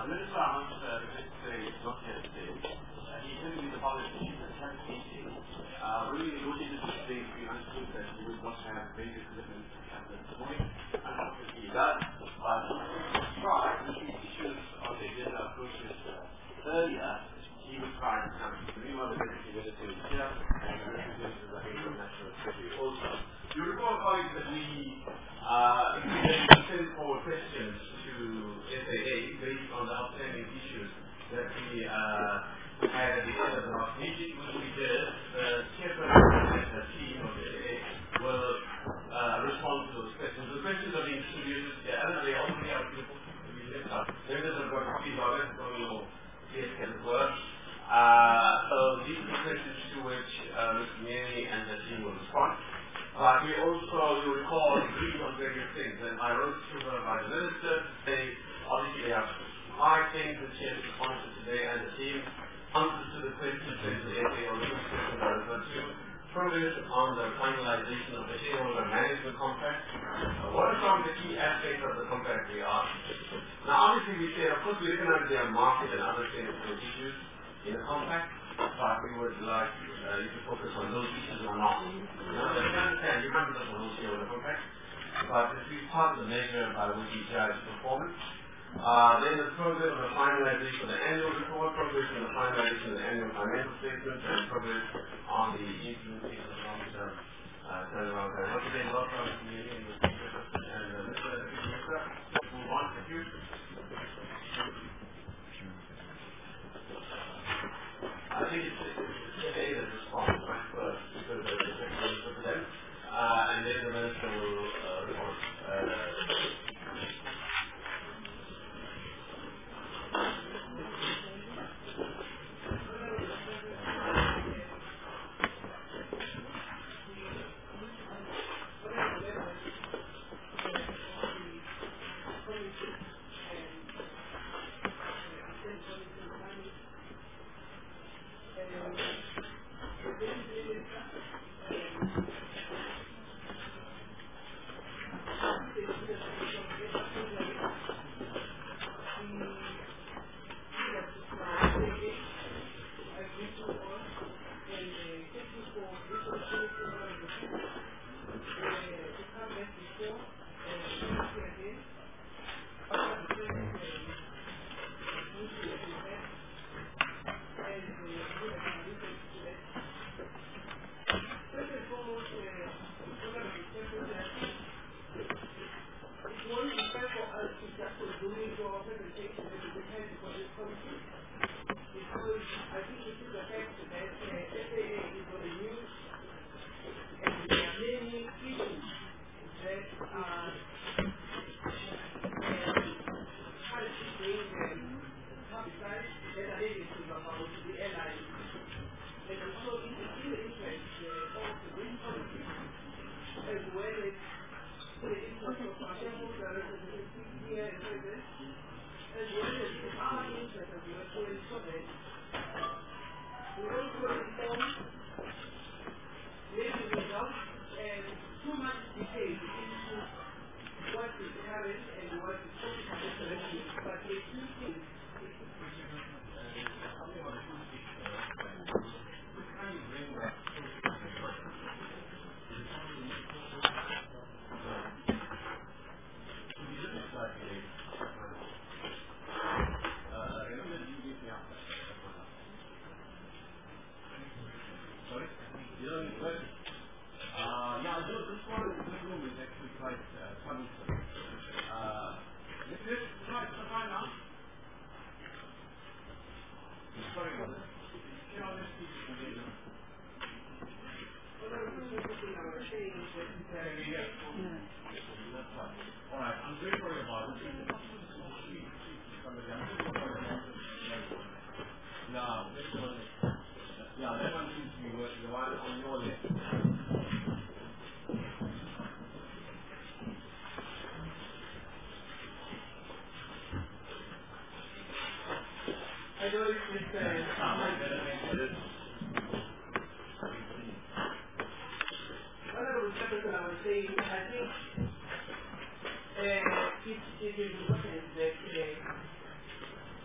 Minister announced yesterday, not yesterday, he said to me the policy that had a meeting. When we negotiated this thing, we understood that we would not have major commitments at this point. Unfortunately, he does. But try to keep issues on the agenda approaches earlier. He would try to come. Meanwhile, the deputy minister is here, and the representatives are here from National Treasury also. You recall, colleagues, that we sent forward questions to SAA based on the outstanding issues that we had at the end of the last meeting, which we did. The chairperson and the team of the SAA will respond to those questions. The questions are being distributed, and they already are beautiful. Members have got copies of it, so we'll see if it can work. So these are the questions to which Mr. Mieni and the team will respond. But we also, you recall, agreed on various things, and I wrote to her by the minister. Obviously they have 5 things that she has responded to today, and the team answers to the questions that the SAO questions are referred to. Progress on the finalization of the shareholder management contract. What are some of the key aspects of the contract we asked? Now obviously we said, of course we recognize there are market and other sensitive issues in the contract, but we would like you to focus on those issues or not. You understand, you can't just on shareholder contract, but this is part of the measure by which we judge performance. Then the progress of the finalization of the annual report, progress in the finalization of the annual financial statements, and progress on the implementation of long-term turnaround plan. Once again, welcome to the meeting with and Mr. Minister. Let's move on. Thank you. I think it's today that responds right first, because the Secretary will put them, and then the Minister will report.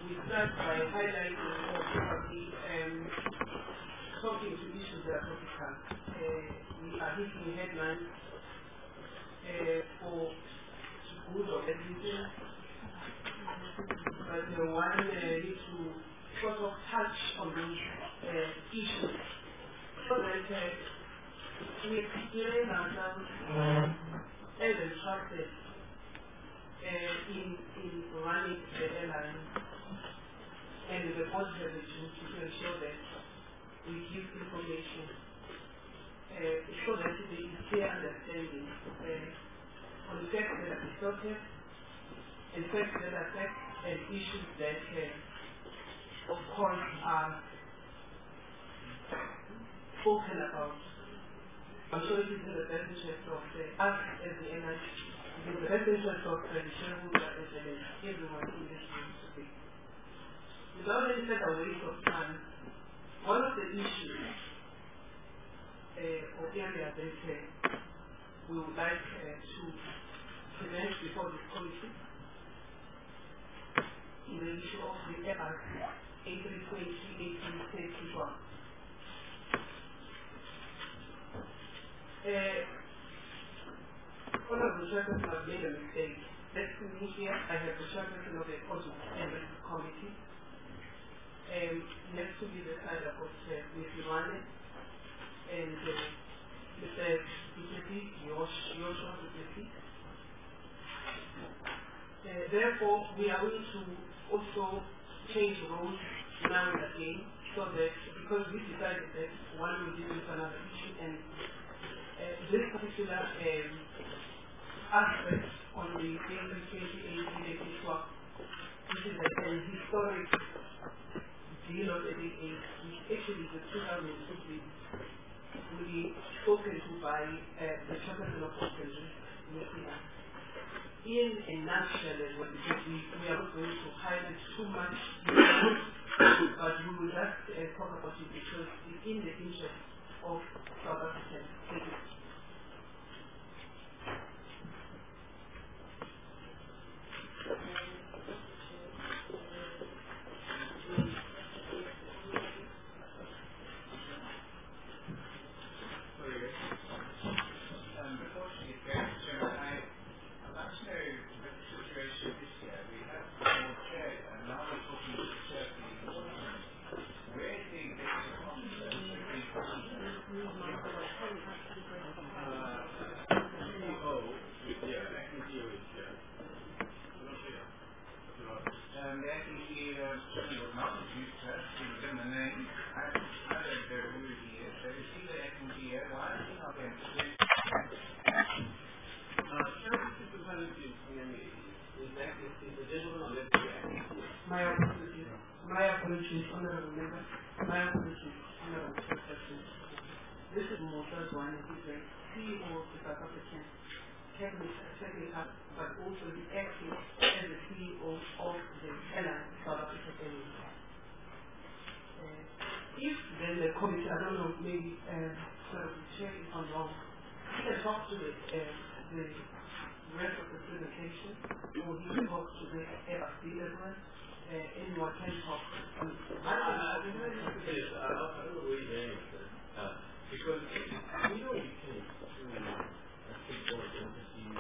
we start by highlighting probably talking to issues that are topical. We are hitting headlines for good or bad reasons, but one needs to sort of touch on these issues so that we experience ourselves as entrusted in running the airline, and the board has a duty to ensure that we give information so that there is clear understanding on the facts that are distorted and facts that affect and issues that of course are spoken about. I'm sure it is in the best interest of us as the NIC, in the best interest of the shareholder as well as everyone in this room today. Without any further waste of time, one of the issues or areas that we would like to present before this committee is the issue of the ERAS 8320-1831. Honorable Chairperson has made a mistake. Next to me here, I have the Chairperson of the Audit and Risk Committee. Next to me, the side of Ms. Ivane and Mr. Joshua Duplessis. Therefore, we are going to also change roles now and again, so that because we decided that one will deal with another issue, and this particular aspect on the 2018 swap, which is a historic deal of the which actually the 2015 will be spoken to by the Chairperson of Open, in a nutshell, because we are not going to highlight too much, but we will just talk about it because it's in the interest of South African. Thank you. My apologies, Honorable Member. My apologies, Honorable Chairperson. This is Moses Wane, who is the CEO of the South African Cabinet Setting Up, but also the acting as the CEO of the airline South African Airways. If then the committee, I don't know, maybe sort of the chair if I'm wrong, he can talk to the rest of the presentation, or he can talk to the FRC as well. Anyone can talk. I don't know where you're going with this, because we know we can do a straightforward empathy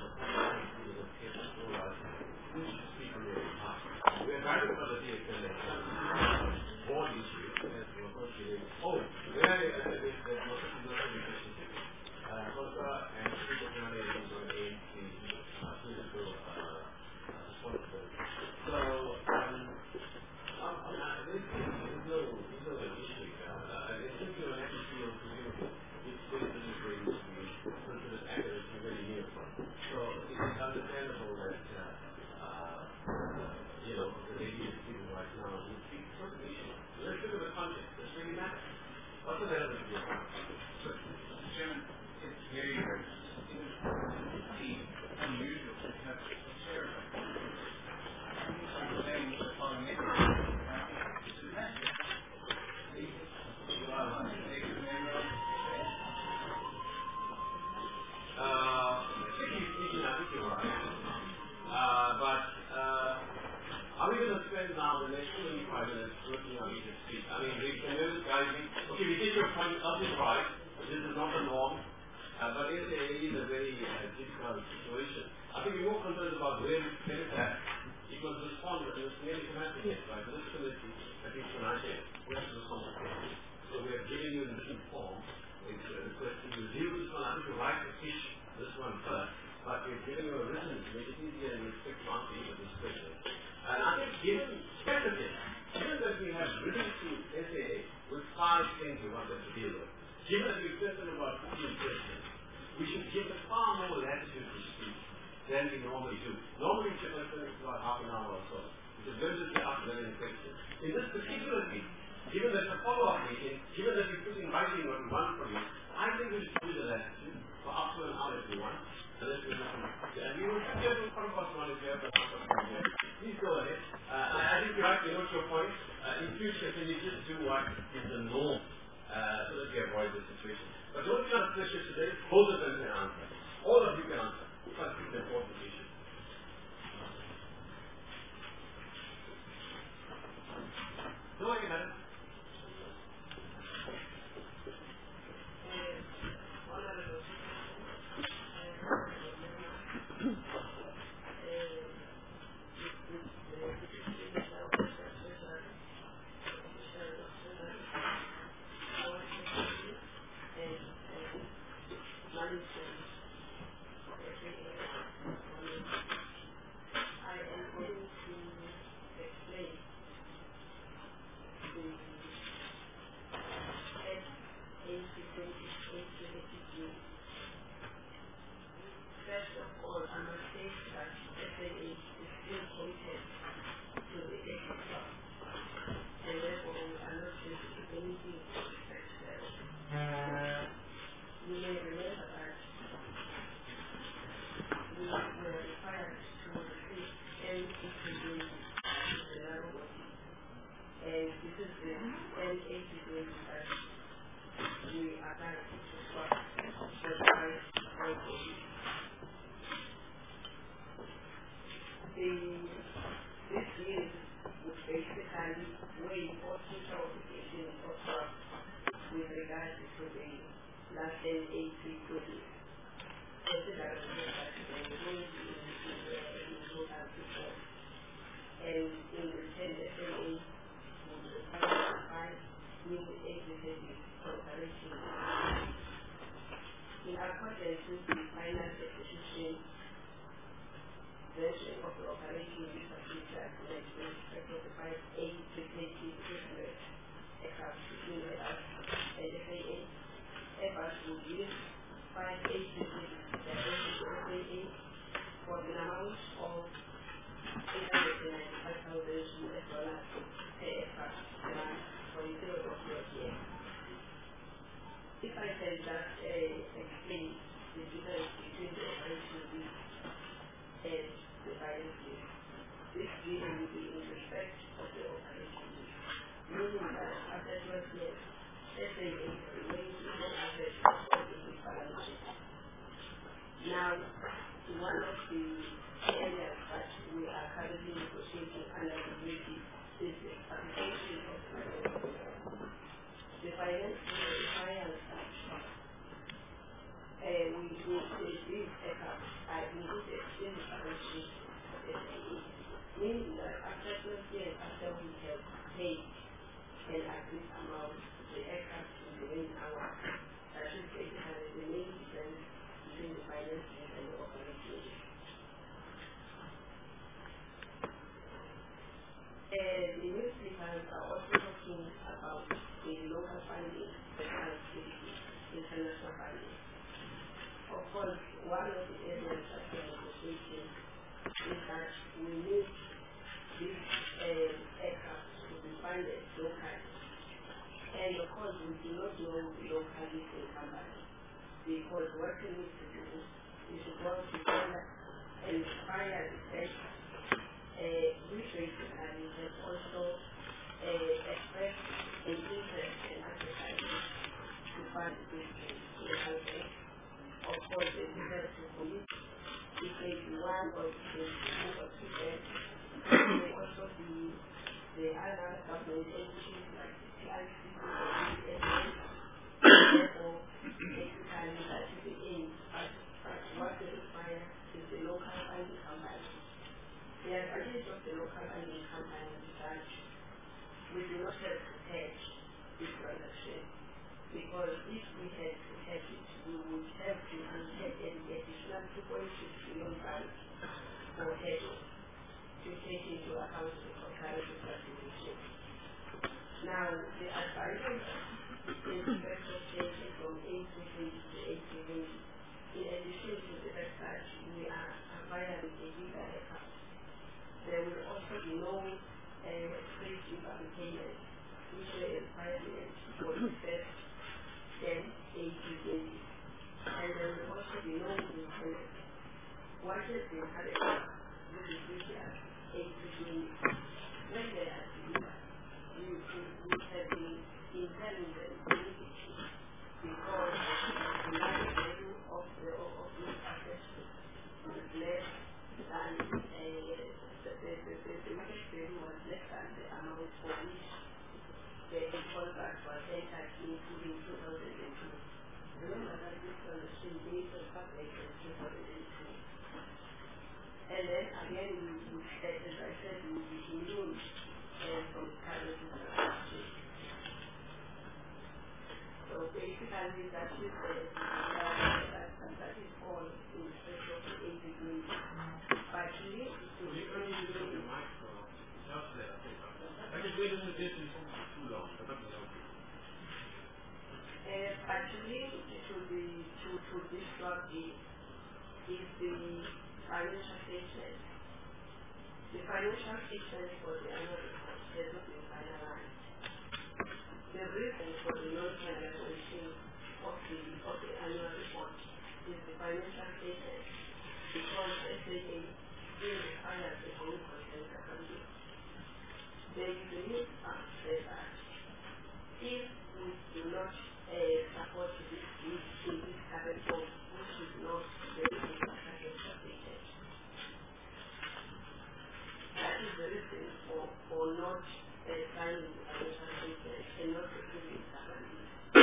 which is speaking very hard. We are guided by the DSL board issues as we approach it. Oh, where is the relationship? And organizations are aimed to physical responsibility. So, this is no issue. I think you're an FCO community. It's basically going to be considered accurate and very uniform. So, it's understandable that, the lady is speaking right now would be sort of issue. Let's look at the context. This really matters. What's the matter with you? So, Mr. Chairman, it's very unusual to have a chair like this. I'm saying the parliamentary. But are we going to spend now working on each street. I mean, we can never guide me. Okay, we take your point, something right. This is not the norm. But SAA is a very difficult situation. I think we're more concerned about where we place that. It was responded to this nearly dramatic case, right? This committee, I think United, we have to respond to this. So we are giving you in written form. It's requesting you deal with this one. I think you write the fish, this one first. But we're giving you a written to make it easier and we expect to answer each of these questions. And I think given that we have written to SAA with 5 things we want them to deal with, given that we've tested about 14 questions, we should give them far more latitude to speak than we normally do. Normally, it's about half an hour or so. Which is going to be up very questions. In this particular case, given that the follow-up meeting, given that we put in writing what we want from you, I think we should give you the latitude for up to an hour if you want. And we will be able to come across one if you have Please go ahead. I think you have to note your point. In future, can you just do what is the norm so that we avoid this situation? But don't be under pressure today. Both of them can answer. All of you can answer. But it's an important issue. Go ahead, madam. the other government entities like the PIC or the SN, therefore, basically that is the aim. But what they require is the local mining company. The advantage of the local mining company is that we do not have to hedge this transaction, because if we had to hedge it, we would have to unhedge an additional 2.6 billion rand for hedging to take into account the comparative calculation. Now, the advantage is the fact of changing from 8 to 20 to 8 to 20. In addition to the fact that we are acquiring a bigger account, there will also be no free giver payment, which were requirements for the first 10, 8 to 20. And there will also be no increment. What has been happening with the future 8 to 20? When they are delivered, we have been incurring them immediately, because the market value of this asset was less than the market value was less than the amount for which the contract was entered into in 2002. Remember that this was based on public in 2002. And then again, as I said, we will be immune from currency transaction. So basically, that is all in respect of the 8 degrees. But linked to the 8 degrees. I just waited to this too long. But linked to this strategy is the financial statement. The financial statement for the annual report has not been finalized. The reason for the non-finalization of the annual report is the financial statement, because SAA still requires the whole consent accounting. There is a need to say that if we do not support this in this current form, we should not be able to financial statement. That is the reason for not signing the financial statement and not receiving salary.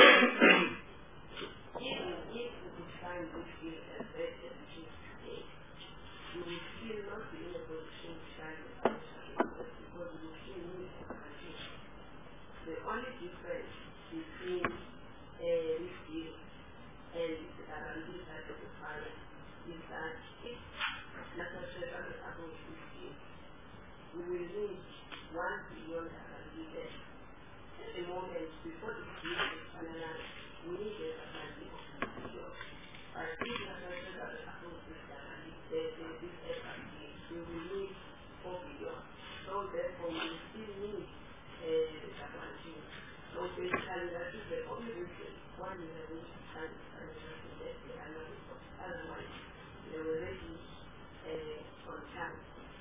Even if we could sign this bill as best as it is today, we will still not be in a position to sign the financial statement, because we will still need a guarantee. The only difference between this bill and the guarantee that is required is that if National Treasury approves this bill, we will need 1 billion guarantee left. At the moment, before the bill is finalized, we need a guarantee of 2 billion. But if National Treasury approves this guarantee, this FRP, we will need 4 billion. So therefore, we will still need the guarantee. So basically, that is the only reason why we have need to sign the financial statement, the annual report. Otherwise, they were already on time.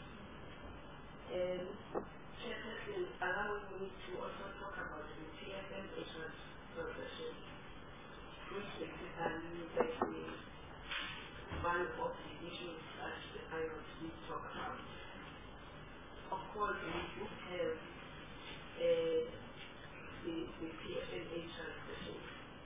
And Chairperson, allow me to also talk about the TFM issuance transaction, which basically is one of the issues that I want to talk about. Of course, we do have the TFM transaction.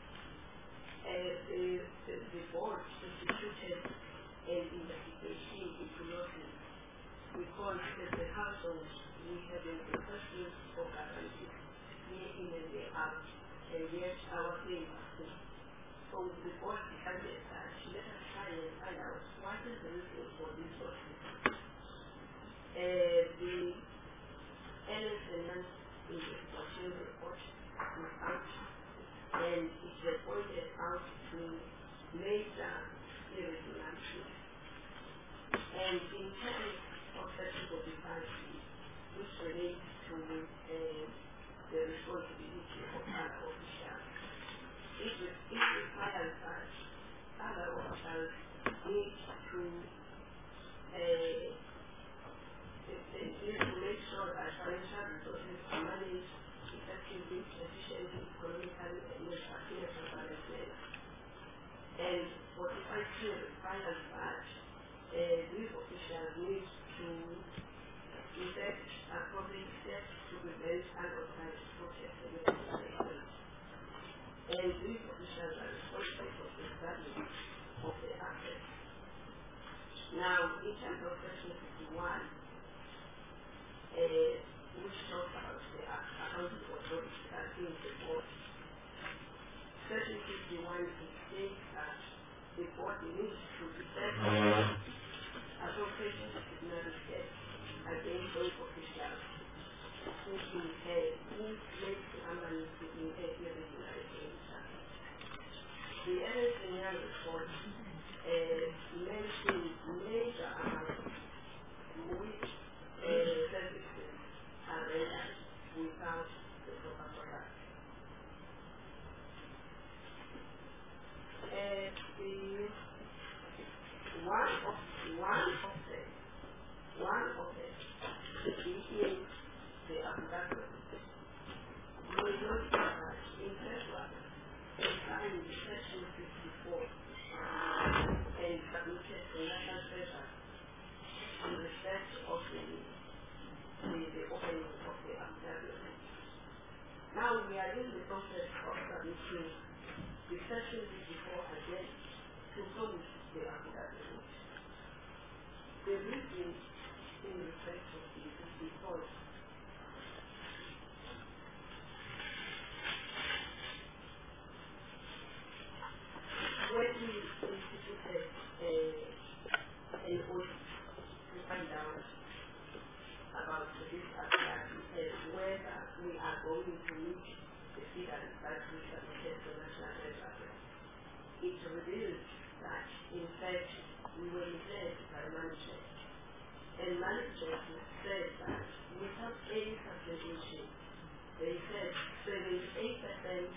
The board instituted an investigation into losses, because as a household, we have been requesting for guarantees year in and year out, and yet our claim was full. So the board decided that let us try and find out what is the reason for these losses. The NSNS investigation report is out, and it has pointed out to major irregularities. And in terms of Section 45, which relates to the responsibility of other officials, it requires that other officials need to make sure that financial resources are managed effectively, efficiently, economically, and in a transparent manner. And 45 requires that these officials need to invest appropriate steps to prevent unauthorized protest against the elections. And these officials are responsible for the establishment of the assets. Now, in terms of Section 51, which talks about the accounting authority as being the board, Section 51 states that the board needs to protect appropriate disciplinary steps against those officials who make the ambulance to impair irregularity in traffic. The NSNL report mentions major amounts which services are rendered without the proper product. One of them is the abduction. You will notice that in February, they signed Section 54 and submitted to National Treasury in respect of the opening of the abduction. Now we are in the process of submitting the Section 54 again to promote the abduction. The reason in respect of this is because when we instituted an audit to find out about this abduction and whether we are going to meet the figures that we submitted to National Treasury, it revealed that in fact we were misled by management. And management said that without any substitution, they said 78%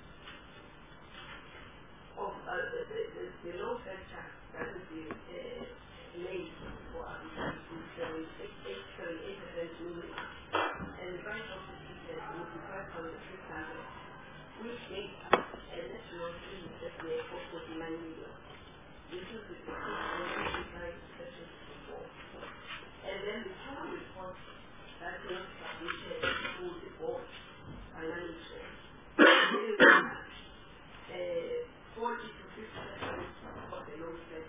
of the low sector that would be made for abduction is 78% minimum. And the price of the ticket would be 5,600, which makes a national fee of 49 million. This is the Section 54. And then the total report that was submitted to the board by management is that 40 to 50% of the loan set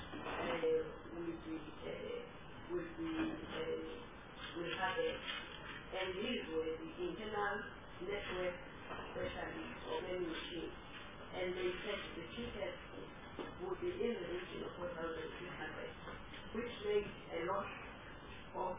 will have it. And these were the internal network specialists of any machine. And they said the tickets would be in the region of 4,600, which makes a loss of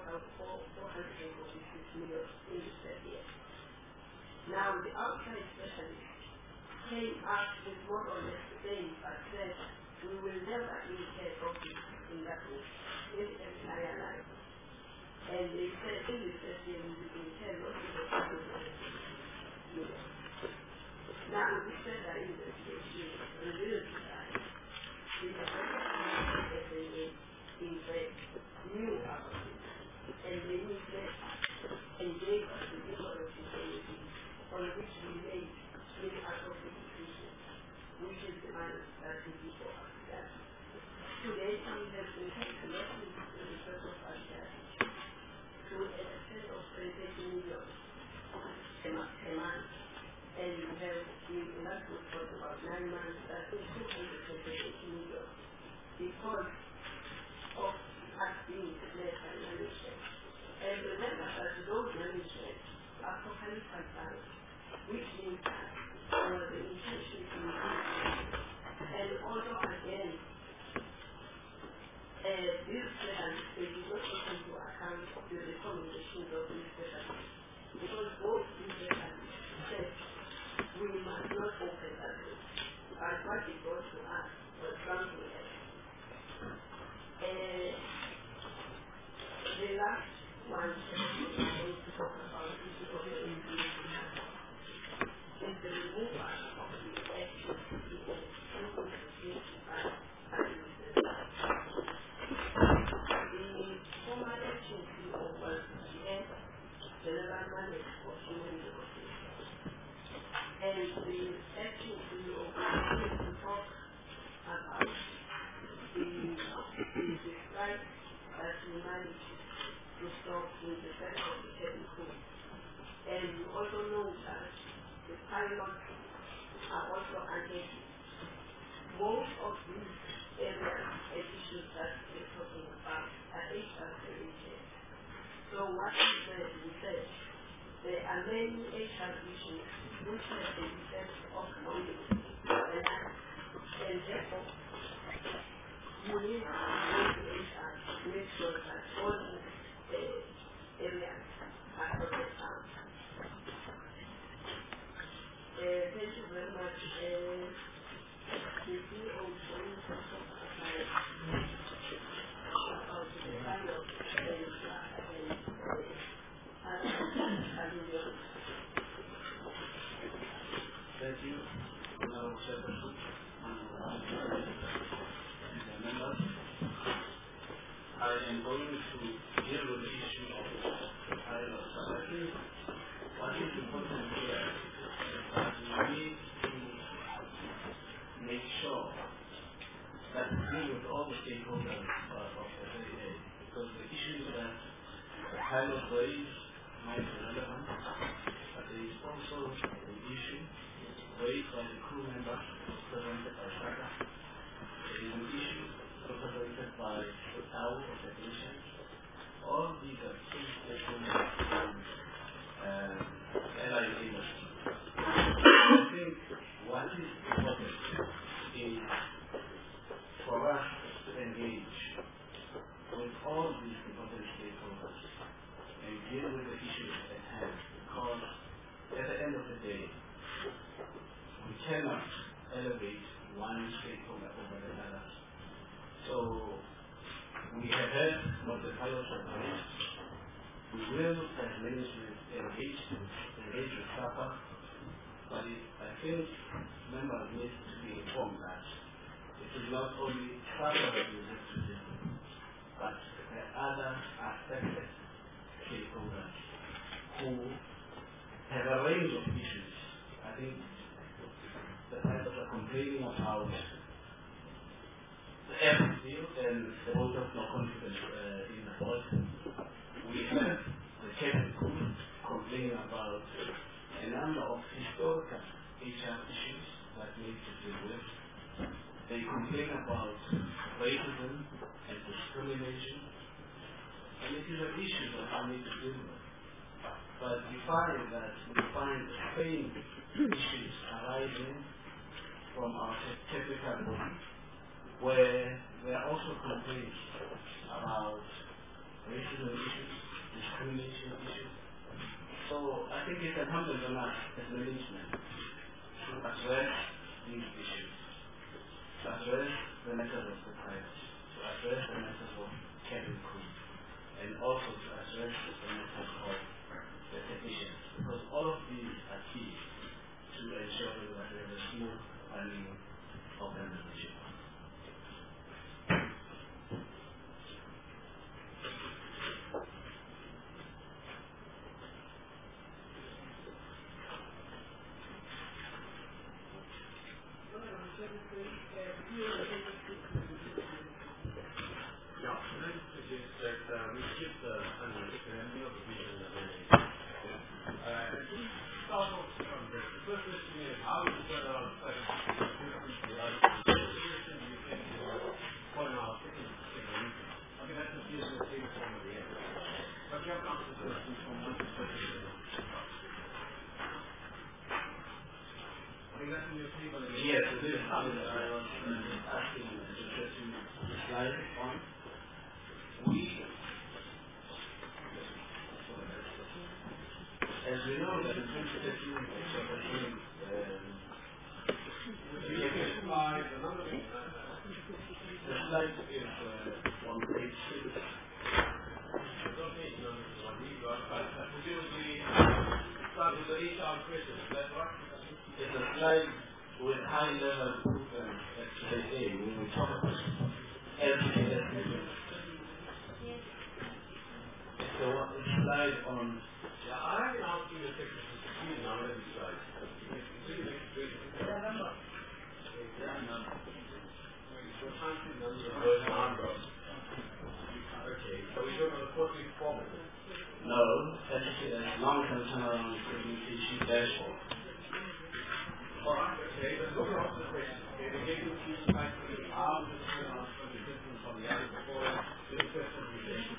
446 million in the third year. Now, the outside specialist came up with more or less the same, but said we will never incur profit in that way, in the entire line. And they said in the third year we will incur losses of 446 million. Now, we said that in the investigation revealed that the FAA in fact knew about it, and they misled and gave us the ignorance information on which we made many appropriate decisions, which is the manner that we do for us. Today, we have been taking lessons in the purpose of Africa to an extent of 20 million a month. And we have been in that group for about 9 months, that is 228 million, because of us being led by management. And remember that those management are properly transparent, which means that the intention to increase. And also again, these specialists, they do not take into account the recommendations of these specialists, because both these specialists said we must not open that way. But what they brought to us was something else. The last one is going to talk about is the removal of the action the former action was the general manager for human negotiation. And the action CEO is to talk about the strike that we managed to stop in the sense of the technical. And you also know that the pilots are also engaged. Most of these areas and issues that we're talking about are HR related. So what we said, there are many HR issues which have the effect of community. And therefore, you need to go to HR to make sure that all these areas are sorted out. Thank you very much. The CEO also talked about the kind of Thank you. Now, members, I am going to deal with the issue of the pilot. I think what is important here is that we need to make sure that we deal with all the stakeholders of the FAA, because the issues that the pilot raised might be relevant, but there is also an issue raised by the crew member represented by SACA. There is an issue represented by the TAO of the nation. All these are key stakeholders in the airline industry. I think what is important is for us to engage with all these important stakeholders and deal with the issues at hand, because at the end of the day, we cannot elevate one stakeholder over another. So we have heard what the pilots have raised. We will, as management, engage with SAPA, but I think members need to be informed that it is not only SAPA that we have to deal with, but there are other affected stakeholders who have a range of issues. I think the pilots are complaining about the air deal and the vote of no confidence in the board. We have the cabin crew complaining about a number of historical HR issues that need to deal with. They complain about racism and discrimination, and it is an issue that we need to deal with. But we find that the same issues arising from our technical body, where there are also complaints about racism issues, discrimination issues. So I think it's incumbent on us as management to address these issues, to address the matters of the pilots, to address the matters of cabin crew, and also to address the matters of the technicians, because all of these are key to ensuring that we have a smooth running organization. Yes, it is. I was asking to the slide on. As we know that in 2013, the slide is on page 6. It's a slide with high-level improvements at FAA when we talk about LCS movement. It's a slide on. Yeah, I can ask you a question on every slide. Okay, so we showed on the quarterly performance? No, that's long-term turnaround issue dashboard. All right, okay, let's look at the question. Okay, the getting team actually how the turnaround from the difference from the other before the question relation.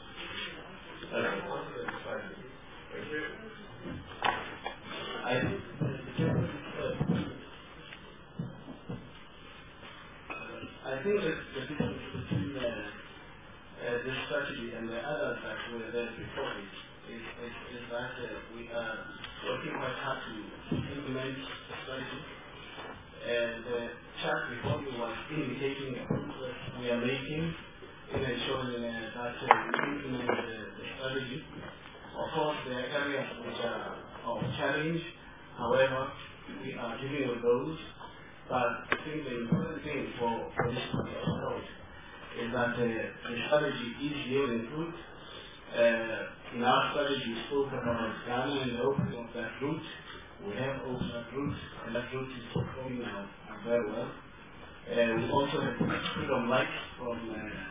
I think that the difference between this strategy and the others that were there before is that we are working quite hard to implement the strategy. And the chart before you was indicating the progress we are making in ensuring that we implement the strategy. Of course, there are areas which are of challenge. However, we are dealing with those. But I think the important thing for this approach is that the strategy is yielding fruit. In our strategy, we spoke about Ghana and the opening of that route. We have opened that route, and that route is performing now very well. We also have freedom lights from.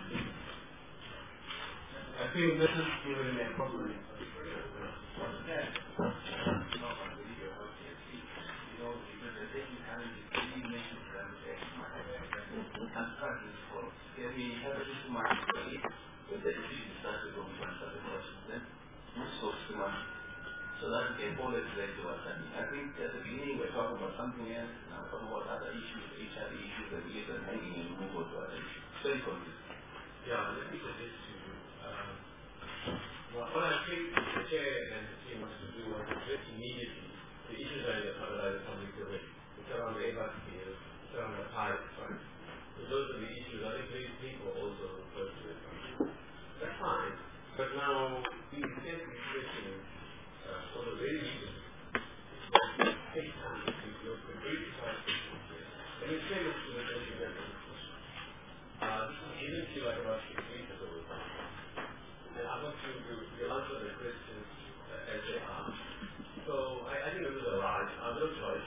I think this is giving a problem. So that we can all explain to us. And I think at the beginning we're talking about something else, now we're talking about other issues, HR issues, that we get hanging and move on to other issues. Very confusing. Yeah, let me suggest to you. What I think the chair and the team wants to do is address immediately the issues that are coming to it. It's around the ABAC field, it's around the pilots, right? So those are the issues. I think these people also refer to it. That's fine. But now, we intend to be questioning for the very reason that it takes time to go to very precise questions here. And it's very much to the question that this is given to you like about 6 weeks ago. And I want you to answer the questions as they are. So I think this is a right. I have no choice.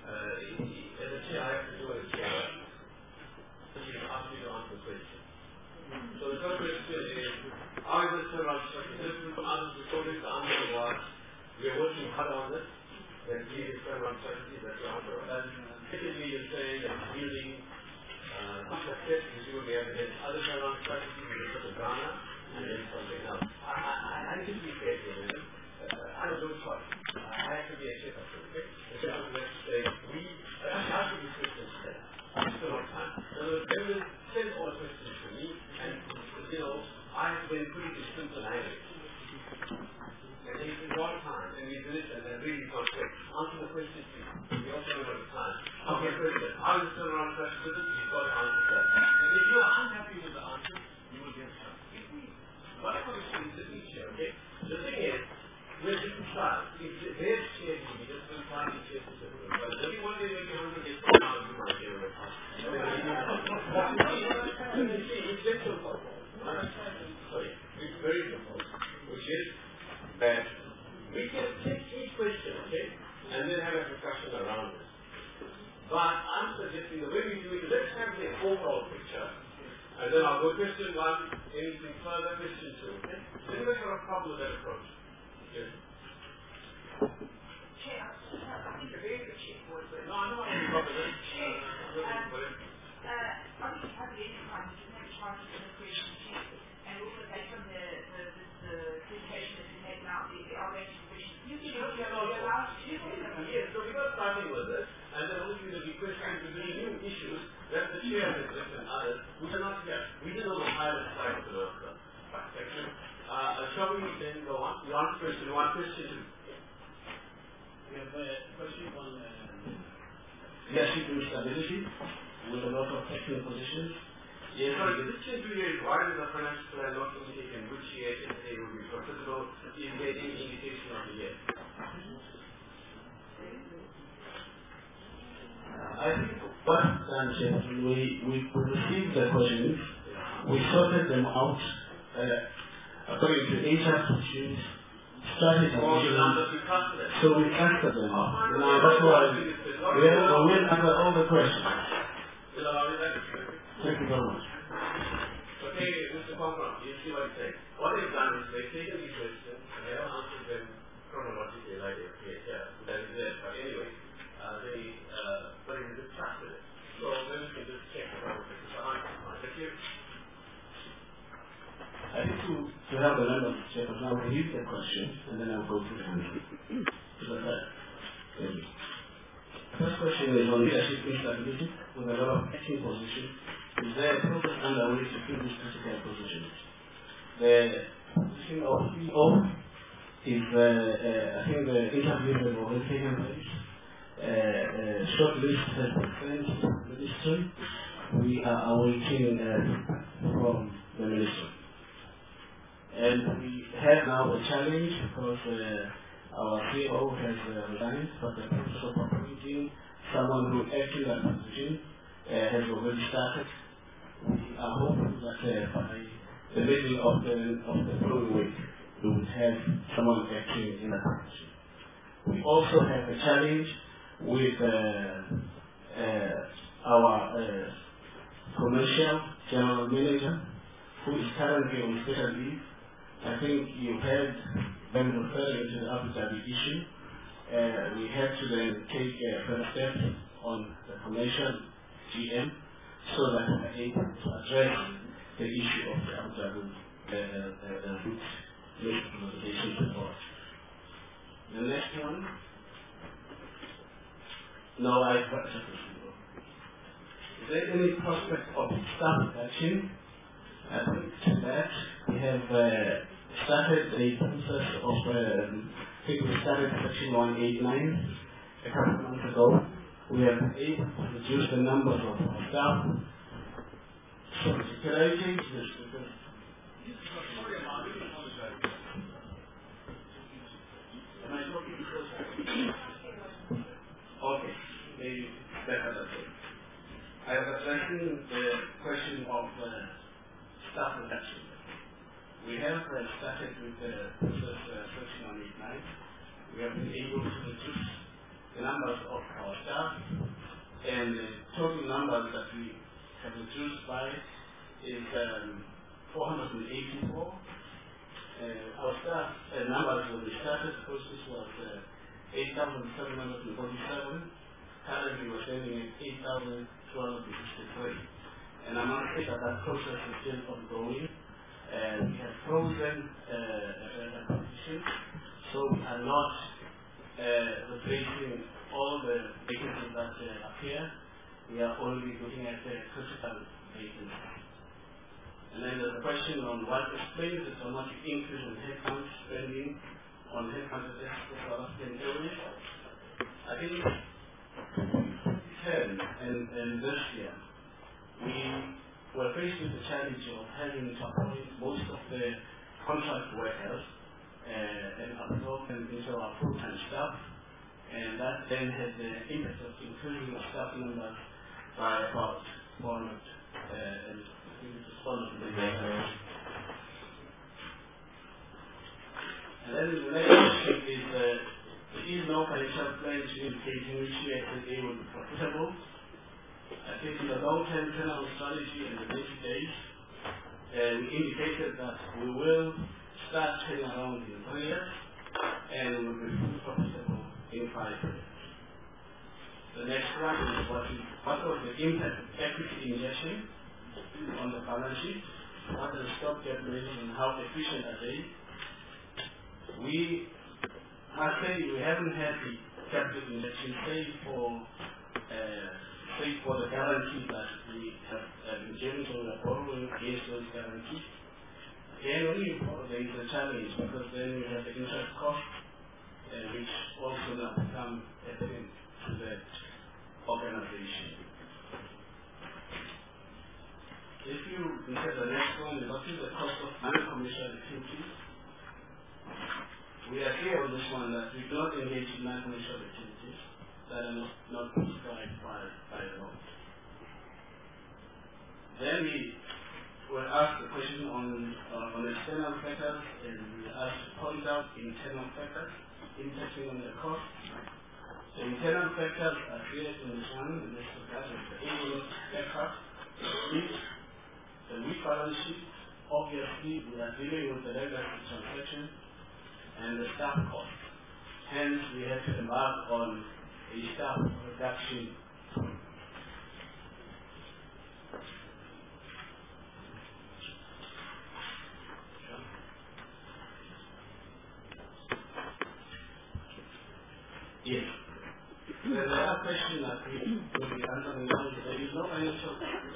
As a chair, I have to do as a chair. Which is ask me to answer the question. So the first question is, how is this turnaround structure different from others? The answer was, we are working hard on this. Then previous turnaround strategy that the answer was. Secondly, you're saying that it's yielding success. You may have had other turnaround strategies, you refer to Ghana, and then something else. I need to be fair to you. I have no choice. I have to be a chef, okay? The chef has to say, I have to be Christian today. I'm still on time. So they will send all the questions to me, and, I have been pretty simple language. And it's in one time, and we do it, and then really conflict. Answer the question, please. We also have a lot of time. Okay, President, how is the turnaround strategy? You've got to answer that. And if you are unhappy with the answer, you will get something. Whatever is in the future, okay? The thing is, we're just trying. If there's change, we just will try to change the system. But every one day when you have to get some out of my favorite house. You see, it's very simple. Sorry, it's very simple. Which is that we can take each question, okay, and then have a discussion around it. But I'm suggesting the way we do it, let's have the overall picture, and then I'll go question one, anything further, question two, okay? Then we have a problem with that approach. Yes. Chair, I think a very good chair was with. No, I know what you're talking about. Chair, obviously have the enterprise, you can have a chance to the question chief, and also based on the presentation that you made now, the RH question. You can allow to. Yes, so we're not starting with this, and then obviously there'll be questions to the new issues that the chair has written and others, which are not here. We didn't know the pilot side of the worker. Shall we then go on? One question two. We have a question on leadership instability with a lot of technical positions. Yes, sorry, this change period, why does the financial plan not indicate in which year SSA will be profitable? Is there any indication of the year? I think what we received the questions, we sorted them out according to HR issues, strategy issues, so we answered them. That's why we'll answer all the questions. Thank you very much. Okay. okay, Mr. Conklin, you see what I'm saying. What they've done is they've taken these questions and they have answered them chronologically like they're that is it. But anyway, but it's a bit trapped with it. So then we can just check the answer. Thank you. I think to help the members check, now we'll read the question and then I'll go through the answer. First question is on leadership instability with a lot of acting positions. Is there a process underway to fill these critical positions? The position of CEO is, I think the interviews have already taken place. Short list has been sent to the ministry. We are awaiting from the ministry. And we have now a challenge because our CEO has resigned, but the process of appointing someone who acted in that position has already started. We are hoping that by the middle of the following week, we will have someone acting in that position. We also have a challenge with our commercial general manager, who is currently on special leave. I think you heard them referring to the Abu Dhabi issue. We have to then take further steps on the commercial GM so that we are able to address the issue of the Abu Dhabi route implementation report. The next one. No, I've got to. Is there any prospect of staff reduction? I think to that we have started a process of, I think we started Section 189 a couple of months ago. We have been able to reduce the numbers of our staff. So, can I change this? Am I talking closer? Okay, maybe better that way. I was addressing the question of staff reduction. We have started with the process Section 189. We have been able to reduce the numbers of our staff, and the total numbers that we have reduced by is 484. Our staff numbers when we started the process was 8,747. Currently we're standing at 8,263. And I must say that process is still ongoing. We have frozen a position, so we are not replacing all the vacancies that appear. We are only looking at the critical vacancies. And then there's a question on what explains the dramatic increase in headcount spending on headcount at South African Airways. I think 2010 and this year, we were faced with the challenge of having to appoint most of the contract workers and absorb them into our full-time staff, and that then had the impact of increasing the staff numbers by about 400 and I think it's 400. And then the next question is there is no financial plan to indicate in which year they will be profitable. I think in the long-term turnaround strategy in the 90 days, we indicated that we will start turning around in 3 years and we will be fully profitable in 5 years. The next one is what was the impact of equity injection on the balance sheet? What are the stock calculations and how efficient are they? We must say we haven't had the capital injection save for the guarantees that we have been given, so we are borrowing against those guarantees. Again, only there is a challenge because then we have the interest cost, which also now become a thing to the organization. If you look at the next one, what is the cost of non-commercial activities? We are clear on this one that we do not engage in non-commercial activities that are not prescribed by law. Then we were asked the question on external factors, and we were asked to point out internal factors impacting on the cost. The internal factors are clear in this one, in this regard, the aircraft, fleet, a weak balance sheet. Obviously, we are dealing with the legacy transaction and the staff cost. Hence, we had to embark on a staff reduction. Yes. The other question that we will be answering now is there is no financial.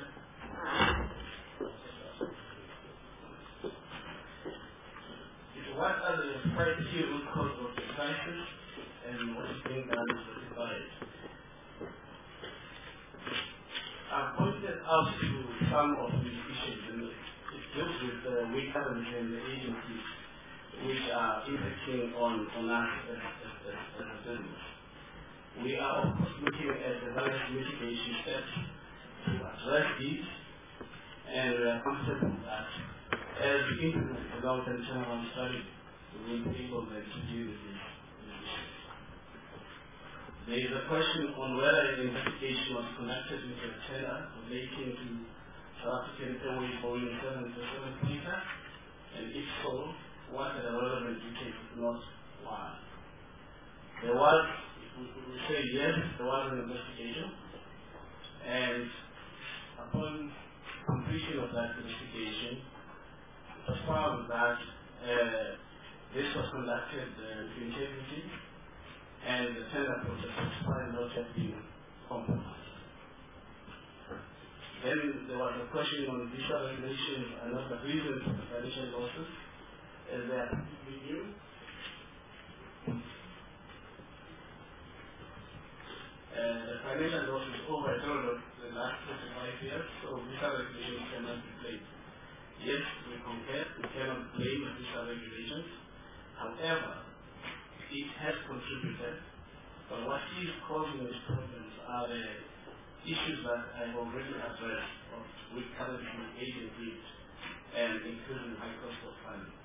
What are the 5 key root causes of the crisis and what is being done to rectify it? I've pointed out to some of these issues, and it deals with the weak currency and the agencies which are impacting on us as a business. We are, of course, looking at the various mitigation steps to address these, and we are comfortable that as we implement the long-term turnaround strategy, we will be able then to deal with these issues. There is a question on whether the investigation was conducted into a tender relating to South African Airways Boeing 737 data, and if so, what are the relevant details, if not why? There was, we say yes, there was an investigation, and upon completion of that investigation, it was found that this was conducted with integrity, and the tender process was fine, not yet been compromised. Then there was a question on visa regulations and other reasons for the financial losses, and they are completely new. The financial losses over a total of the last 35 years, so visa regulations cannot be blamed. Yes, we compare, we cannot blame the visa regulations. However, it has contributed, but what is causing these problems are the issues that I have already addressed with currency, aging rates, and including high cost of funding.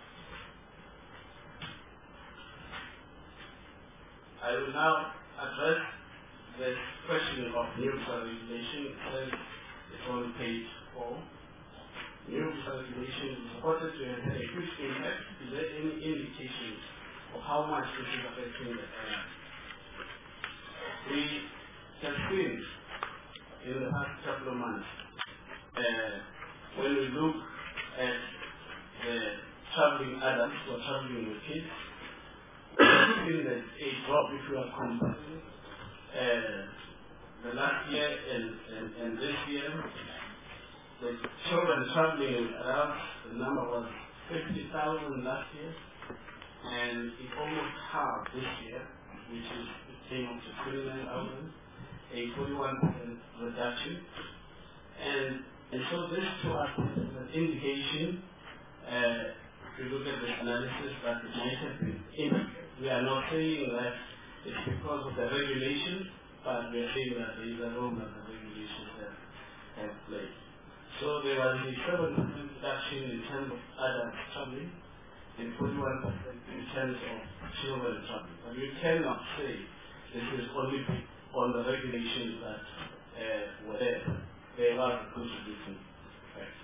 I will now address the question of new visa regulation. It's on page 4. New visa regulation is reported to have had a huge impact. Is there any indication of how much this is affecting the airline? We have seen in the past couple of months, when we look at the traveling adults who are traveling with kids, we have seen that a drop if you are comparing the last year and this year. The children traveling around, the number was 50,000 last year, and it almost halved this year, which is it came up to 29,000, a 41% reduction. And so this to us is an indication, if you look at the analysis, that it might have been impacted. We are not saying that it's because of the regulations, but we are saying that there is a role that the regulations have played. So there was a 7% reduction in terms of adults traveling and 41% in terms of children traveling. But you cannot say this is only on the regulations that were there. There was a contributing effect.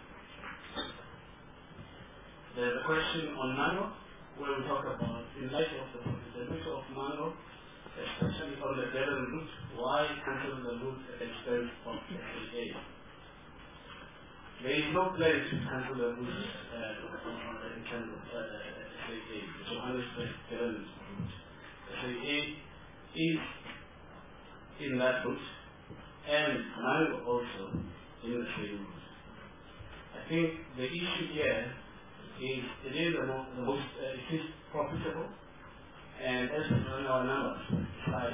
There's a question on Mango, where we talk about, in light of the profitability of Mango, especially on the Durban route, why cancel the route at the expense of SAA? There is no plan to cancel the route in terms of SAA, the Johannesburg-Durban route. SAA is in that route, and Mango also in the same route. I think the issue here is it is the most it is profitable, and as we know in our numbers, like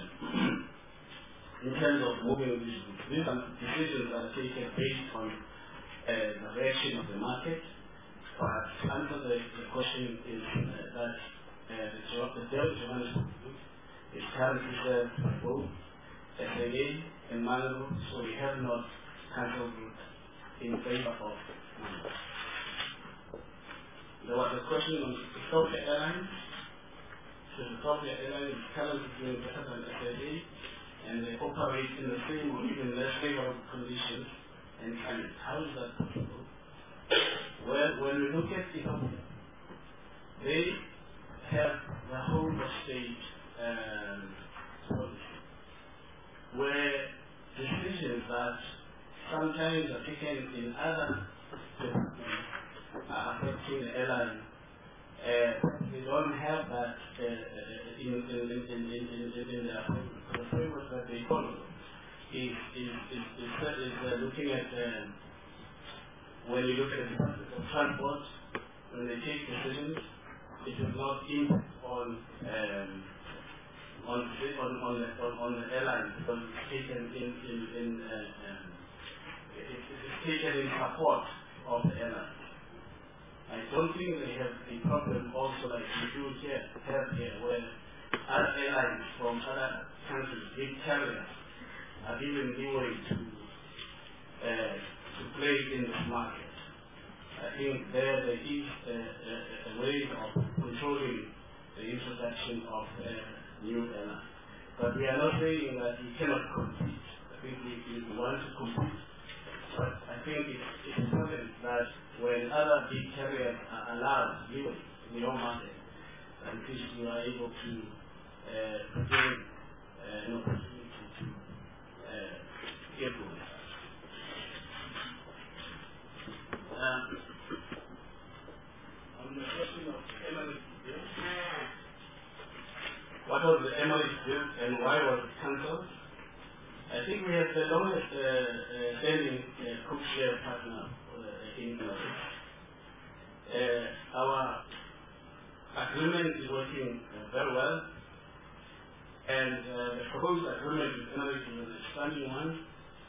in terms of moving these routes, these are decisions that are taken based on the reaction of the market. But to answer the question is that the Delta Johannesburg route is currently served by both SAA and Mango, so we have not cancelled route in favor of Mango. There was a question on Ethiopia Airlines. So Ethiopia Airlines is currently doing better than SAA, and they operate in the same or even less favorable conditions and finance. How is that possible? Well, when we look at Ethiopia, they have the whole of state policy, where decisions that sometimes are taken in other departments affecting the airline, they don't have that in the framework that they follow. Is looking at when you look at the Department of Transport, when they take decisions, it does not impact on the airline because it's taken it's taken in support of the airline. I don't think they have a problem also like we do have here, where other airlines from other countries, big carriers, are given leeway to play in this market. I think there is a way of controlling the introduction of new airlines. But we are not saying that we cannot compete. I think we want to compete. But I think it's important that when other big carriers are allowed leeway in your market, at least you are able to provide an opportunity to get with it. On the question of Emirates bill, what was the Emirates bill and why was it cancelled? I think we have the longest standing co-share partner in Emirates. Our agreement is working very well, and the proposed agreement with Emirates is an expanding one.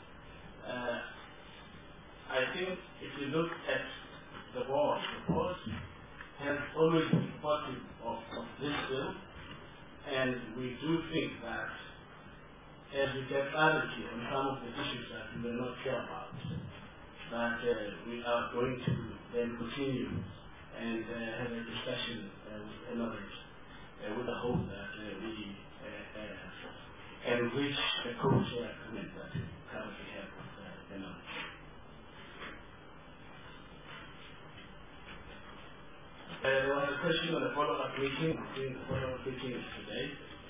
I think if you look at the board has always been supportive of this bill, and we do think that as we get clarity on some of the issues that we were not sure about, that we are going to then continue and have a discussion with Emirates with the hope that we enrich the co-share agreement that we currently have with Emirates. There was a question on the follow-up meeting. I think the follow-up meeting is today.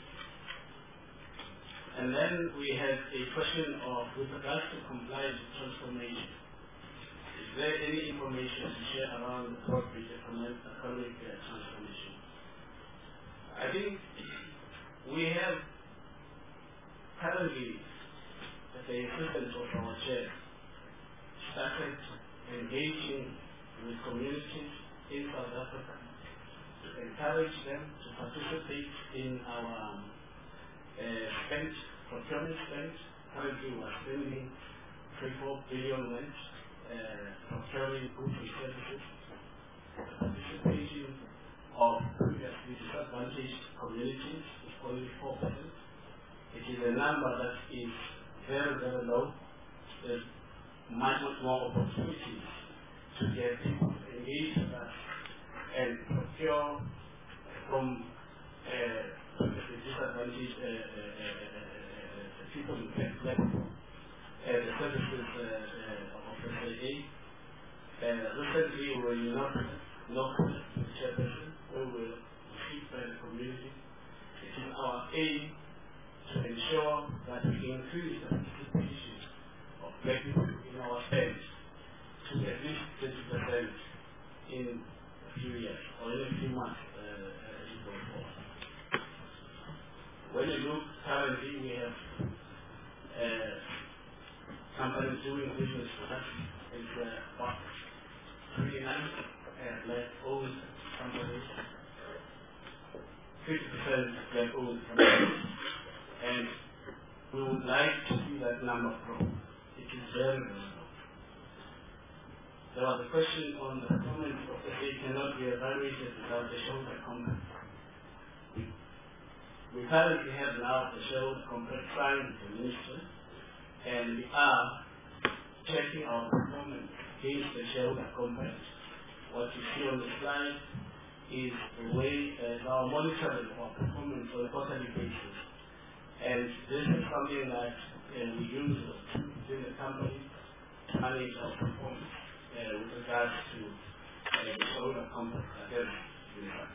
And then we had a question of, with regards to compliance transformation, is there any information to share around the corporate economic transformation? I think we have currently, at the assistance of our chair, started engaging with communities in South Africa to encourage them to participate in our procurement spend. Currently we are spending 3-4 billion rand procuring goods and services. The participation of previously disadvantaged communities is only 4%. It is a number that is very, very low. There's much more opportunities to get people engaged with us and procure from the disadvantaged people who can collect the services of the SAA. Recently we were not local chairperson, we were received by the community. It is our aim to ensure that we increase the participation of black people in our spend to at least 20% in a few years or in a few months as we go forward. When you look currently, we have companies doing business with us. It's about 29 black-owned companies, 50% black-owned companies, and we would like to see that number grow. It is very, very low. There was a question on the performance of the state cannot be evaluated without the shareholder contract. We currently have now the shareholder contract signed with the minister, and we are checking our performance against the shareholder contract. What you see on the slide is the way our monitoring of our performance on a quarterly basis. And this is something that we use within the company manage our performance with regards to the solar complex that is unified.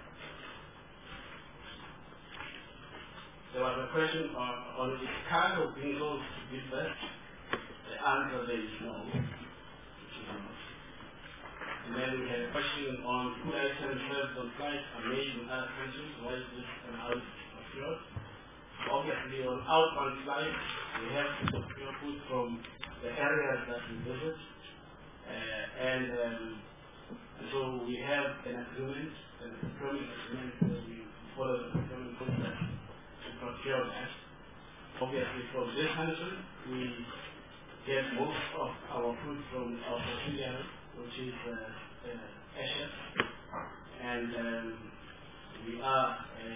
There was a question on the cargo being sold to business. The answer there is no, which is not. And then we had a question on food items served on flights are made in other countries. Why is this and how is it procured? Obviously, on outbound flights, we have to procure food from the areas that we visit. And so we have an agreement, a procurement agreement, where we follow the procurement process to procure that. Obviously, from this country, we get most of our food from our subsidiary, which is Ashes. And we are,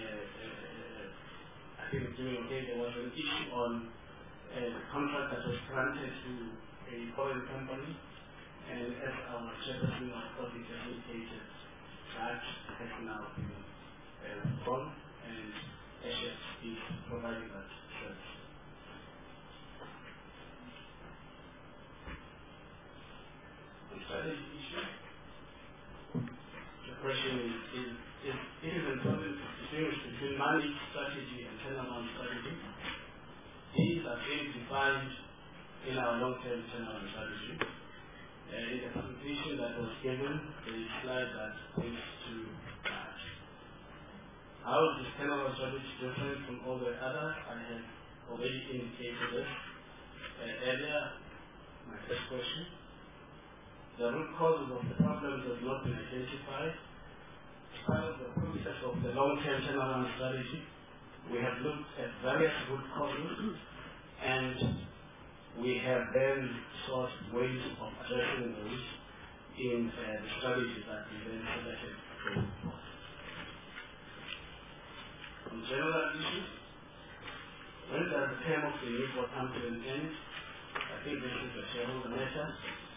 I think, doing okay. There was an issue on a contract that was granted to a foreign company. And as our chairperson of audit has indicated, that has now been withdrawn, and Ashes is providing that service. On strategy issue, the question is it is important to distinguish between managed strategy and turnaround strategy. These are very defined in our long-term turnaround strategy. In the presentation that was given, there is a slide that links to that. How is this turnaround strategy different from all the others? I have already indicated this earlier. My first question. The root causes of the problems have not been identified. As part of the process of the long-term turnaround strategy, we have looked at various root causes, and we have then sought ways of addressing those in the strategy that we then selected going forward. On general issues, when does the term of the new board come to an end? I think this is a shareholder matter.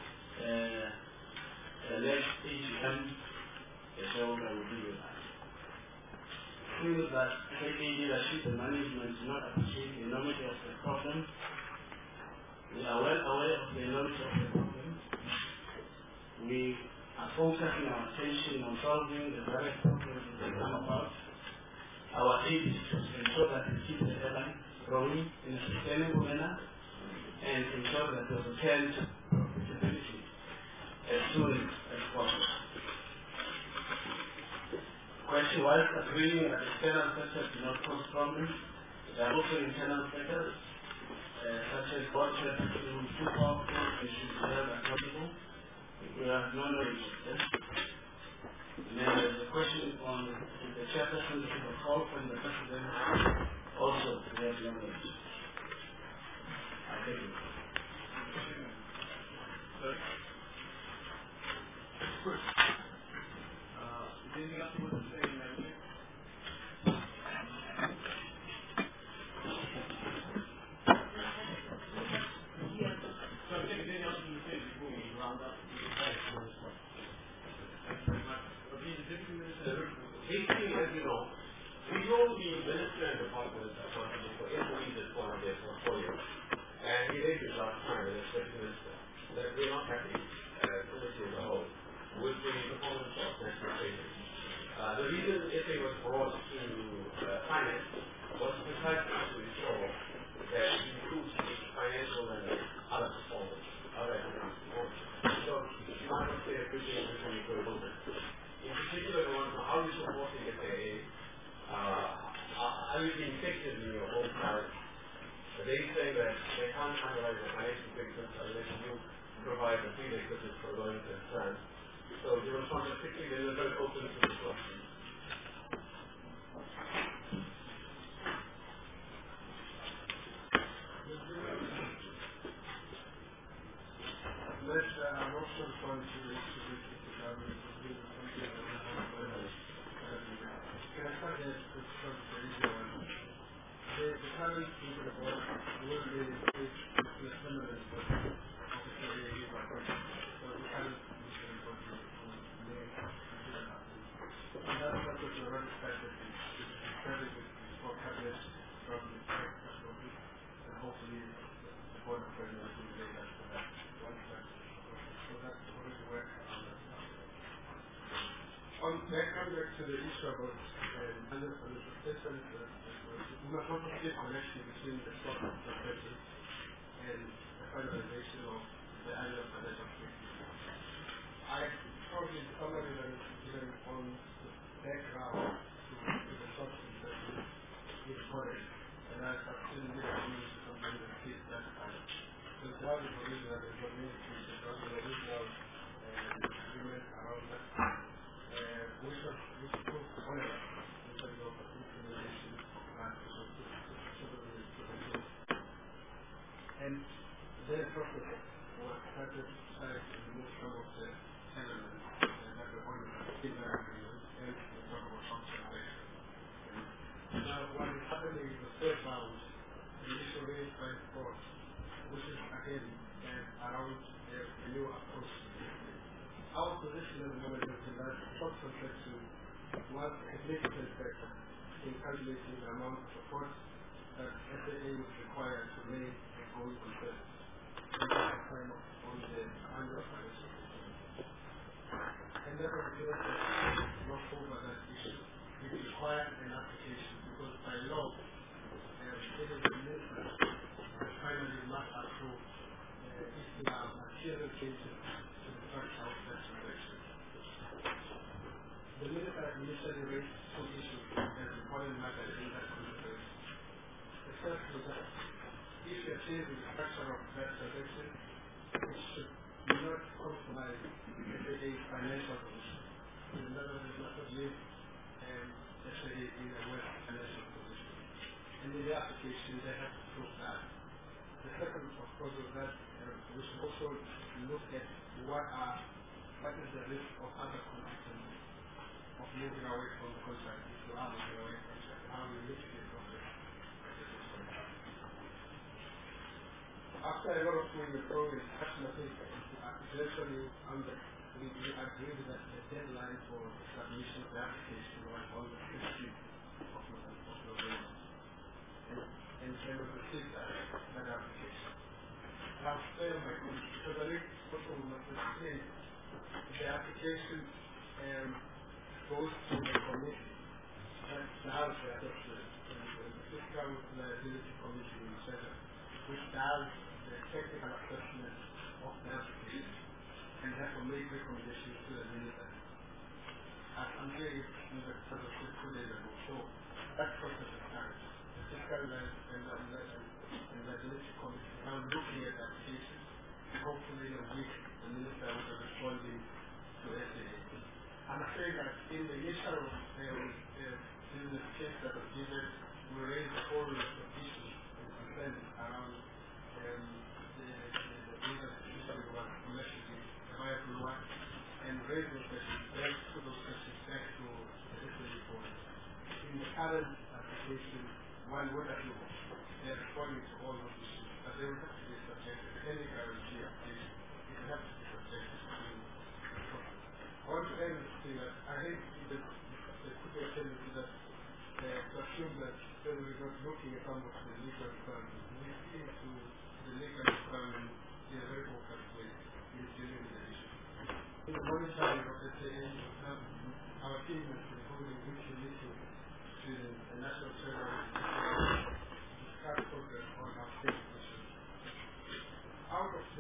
The next AGM, the shareholder will deal with that. Things that KK leadership and management do not appreciate the enormity of the problem. We are well aware of the enormity of the problem. We are focusing our attention on solving the various problems that come about. Our aim is to ensure that we keep the airline growing in a sustainable manner and ensure that we return to profitability as soon as possible. Question was agreeing that external factors do not cause problems. There are also internal factors, such as board chairperson who is too powerful and should be held accountable. We have no knowledge of this. And then there's a question on the chairperson receive a call from the president. Also, we have no knowledge. I thank you. Anything else you want to say, Madam Chair? Anything else you want to say before we round up? Basically, as you know, we hold the minister and department accountable for employees as part of their portfolio. And he raised it last time with the Special Minister that we're not happy as committee as a whole with the performance of national savings. The reason SA was brought to finance was precisely to ensure that it improves the financial and other performance, other economic performance. So, you might not say appreciation when you go a little bit. In particular, the one how you supporting SAA, are you being effective in your own current? They say that they can't analyze the financial statements unless you provide the prerequisites for going to plan. So you respond quickly, then we're very open to the question. Let's also respond to this government. Can I start with the easier one? The current people of all will be similar to the that's what the right expected is for cabinet government and hopefully the board of presidents will relate that to that. So that's already work around that stuff. Then come back to the issue about manifestation, not to see a connection between the stock transaction and the finalization of the annual financial statement. I probably somebody that is given on the background to the stock transaction is correct, and I have seen this use something that fits that time. So one is the reason that there's no communication, because the original agreement around that. We should put whatever in terms of implementation of that and their process was started to remove some of the elements that were on the agreement and the talk about functionality. Now what is happening is the third round, the issue raised by the court, which is again around a new approach. Our position as a moment is that short transaction was a significant factor in calculating the amount of support that SAA was required to make a going concern in the time on the annual financial statement. And therefore the case is not over that issue. It required an application because by law, it is the minister that finally must approve if there are material changes to the structure of that transaction. The minister initially raised two issues as important matters in that conversation. The first is that if you are changing the structure of that transaction, it should not compromise SAA's financial position. In other words, it must not leave SAA in a worse financial position. And in the application, they have to prove that. The second, of course, is that we should also look at what is the risk of other consequences of moving away from the contract if you are moving away from the contract, how we mitigate from this. After a lot of moving forward, I think eventually we agreed that the deadline for submission of the application was on the 15th of November. And then we received that application. I'll stay on my comment because I think also we must explain the application goes to the committee that does the adoption, the Fiscal Liability Committee in China, which does the technical assessment of the application and therefore make recommendations to the minister. As I'm doing in the sort of 2 days ago, so that process is started. The Fiscal Liability Committee is now looking at the application, and hopefully in a week the minister will be responding to SAA. I'm afraid that in the initial business case that was given, we raised a whole list of issues and concerns around the business issue was commercially viable one, and raised those questions, back to those questions back to the SAA board. In the current application, one would assume they are responding to all those issues, but they will have to be subjected to any guarantee application. It will have to be subjected to I want to end with saying that I think there could be a tendency that to assume that we are not looking at some of the legal requirements. We see to the legal requirements in a very focused way in dealing with the issue. In the monitoring of the SAA, our team has been holding weekly meetings between the National Treasury to discuss progress on our state issues. Out of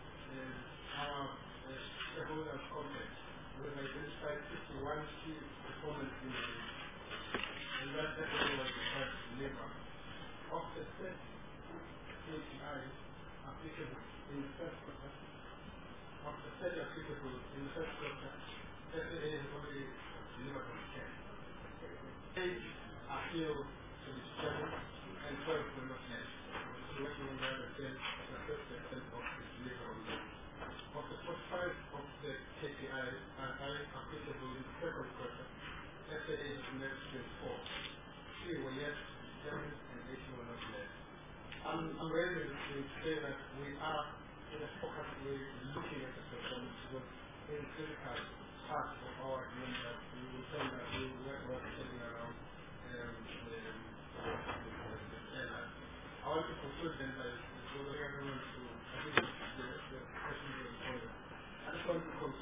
our shareholders' complex, we have identified 51 key performance indicators, and that definitely was required to deliver. Of the set KPIs applicable in the first quarter, of the set applicable in the first quarter, SAA has already delivered on 10. 8 are still to be determined, and 12 were not met. So working on that again, the first extent of the delivery on them. Of the 45 of the KPIs are applicable in the second quarter, SAA has met 24. 3 were yet to be determined and 8 were not met. I'm ready to say that we are in a focused way looking at the performance because in the critical part of our agreement that we will tell that we will work setting around the airline. I want to conclude then by the government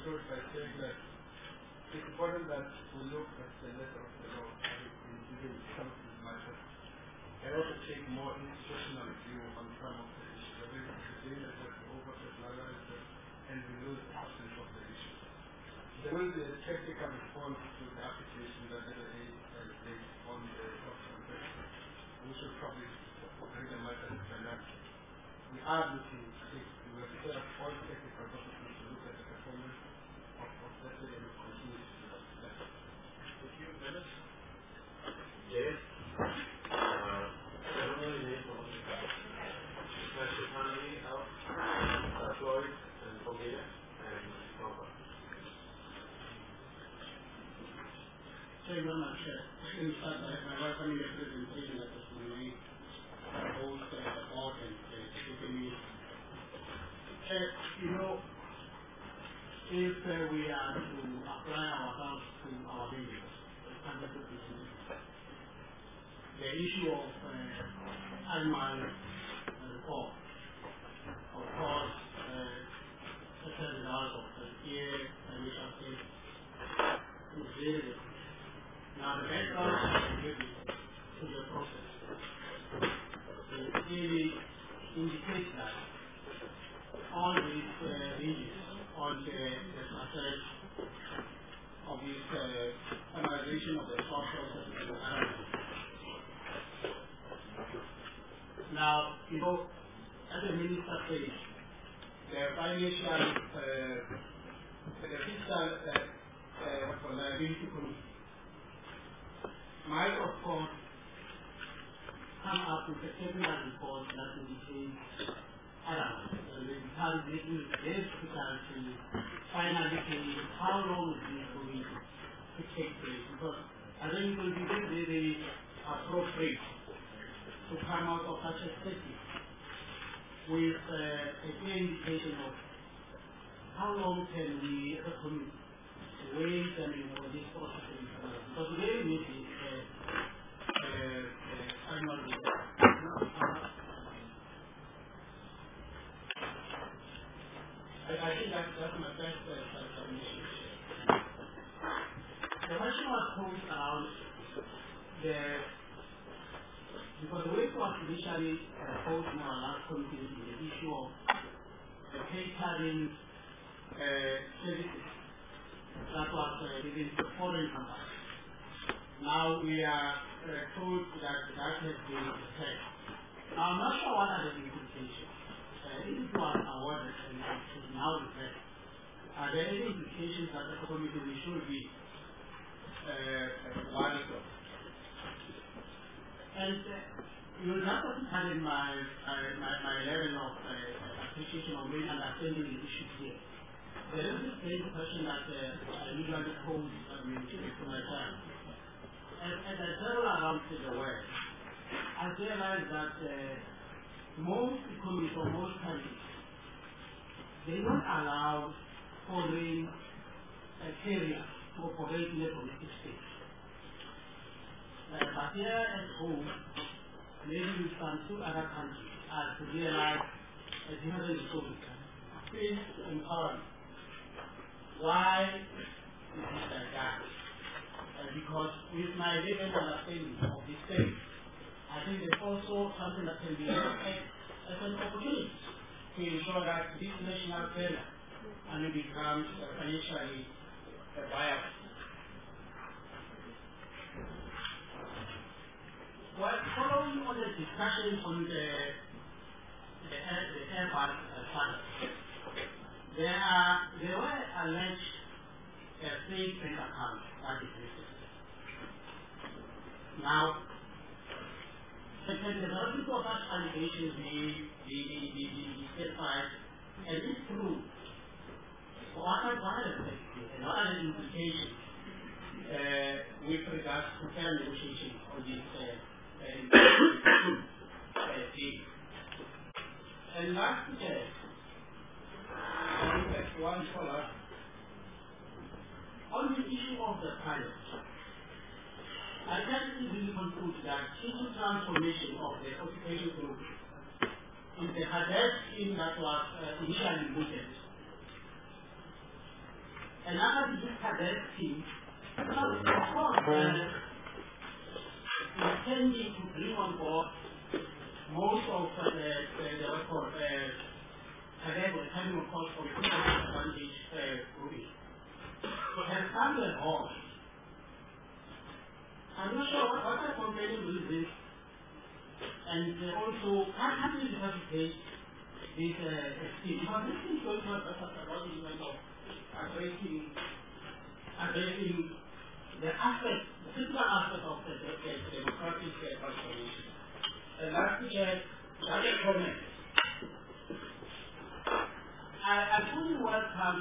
conclude by saying that it's important that we look at the letter of the law in dealing with some of these matters, and also take more institutional view on some of the issues. I think it's the data that we oversimplify and we lose the substance of the issue. There will be a technical response to the application that the SAA has made on the option test. We should probably bring the matter to finality. We are looking to take, we have set up all technical processes to look at the performance of the SAA and continue to do that. Thank you, Dennis. Yes. Professor Kennedy, Floyd, and Foglia, and Nova. Thank you very much. In fact, my welcoming the presentation that was made by both the board and the committee. You know, if we are to apply ourselves to our business, the issue of annual report, of course, as a result of the year financial state is very different. Now, the background to the process really indicates that all these regions, on the success of this analyzation of the social services. Now, you know, as the minister says, the financial, the fiscal liability committee might, of course, come up with a technical report that indicates otherwise. And the time making it very difficult to finally say how long is this going to take place. Because I think it will be very, very appropriate to come out of such a statement with a clear indication of how long can we wait for this process to be done. Because today we need annual report. I think that's my best submission. The question was posed around because the way it was initially posed in our last committee is the issue of the catering services that was given to foreign companies. Now we are told that has been assessed. Now I'm not sure what are the implications. If it was awarded and it is now assessed, are there any implications that the committee should be worried of? And you will have to find my level of appreciation of really understanding the issue here. There is this same question that I usually pose to myself. As I travel around to the West, I realize that most economies or most countries, they don't allow foreign carriers to operate in a domestic space. But here at home, maybe we can two other countries to realize a different story. Please empower me. Why is it like that? Because with my level understanding of this thing, I think there's also something that can be looked at as an opportunity to ensure that this national failure becomes financially viable. Well, following on the discussion on the Airbus fund, there were alleged fake bank accounts that existed. Now, the majority of such allegations be certified, and it's true. What are the implications with regards to fair negotiation on this deal? And last year, one follow-up on the issue of the pilot. I can't really conclude that digital transformation of the occupation group in the HADES scheme that was initially mooted And after this cadet scheme, of course, intending to bring on board most of the cadets were coming, of course, from disadvantaged grouping. So has come to a halt. I'm not sure what are complaining with this, and also how do you facilitate this scheme? Because this is going to have a development of addressing the aspect, the physical aspect of the democratic transformation. And last year, that's a comment. I fully welcome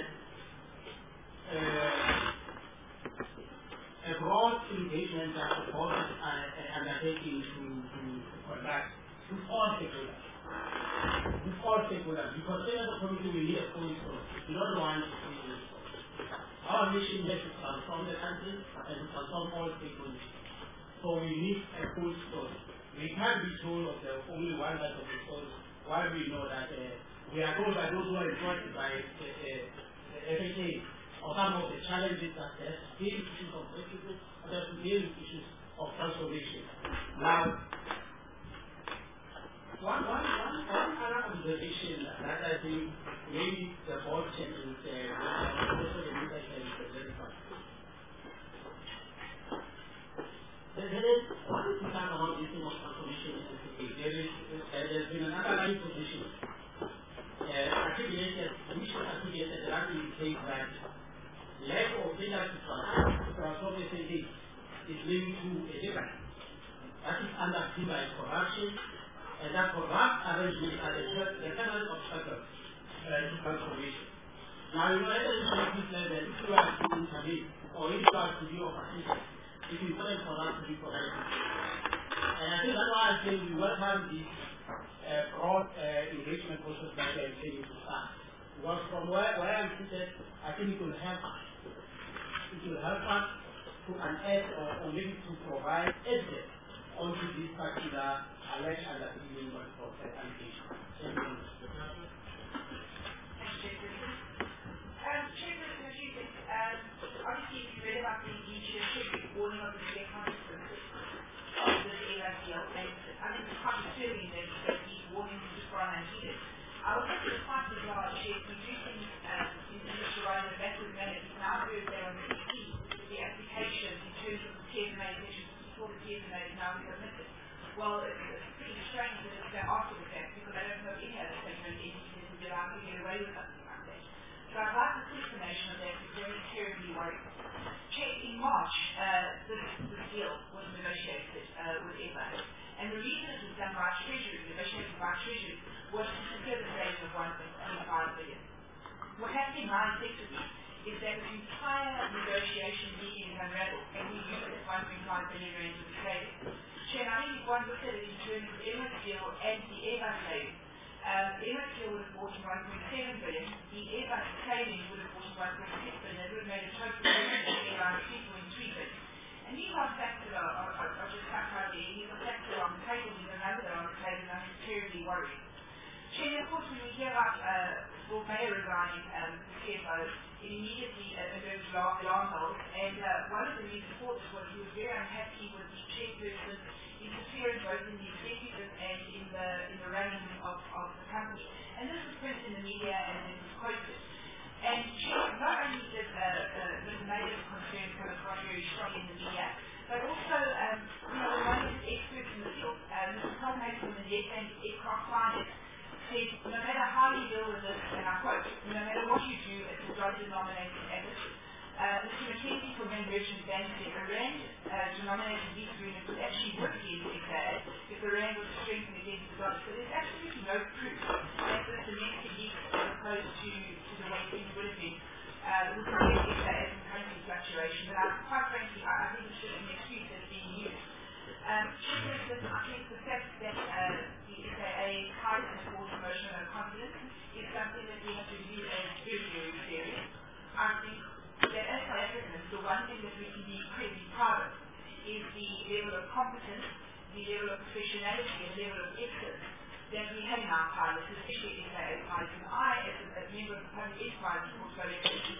a broad engagement that supports undertaking to conduct to all stakeholders. Because as a community we need a point source. We don't want our mission is to transform the country and to transform all stakeholders. So we need a full story. We can't be told of the only one side of the story while we know that we are told by those who are employed by the FHA or some of the challenges that there's big issues of racism and there's big issues of transformation. Now, one other observation that I think maybe the board changes also the research and the verified. What is the time about this thing of transformation in the city? There's been an underlying position articulated, which was articulated that in the case that lack of data to transform the city is linked to a difference. That is underpinned by corruption, and that corrupt arrangements are the current obstacle to transformation. Now, you know, at this level, if you are to intervene, or if you are to be opposition, it is important for us to be corrected. And I think that's why I say we welcome this broad engagement process that we are saying to start. Because from where I'm seated, I think it will help us. It will help us to unearth or maybe to provide evidence onto this particular alleged underpinning of allegation. Thank you. Obviously, if you read about the leadership warning of the consequences of this ELA deal, and I think it's quite disturbing that these warnings just gone unheeded. I was also quite bizarre, Chair, reducing Mr. Ryan in a backward manner. He's now heard that on the application in terms of the TFMA issues before the TFMA is now submitted. Well, it's pretty strange that it's done after the fact because I don't know any other segment entities would be allowed to get away with something like that. So I'd like a confirmation of that. It's very terribly worrying. Chair, in March, this deal was negotiated with EBA. And the reason it was done by Treasury, negotiated by Treasury, was to secure the savings of 1.25 billion. What happened in my effectively is that the entire negotiation meeting unraveled, and we used that 1.5 billion rand to the savings. Chair, I think if one looked at it in terms of EMA's deal and the EBA savings, the EMA deal would have bought 1.7 billion, the EBA savings would have bought 1.6 billion, that would have made a total savings of around 3.3 billion. And these are factors are just cut out there, these are factors on the table, these are numbers on the table, and I'm terribly worried. Chair, of course, when we hear about Lord Mayor resigning the CFO, it immediately evokes alarm bells, and one of the reasons for this was he was very unhappy with the chairperson interfering both in the executive and in the running of the company. And this was printed in the media and it was quoted. And Chair, not only did Mr. Mayor's concerns come across very strong in the media, but also, one of his experts in the field, Mr. Colmaker from the Netbank Aircraft Finance, said, no matter how you deal with this, and I quote, no matter what you do, it's a dollar-denominated asset. Mr. McKenzie from Van Merchant Bank said the rand-denominated lease agreement would actually work against the XAS if the rand was strengthened against the dollar. So there's absolutely no proof that this domestic lease, as opposed to the way things would have been, would protect XAS and currency fluctuation. But quite frankly, I think it's just an excuse that's being used. I think the fact that the SAA ties and supports emotional confidence is something that we have to view as very, very serious. I think that as South Africans, the one thing that we can be incredibly proud of is the level of competence, the level of professionality, and the level of excellence that we have in our pilots, especially SAA pilots. And I, as a member of the Public Enterprise Portfolio Committee,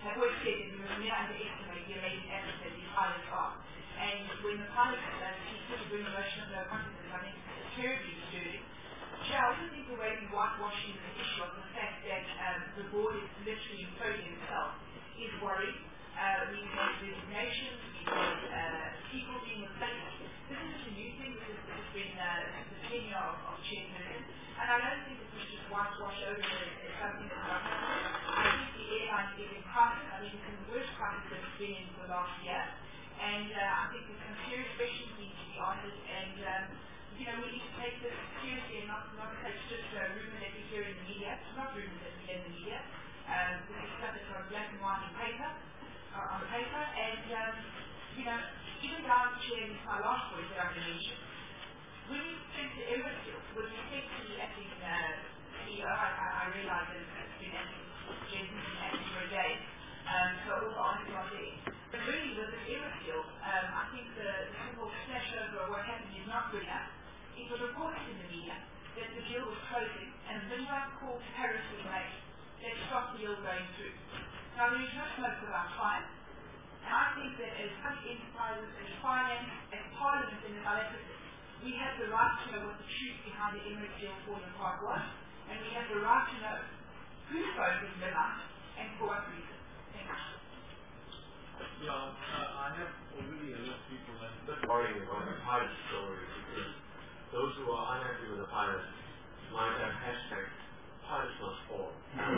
have always said that we will never underestimate the amazing efforts that these pilots are. And when the pilots put to bring a motion of no confidence, I think it's terribly disturbing. I also think the way we whitewashing the issue of the fact that the board is literally imposing itself is worrying. We've had resignations, we've had people being replaced. This is a new thing. This has been the tenure of chairperson. And I don't think that we should whitewash over it as something that's not happening. I think the airline is in crisis. I think it's in the worst crisis that it's been in for the last year. And I think there's some serious questions need to be answered. And we need to take this seriously and not take just rumours that we hear in the media. It's not rumours that we hear in the media. This is stuff that's on black and white on paper. And even down to my last point that I mentioned, when we think to Emirates, when we think to the acting CEO, I realise that it's been acting for a day, so all the answers are there. But really, with the Emirates deal, I think the simple flash over what happened is not good enough. It was reported in the media that the deal was closing, and a midnight call to Paris was made that stopped the deal going through. Now, there is no smoke without fire, and I think that as public enterprises, as finance, as parliament in South Africa, we have the right to know what the truth behind the Emirates deal falling apart was, and we have the right to know who spoke in midnight and for what reason. Thank you. Yeah, I have already a lot of people that Just worrying about the pilot story because those who are unhappy with the pilots might have hashtag pilots must fall.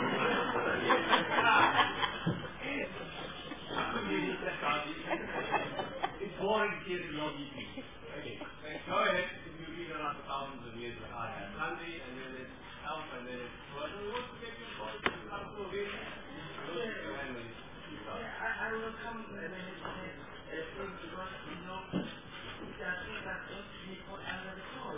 It's boring hearing your meeting. Okay, go ahead. If you read around the thousands of years that I have Sunday, and then it's health, and then it's what do you want to get your voice? You come to a baby. I will come and then because these are things that don't be put under the call.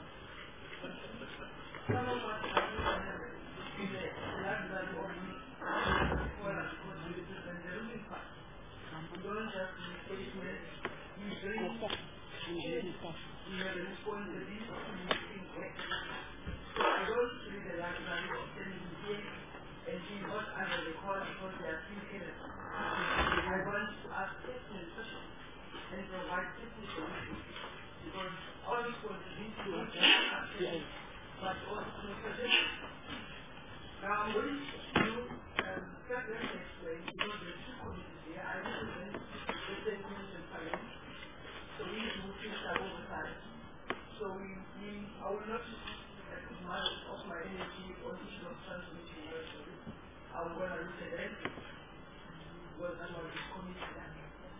Some of us are in the library of the because we represent the ruling part. We don't just replace it. We bring we have a responsibility to think so I don't see the library of telling here and she was under the call because they are still in it. I want to ask technical questions and provide technical issues because all this contributes to action but also to suggestions. Now I'm going to let them explain because there are two committees here. I represent the State Commission Parliament. So we move things over time. So I will not put much of my energy on issues of transmission. I'm going to look at that because I'm on this committee now.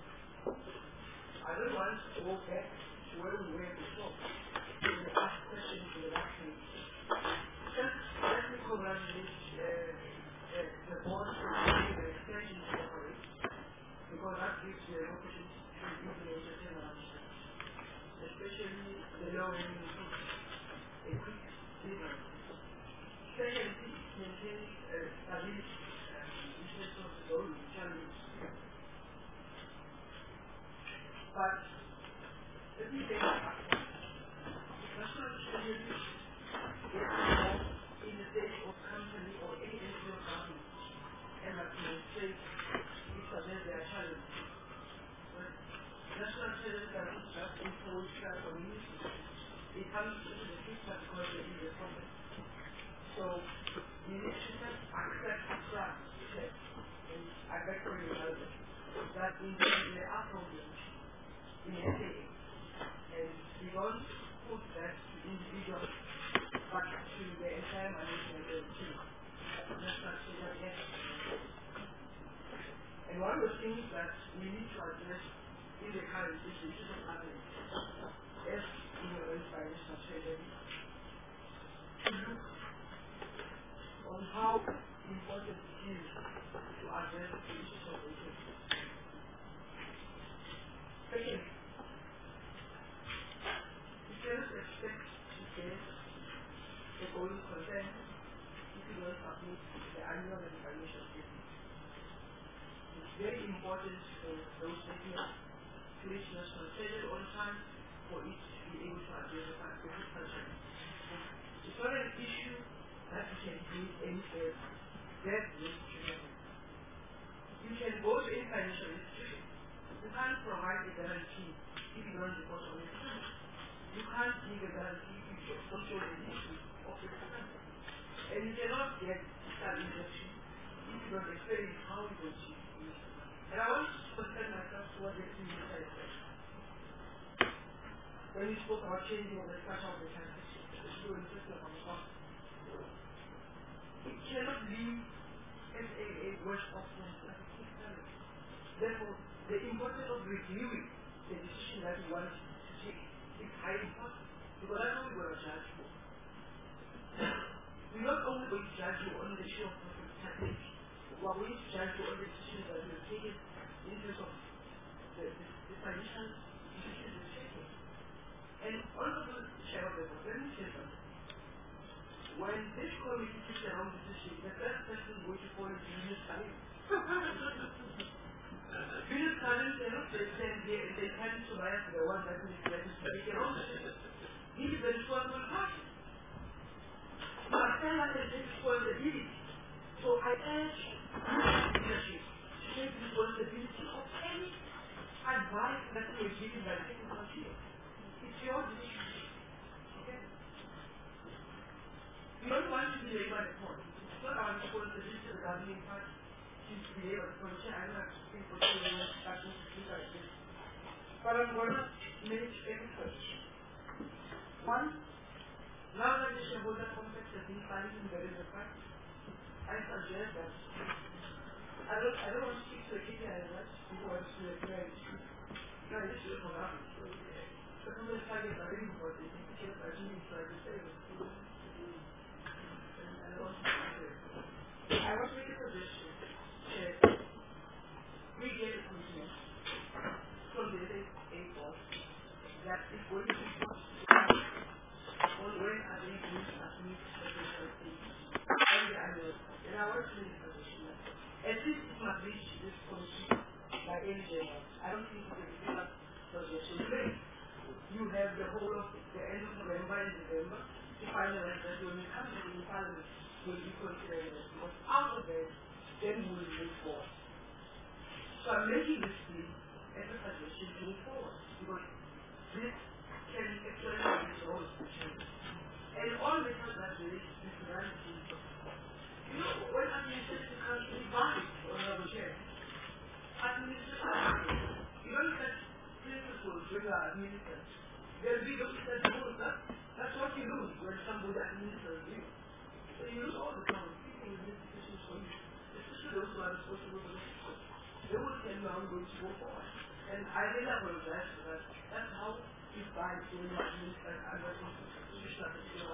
I don't want to go back to where we were before. We ask questions to the last meeting. Just let me congratulate the board for doing the extension to operate because that gives you an opportunity to implement the turnaround, especially the low-hanging fruit, a quick delivery. Secondly, maintaining stability and business of the goal challenges. But let me take a factor. National strategy is involved in the state of company or any individual company and administrate is address their challenges. But national strategy doesn't just impose that community. It comes into the picture because there is a problem. So we need to just accept the fact and I beg for your help that indeed there are problems in SAA and we don't put that to individuals but to the entire management of the team. That's not so that yet. And one of the things that we need to address in the current situation of happening as influenced by this strategy to look on how important it is to address the issues of the safety. Second, we cannot expect to get the going consensus if you don't submit the annual evaluation statement. It's very important for those statements to reach national standard on time for it to be able to address the scientific concern. It's not an issue that we can do any further. That needs to happen. you can go to any financial institution. You can't provide a guarantee if you don't deposit on it. You can't give a guarantee if you don't show the issue of the system. And you cannot get that injection if you don't explain how you don't use it. And I want to concern myself to what the minister said. When we spoke about changing of the structure of the transition, the school and system of the cost. It cannot leave SAA worse off than therefore, the importance of reviewing the decision that we want to take is highly important. Because that's what we're going to judge for. We're not only going to judge you on the issue of profitability, we're going to judge you on the decisions that you're taking in terms of the financial decisions you're taking. And honorable shareholders, let me say something. When this committee takes a wrong decision, the first person going to fall is Yunus Salim. Yunus Salim cannot stand here and they can't survive the one that is ready to make a wrong decision. He is the responsible party. Marcella has this responsibility. So I urge leadership to take responsibility of any advice that you are given by the technical team. It's your decision. Okay? We don't want to be labor at the point. It's not our responsibility to the governing party to be able to consider. I don't have to speak for 2 years starting to speak like this. But I'm going to make efforts. One, now that the shareholder complex has been filed in the river practice, I suggest that I don't want to speak to the KPI much before I speak to the KPI. No, this is what happens. But some of the targets are really important. Because I think it's like the same. I want to make a suggestion that we get a commitment from the SAA board that is going to be on when are they going to admit the and I want to make a suggestion that at least it must reach this committee by any January. I don't think it's a different suggestion today. You have the whole of the end of November and December to finalize that when you come to the Parliament will be considering it. Because out of that, then we will move forward. So I'm making this plea as a suggestion to move forward. Because this can actually be the whole situation. And all the things that relate to personality, you know, when administration comes to be valid on another chair, administration, you don't get principles when you are administered. There'll be those that do that. That's what you lose when somebody administers you. So you lose all the time. People will make decisions for you. Especially those who are responsible for the system. They will tell you how you're going to go forward. And I really apologize for that. That's how you find when you administer under constitutional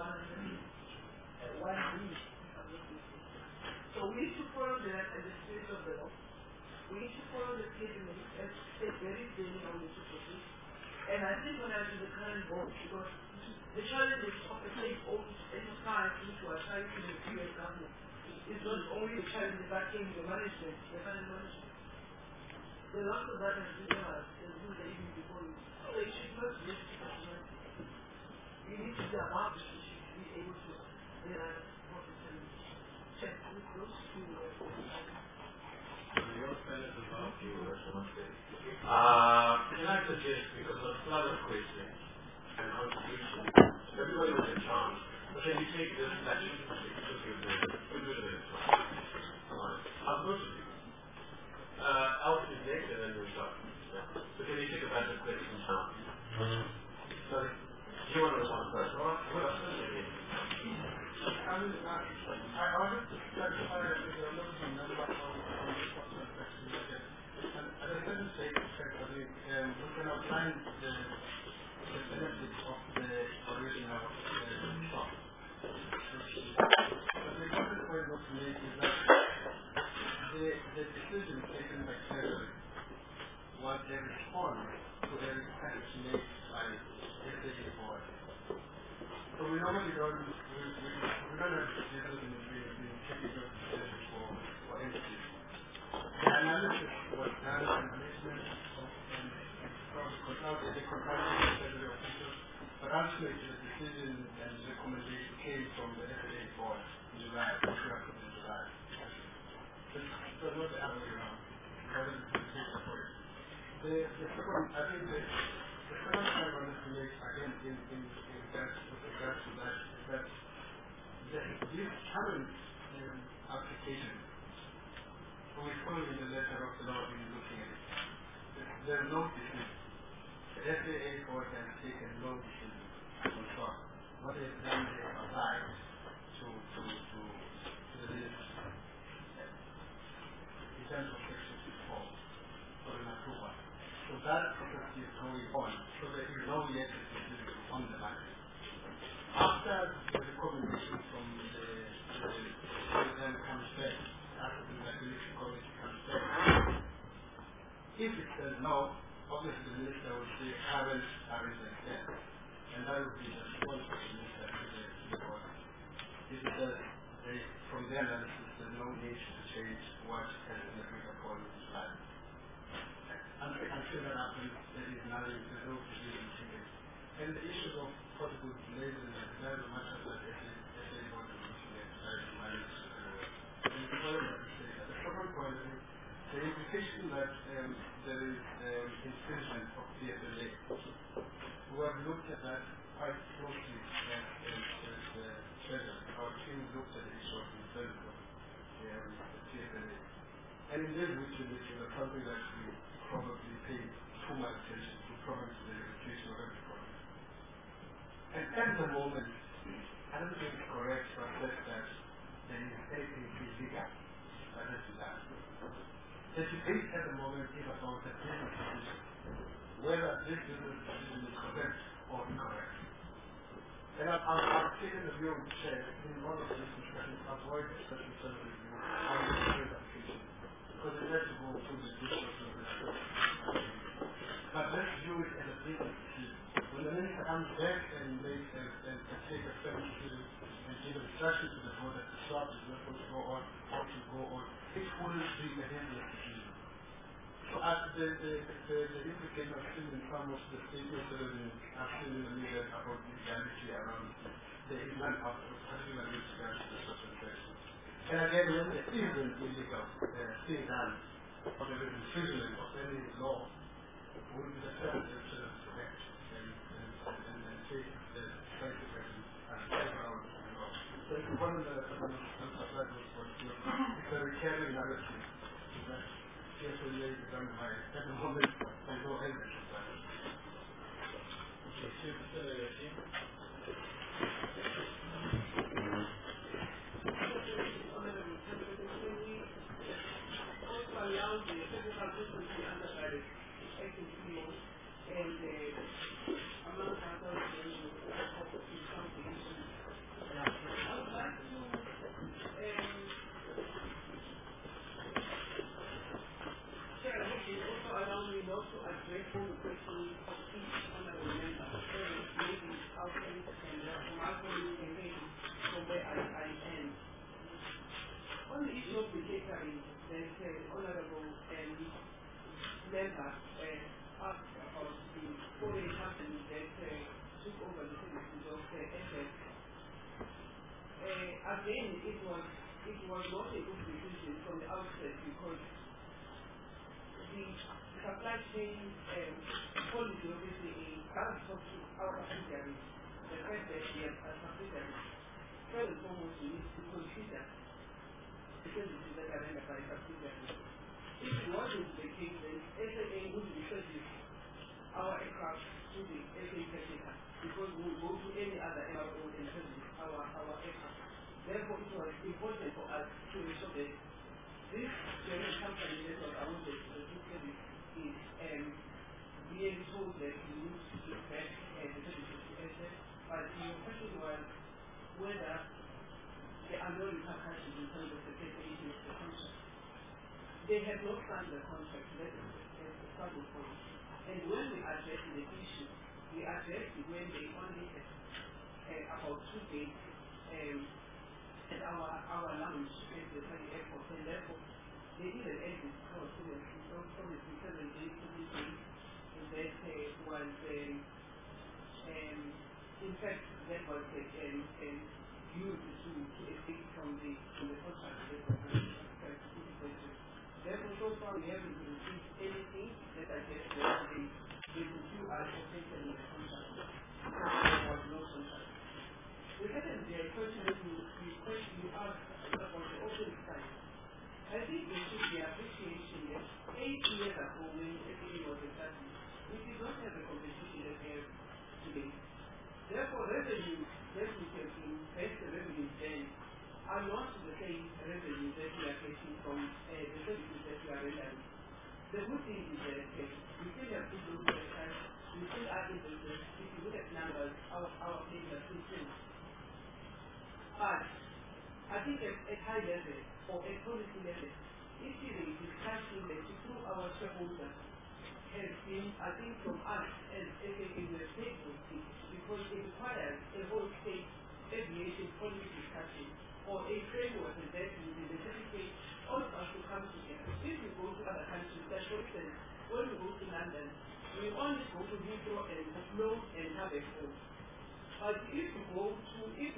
one week. So we need to follow that and the spirit of the law. We need to follow the statement and stay very clearly how we should proceed. And I think when I was in the current board, because the challenges of the state enterprise into a trying to review a government is not only the challenges that came to the management, the current management. The loss of that has been realized and do the evening before you. So it should not be personality. You need to be about this issue to be able to realize what is and check with those two can I suggest, because of a lot of questions and contributions, everybody was a chance, but can you take this session to give the I'll go to you. Alex is next and then we'll start. So can you take a bunch of questions now? Sorry? Do you want to respond first? What else is there? I wanted to clarify that there are lots of numbers on this question again. And at a certain stage, we can outline the benefits of the original stock. But the important point was to make is that the decision taken by Treasury was a response to a request made by the SAA board. So we normally don't have decisions in the technical decision for entities. The analysis was done on management of the consulting Treasury officials, but ultimately the decision and recommendation came from the SAA board in July, which we have put in July. So not the other way around. important to take the point. The second, I think the second point I wanted to make again in that with regards to that is that this current application, we saw in the letter of the law in looking at it, there's no decision. The SAA court has taken no decision on top. What is done, they have applied to the list in terms of section 64 for an approval. So that process is going on. So there is no yet decision on the matter. After the recommendation from the president comes back, after the regulation committee comes back, if it says no, obviously the minister will say current arrangement then. And that would be the response of the minister to the court. If it says from their analysis there's no need to change what has been agreed upon in the plan. Until that happens, there is nothing, there's no decision taken. And the issues of possible delays in the design of matters that SA board is looking at trying to manage. And the point that we say that the second point is the implication that there is infringement of PFLA. We have looked at that quite closely as Treasurer. Our team looked at the issue of infringement of the PFLA. And indeed, we feel this is something that we probably pay too much attention to, probably to the education of every problem. And at the moment, I don't think it's correct to assess that there is anything illegal other than that. The debate at the moment is about the business decision, whether this business decision is correct or incorrect. And I've taken the view which in one of these discussions avoid a special service review on the business application, because it has to go through the details of the scope. But let's view it as a business decision. When the minister comes back and make and take a special decision and give instruction to the board that the shop is not going to go on or to go on, it will be a business decision. So as the implication I've seen in some of the statements that I've seen in the media about the legality around the England output, particularly with regards to the social section. And again, when there is an illegal thing done, or there is infringement of any law, will be the first to act and take the consequences and take around the law. So it's important that I emphasize those points. It's a recurring narrative that PFLA is done by, at the moment, there's no evidence of that. Okay, Chief, allow the technical system to be underguided, SACO, and among others, some of the issues. I would like to share a bit, also allow me not to address all the questions of each honorable member, maybe outcomes and from our communication from where I am. On the issue of the catering, there's an honorable member asked about the foreign company that took over the services of SF. Again, it was not a good decision from the outset because the supply chain policy obviously does talk to our subsidiaries. The fact that we have a subsidiary, first and foremost, we need to consider the services that are rendered by subsidiaries. If it wasn't the case, then SAA would be serving our aircraft to the SAA technical because we will go to any other MRO and service our aircraft. Therefore, it was important for us to ensure that this German company that was awarded the service is being told that we need to give back the services to SAA. But the question was whether there are no repercussions in terms of the capability of the contract. They have not signed the contract, that is the starting point. And when we address the issue, we address it when they only have about 2 days at our lounge at the airport, and therefore they didn't end this clause, so obviously 7 days to this week, and that was, in fact, that was used to escape from the contract that was Therefore, so far we haven't received anything that I guess they could do as potential in the contract. There was no contract. The second question that you asked about the open side. I think there should be appreciation that 8 years ago when SAA was established, we did not have the competition that we have today. Therefore, revenue that we have been based the revenue then are not the same revenue that we are getting from the services that we are rendering. The good thing is that we still have good local websites, we still are able to, if you look at numbers, our things are still changed. But I think at high level or at policy level, if it is discussing that through our shareholders has been, I think from us as SAA we have taken it because it requires a whole state aviation policy discussion or a framework that will necessitate all of us to come together. If we go to other countries, like for instance, when we go to London, we only go to Heathrow and Flow and have a home. But if you go to, if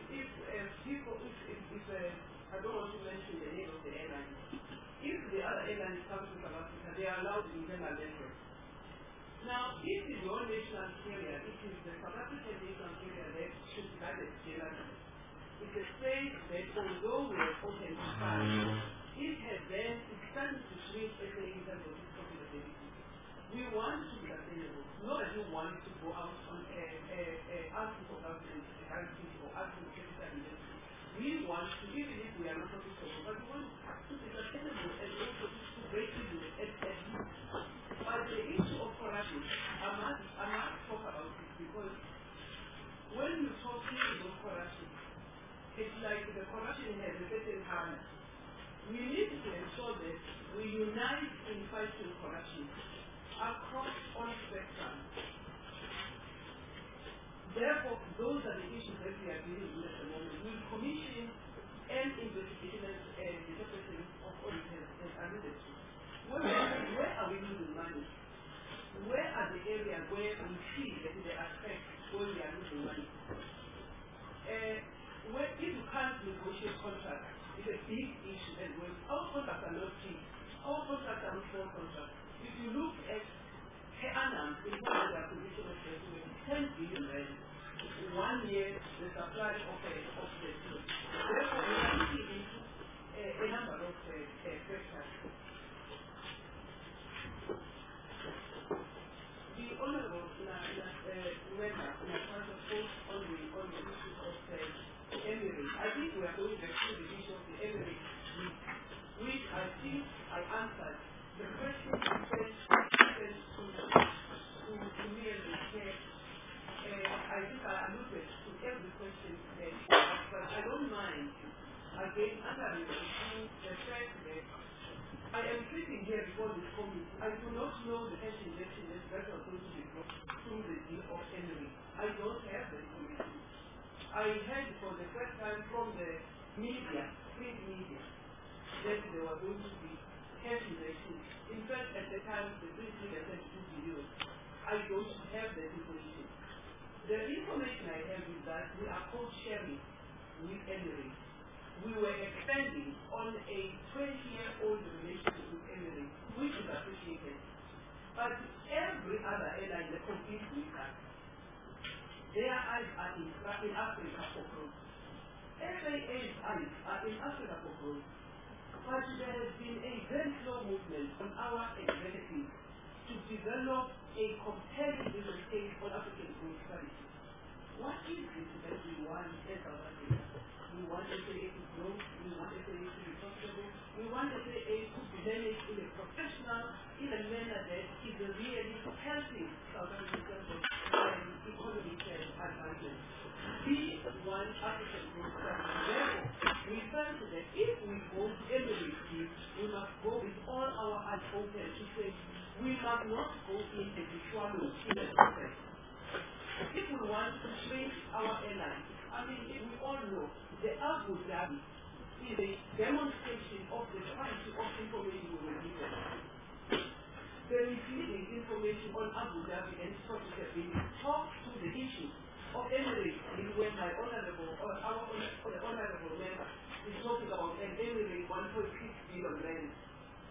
I don't want to mention the name of the airline, if the other airlines come to South Africa, they are allowed internal networks. Now, if it's your national carrier, it is the South African national carrier that should guide the generally. It's a space that although we are open to fly, it has then started to shrink SAA in terms of its profitability. We want to be sustainable. Not that we want to go out on asking for government guarantees or asking for capital investment. We want to, even if we are not profitable, but we want to be sustainable and also to break even at least. But the issue of corruption, I must talk about it because when you're talking about corruption, it's like the corruption has a certain harm. We need to ensure that we unite in fighting corruption across all spectrums. Therefore, those are the issues that we are dealing with at the moment. We commission and investigation and interpretation of auditors as alluded to. Where are we losing money? Where are the areas where we see that the aspects where we are losing money? If you can't negotiate contracts, it's a big issue. And when our contracts are not cheap, our contracts are not small contracts. If you look at Anam, in terms of the acquisition of the 10 billion rand, 1 year the supply of the tool. Therefore, we are looking into a number of factors. The Honourable member has spoke on the issue of Emirates. I think we are going back to the issue of the Emirates, which I think I answered. The question to me and the chair, I think I alluded to every question today, but I don't mind again answering the fact that I am sitting here before this committee. I do not know the cash injection that was going to be brought through the deal of Emirates. I don't have the information. I heard for the first time from the media, print media, that there were going to be cash injections. In fact, at the time, the print media said 2 billion. I don't have that information. The information I have is that we are co-sharing with Emirates. We were expanding on a 20-year-old relationship with Emirates, which is appreciated. But every other airline that competes with us, their eyes are in Africa for growth. SAA's eyes are in Africa for growth. But there has been a very slow movement on our executives to develop a compelling business case for African growth strategy. What is it that we want as South Africa? We want SAA to grow, we want SAA to be profitable, we want SAA to be managed in a professional, in a manner that is really helping South Africa in terms of economic advantage. We want African growth strategy. Therefore, we felt that if we go to Emirates, we must go with all our eyes open to say we must not go in and be swallowed in the process. If we want to shrink our airlines, I mean, we all know the Abu Dhabi is a demonstration of the quality of information we were given. The misleading information on Abu Dhabi and profitability talks to the issue of Emirates, when my honourable or the honourable member is talking about an Emirates 1.6 billion rand.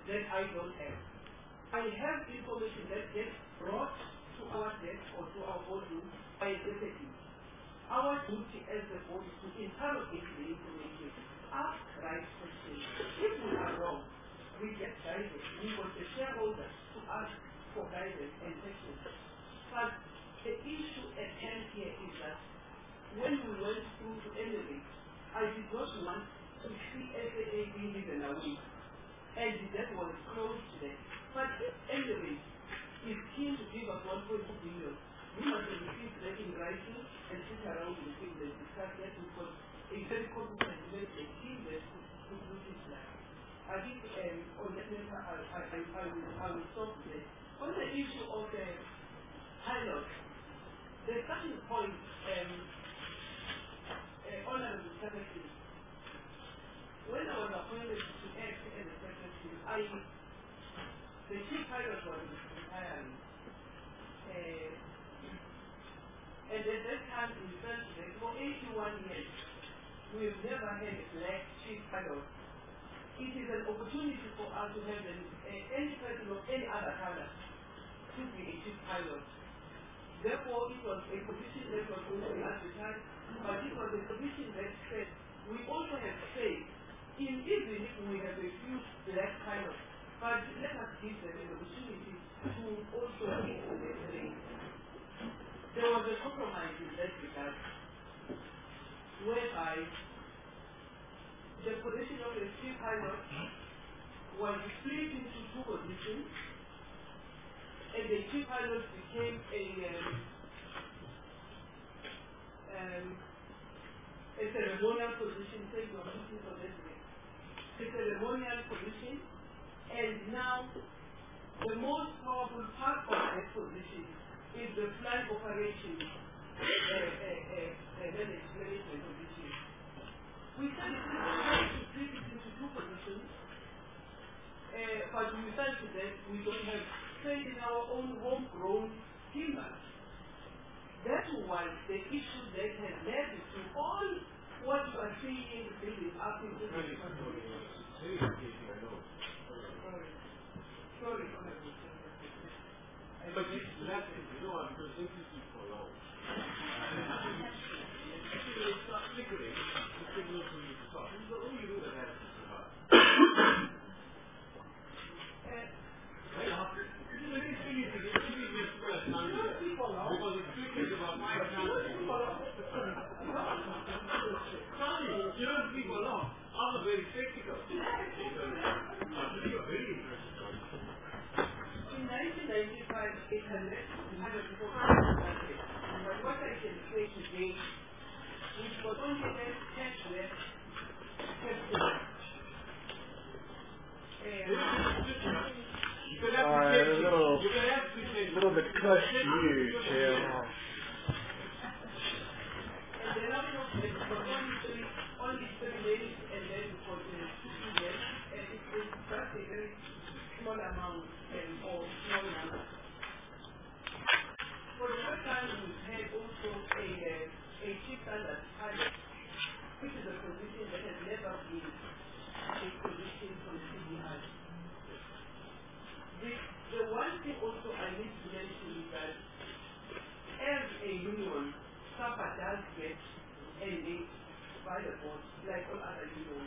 that I don't have. I have information that gets brought to our desk or to our boardroom by executive. Our duty as the board is to interrogate the information, ask right questions. If we are wrong, we get guidance. We want the shareholders to ask for guidance and questions. But the issue at hand here is that when we went through to Elevate, I did not want to see SAA being given away. And that was close to that. But if Elevate is keen to give us 1.2 billion, we must receive that in writing and sit around with him and discuss that because a very competent team that could do this plan. I think on that matter, I will stop there. On the issue of the pilot, the starting point, Honorable Secretary, when I was appointed to act as the Secretary, the chief pilot was retiring. And at that time, we felt that for 81 years, we have never had a black chief pilot. It is an opportunity for us to have any person of any other color to be a chief pilot. Therefore, it was a position that was open at the time, but it was a position that said we also have faith in even if we have a few black pilots, but let us give them an opportunity to also get to their training. There was a compromise in that regard, whereby the position of the chief pilot was split into two positions, and the chief pilot became a ceremonial position, a ceremonial position, and now the most powerful part of that position is the flight operation management position. We said it is to split it into two positions, but we felt that we don't have faith in our own homegrown teamers. That was the issue that has led to all what you are seeing building up in the Sorry, but that's it, you know, I'm just interested for long. It's not flickering, it's signal for you to stop. This is the only rule that has to survive. Very hard. It's very easy to express because it's flickering about 5 times. You don't speak for long. I'm very skeptical. You're very interested. In 1995, it had less than 100 people but what I can say today, which was only less cashless, a little bit close to you, Chair. And then only 3 days, and then for the 2 years, and it was just a very small amount or small number. For the first time, we had also a chief standard pilot, which is a position that has never been a position from CDI. The one thing also I need to mention is that as a union, SAPA does get engaged by the board, like all other unions.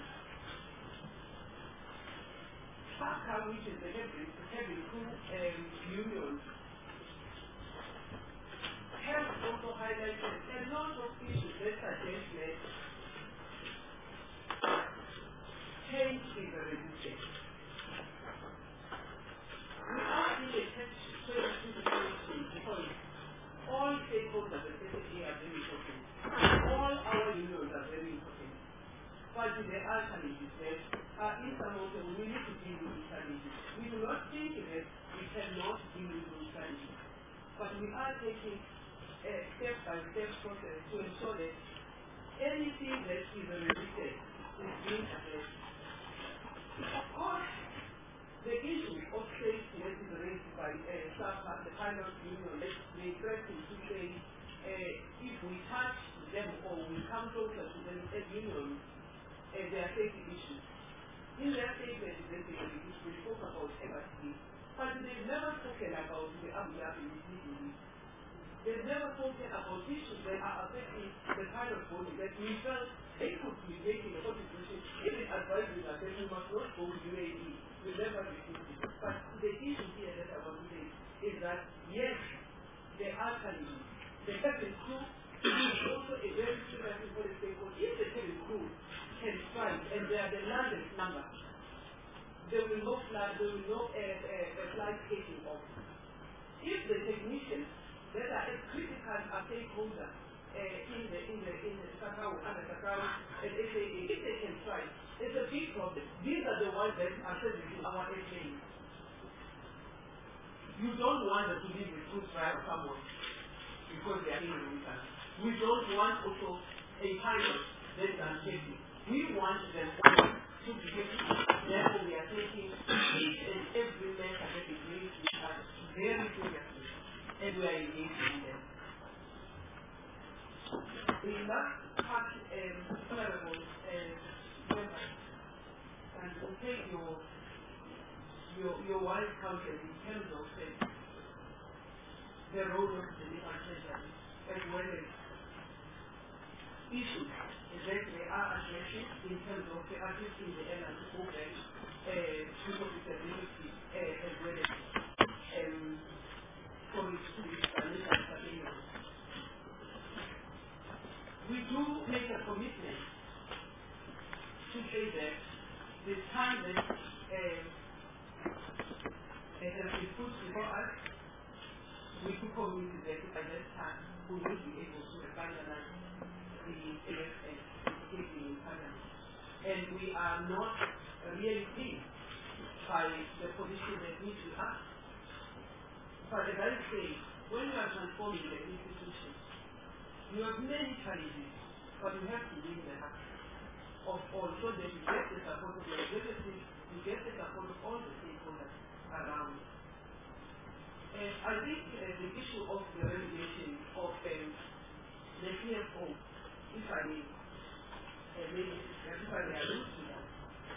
SAPA, which is the having two unions, has also highlighted a lot of issues that suggest that change is a resistance. We are in a situation because all stakeholders at SSA are very important. All our unions are very important. But there are challenges that are insurmountable. We need to deal with these challenges. We do not think that we cannot deal with those challenges. But we are taking a step-by-step process to ensure that anything that is related is being addressed. Of course, the issue of safety that is raised by SAPA, the pilot union, they threaten to say if we touch them or we come closer to them as unions, there are safety issues. In their statement, they spoke about MRC, but they've never spoken about the Abu They've never spoken about issues that are affecting the kind of body that we felt they could be making a contribution, even advising us that we must not go to UAE, we never refuse it. But the issue here that I want to say is that, yes, there are challenges. The cabin crew is also a very serious important stakeholder. If the cabin crew can strike, and they are the largest number, there will no flight taking off. If the technicians that are as critical as stakeholders in the Sakau and the Sakau and SAA, if they can strike, it's a big problem. These are the ones that are servicing our SAA. You don't want them to leave the food trial someone because they are in the winter. We don't want also a pilot that is unhappy. We want them to be happy. Therefore, we are taking each and every measure that is made with us very seriously, and we are engaging in them. We must have honorable members, and we take your wise counsel in terms of the role of the different treasury, as well as issues that they are addressing in terms of the assisting the airline to go back to profitability, as well as for its financial stability. We do make a commitment to say that the time that has been put before us, we could communicate that by that time we will be able to finalize the AFS in Parliament. And we are not really pleased by the position that needs to us. But as I say, when you are transforming the institution, you have many challenges, but you have to win the heart of all so that you get the support of your executives, you get the support of all the stakeholders around. And I think the issue of the relegation of the CFO, if I may allude to that,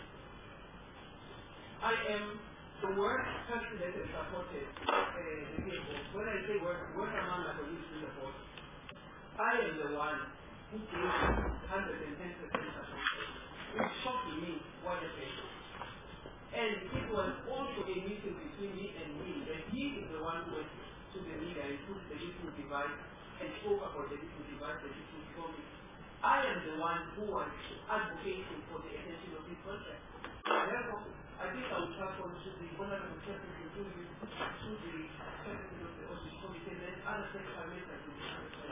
I am the worst person that has supported the CFO. When I say work among the police in the board, I am the one who gave 110% support. It's shocking me what I say. And it was also a meeting between me and him, that he is the one who went to the media and put the little device and spoke about the little device that he told me. I am the one who was advocating for the attention of this contract. Therefore, I think I will pass on to the Honorable Secretary to the Secretary of the Audit Committee and then other secretary members will be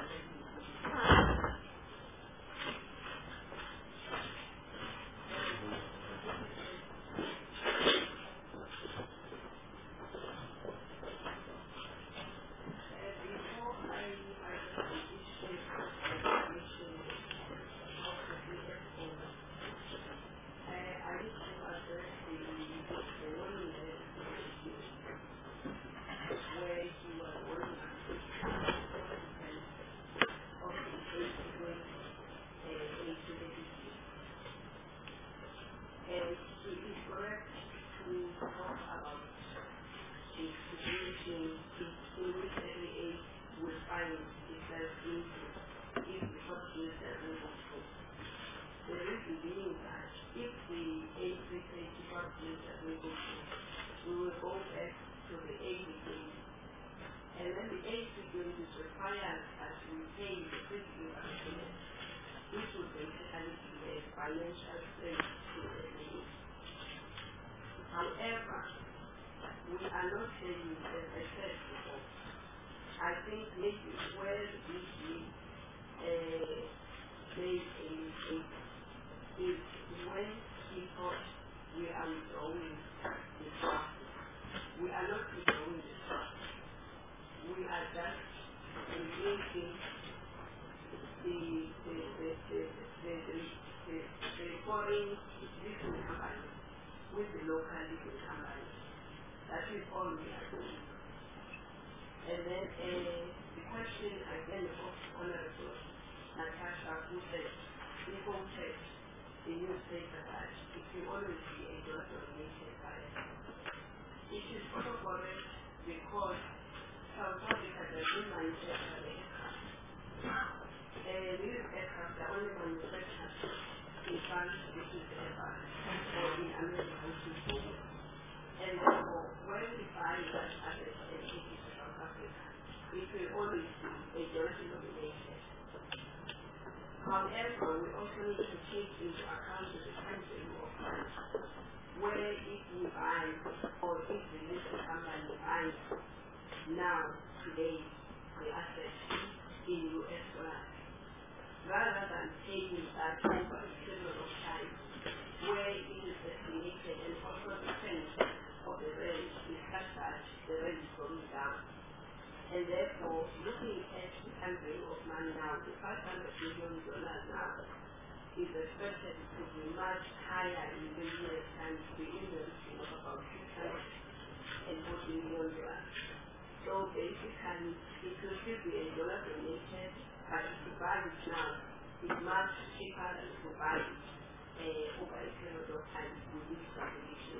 However, we are not saying, as I said before, I think maybe where the BC made a mistake is when he thought we are withdrawing the trust. We are not withdrawing the trust. We are just engaging the foreign legal company with the local legal company. That is all we are doing. And then the question again of Honorable Natasha, who said, we voted the newspaper that it will always be a dominated by it. It is also correct because South Africa does not manufacture the aircraft. These aircraft are only manufactured in France, which is Airbus, or in America, which is Boeing. And therefore, when we buy that asset and take it to South Africa, it will always be a joint denomination. However, we also need to take into account the country of France, where if we buy, or if the listed company buys now, today, the asset in US dollars, rather than taking that over a period of time, where it is estimated and also the trend of the rent is such that the rent is going down. And therefore, looking at the handling of money now, the $500 million now is expected to be much higher in the years and to be in the region of about $640 million. So basically, it will still be a dollar donated, but if you buy it now, it's much cheaper than to buy it over a period of time with this calculation.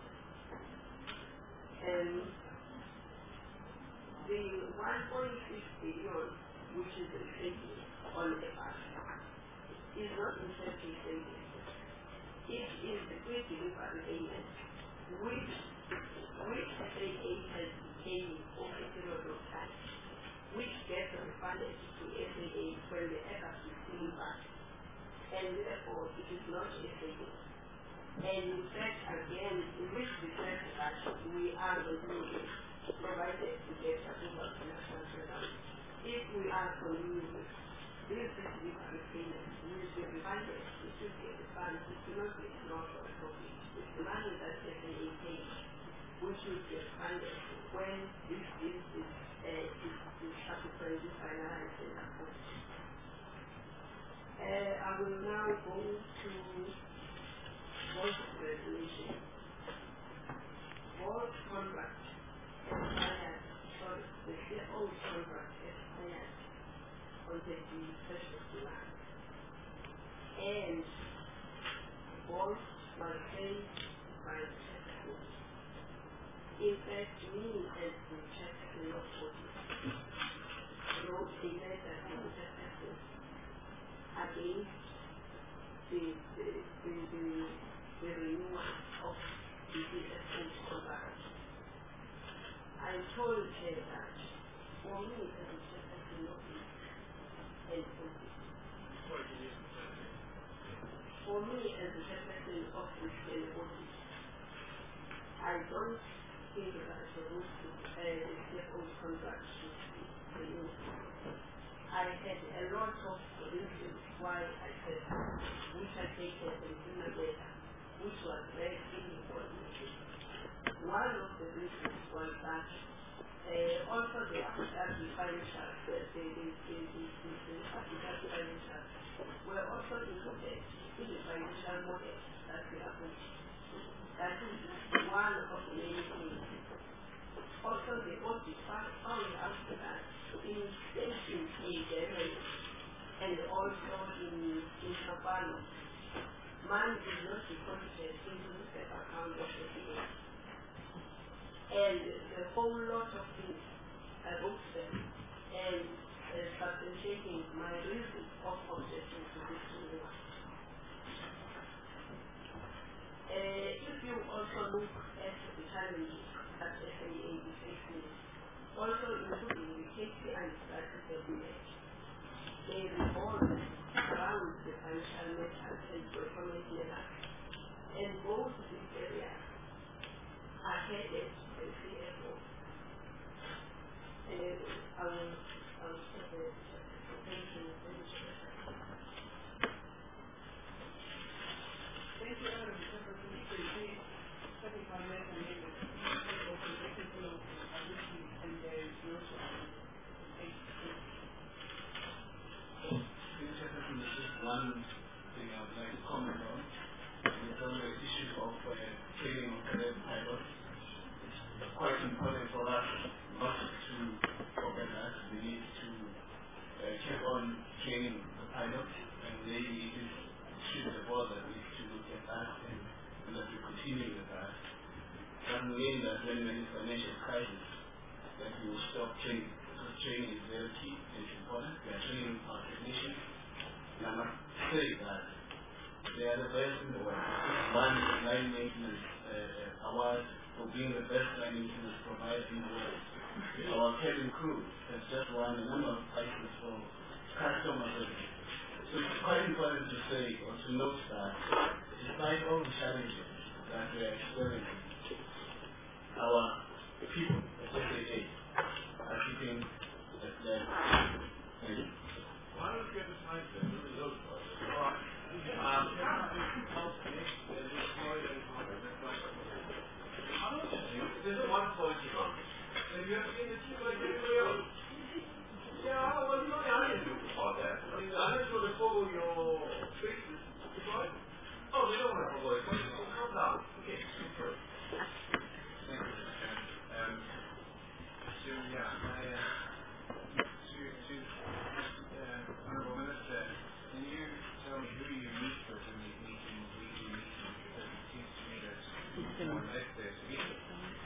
The 1.6 billion, which is the saving on the back, is not essentially saving. It is the great delivery payment, which SAA has been paying over a period of time, which gets refunded to SAA when the aircraft is delivered. And therefore, it is not a saving. And in fact, again, which reflects that we are continuing, provided to get approval from national treasury. If we are continuing, this delivery payment will be refunded. It should be refunded. It will not be lost or profit. It's the money that SAA pays, which will be refunded when this is subsequently finalized and approved. I will now go to board resolution. Board contract expired, the CFO's contract expired on the 31st of July. And board was paid by the CFO. In fact, me as the chairman of board wrote a letter to the CFO against the renewal of the CFO's contract. I told her that for me as a chairman of for me as a chairman of this body, I don't think that the CFO's contract should be renewed. I had a lot of reasons why I said that, which I take as a letter, which was very important. One of the reasons was that also the Abu financial, were also included in the financial model that we approach. That is one of the many things. Also, the audit found out that in stations in Germany and also in Savannah, money is not deposited into the account of the people. And a whole lot of things about them and substantiating my reason of objection to this renewal. If you also look at the challenges that SAA is facing, also including the KPI that is established, they revolve around the financial matters and performance matters. And both these areas are headed by the CFO. I will stop there. Thank you. Thank you, Adam. One thing I would like to comment on is on the issue of training of cadet pilots. It's quite important for us not to forget that we need to keep on training the pilots, and maybe it is should the board that we should look at that and that we continue with that. Doesn't mean that when there is financial crisis that we will stop training, because training is very key and it's important. We are training our technicians, and I must say that they are the best in the world. One line maintenance award for being the best line maintenance provider in the world. Our cabin crew has just won a number of prizes for customer service. So it's quite important to say or to note that despite all the challenges that we are experiencing, our people at SAA are keeping the flag. Thank you. Why don't we have a time to really look for it? There's one point you want. Have you ever seen the team like anybody else? Yeah, well, you know, I didn't do about that. I mean, I just want to follow your faces, right? Oh, they don't want to follow it. So calm down. Okay, super. Thank you, so, yeah, Honourable Minister, can you tell me who you meet with in these meetings, weekly meetings? Because it seems to me that more or less there's a meeting.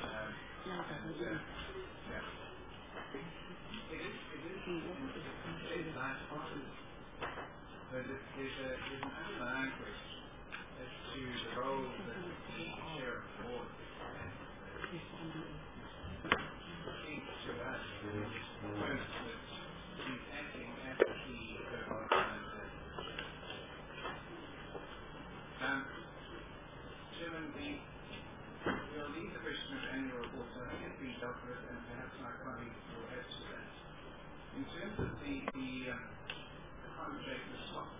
It is nice process, but there's an underlying question as to the role that the chair of the board seems to us first that he's acting as the key organizer. Chairman, we'll leave the question of annual reports. I think it's been dealt with, and perhaps my colleagues will add to that. In terms of the contract with stock,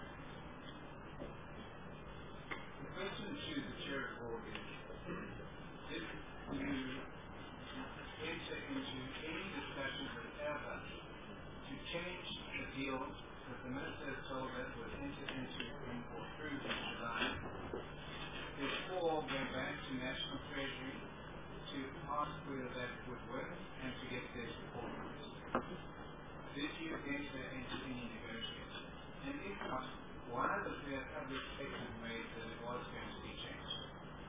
the question to the chair of the board is, did you enter into any discussions with Airbus to change the deal that the minister has told us was entered into or approved in July, before going back to National Treasury to ask whether that would work and to get their support? Did you enter into any negotiations? And if not, why was there a public statement made that it was going to be changed?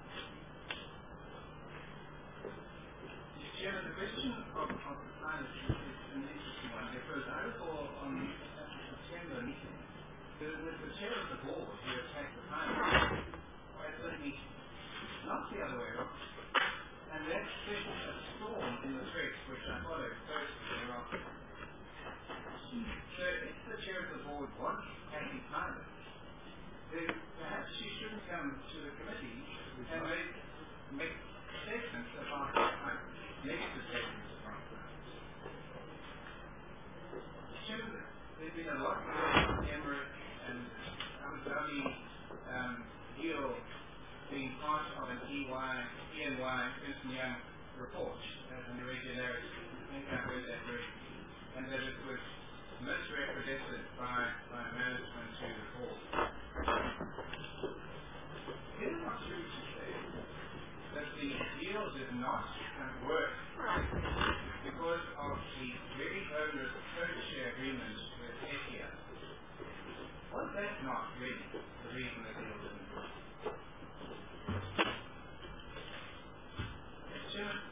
Chairman, the question of the finance is an interesting one, because I recall on the September meeting, there was the chair of the board who attacked the finance at the meeting, not the other way around. And that set a storm in the press, which I followed closely thereafter. So if the chair of the board wants acting private, then perhaps she shouldn't come to the committee and make statements about negative statements about that. Chairman, there's been a lot of Emirates and Abu Dhabi deal being part of an EY, Ernst & Young report as an irregularity. I think I heard that very, and that it was misrepresented by management to the board. Is it not true to say that the deal did not work because of the very onerous code-share agreement with Etihad? Was that not really the reason the deal didn't work? Chairman,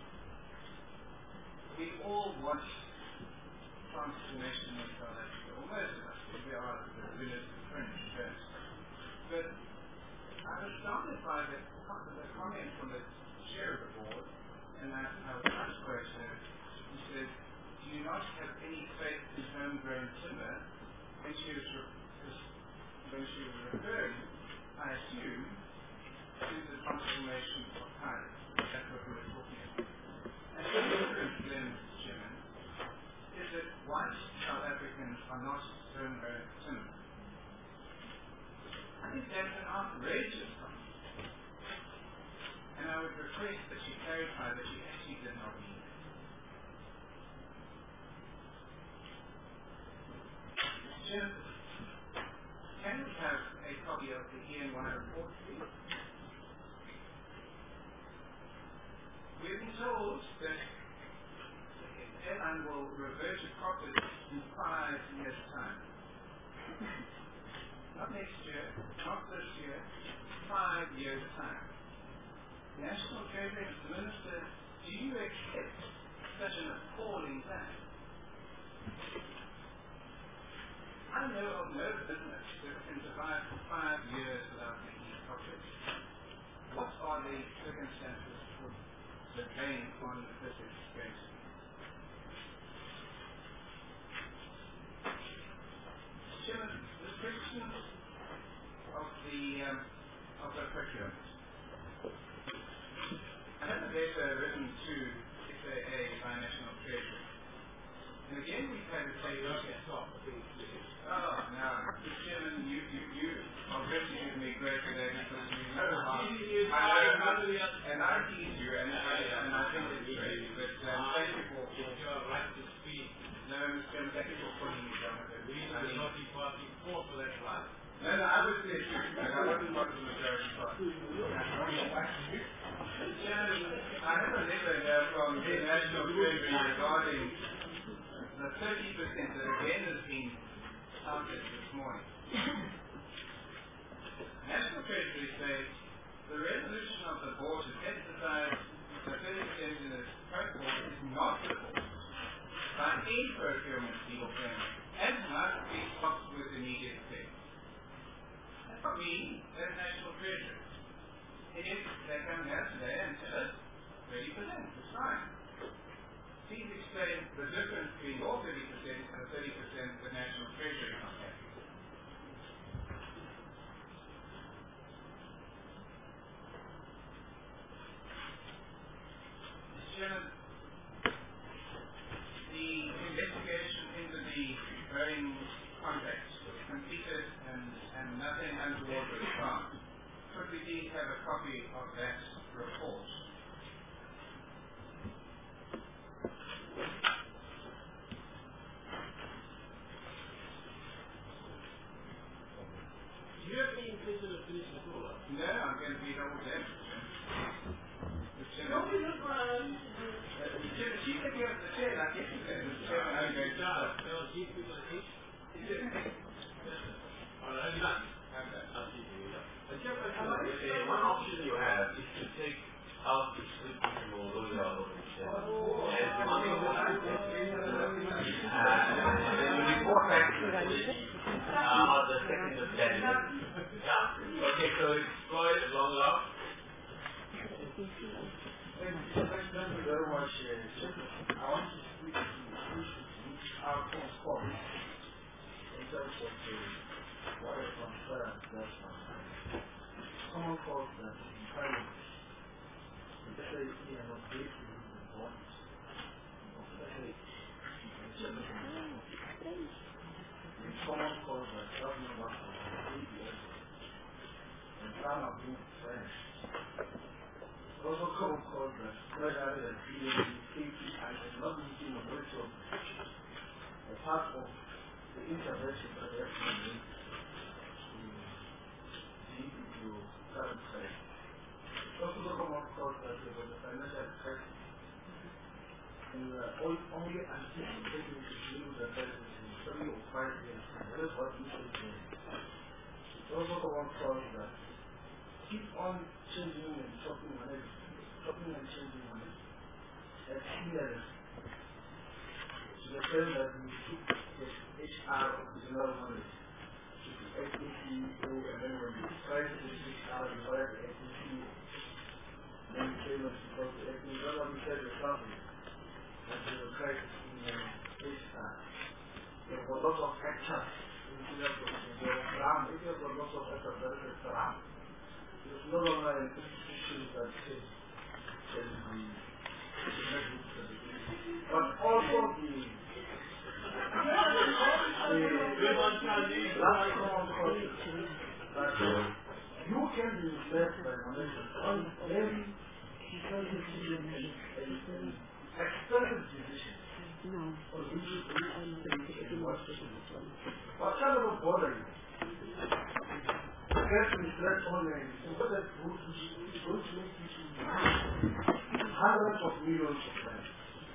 we all want transformation in South Africa, or most of us, we are the village fringe first. But I was astounded by the comment from the chair of the board, and I was asked a question. He said, do you not have any faith in homegrown timber? When she was referring, I assume, to the transformation of Kairos. That's what we were talking about. And the difference then, Mr. Chairman, is that white South Africans are not homegrown timber. I think that's an outrageous comment. And I would request that she clarify that she actually did not mean that. Chairman, can we have a copy of the ENY report, please? We've been told that the airline will revert to profit in 5 years' time. Not next year, not this year, 5 years' time. National Treasury, Mr. Minister, do you accept such an appalling plan? I know of no business that can survive for 5 years without making a profit. What are the circumstances for the drain on the business going to be? Chairman, the question of the procurement. I have a letter written to SAA by National Treasury. And again we had the same look at now, Chairman, you are going to give me great today because you know how and I tease you and I think it's great. But thank you for your right to speak. No, Mr. Chairman, thank you for putting me down. We will not be party for that right. No, I was there too, but I wasn't part of the majority party. Chairman, I have a letter here from the National Treasury regarding the 30% that again has been counted this morning. National Treasury says the resolution of the board to exercise the 30% in its protocol is not supported by any procurement legal framework and must be stopped with immediate effect. That's not me, that's National Treasury. If they come here today and tell us 30%, it's fine. Please explain the difference between your 30% and the 30% the National Treasury comes at. Mr. Chairman, the investigation into the Boeing contract was completed and nothing untoward was found. Could we please have a copy of that report? Do you have any intention of finishing the call? No, I'm going to be double dead. Don't be surprised. She's taking up the chair like yesterday. Mr. Chairman, I'm going to start. Give people a hit. All right, I'm done. I'll see you. One option you have is to take out the sleep control roll out of the chair. And then you report back to the police on the 2nd of January. Yeah. Okay, so exploit it long enough. Thank you very much. I want to speak to our call in terms of what is concerned that's common cause that environment, especially in a place with importance, especially it's common cause that government works for 8 years and some are being friends. It's also common cause that whether the KPI is not meeting the rate of a part of the intervention that they have to make to current trade. It's also the common cause that there was a financial crisis. And we are only anticipating to deal with the crisis in 3 or 5 years. That is what we should do. It's also common cause that keep on changing and chopping and changing money. That's clear. To the point that we keep the HR of the general knowledge. SECO, and then when you try to switch out, you fire the SECO, then you say that because the SECO, that's what we said in the company, that they will try to HR. There were lots of actors in the ground. If there were lots of actors, there is a ground. There's no longer an institution that says there is but also the last common cause that you can be led by money on very expensive decisions on which you take what kind of a bother you? Get mislead online, so that going to make you hundreds of millions of times.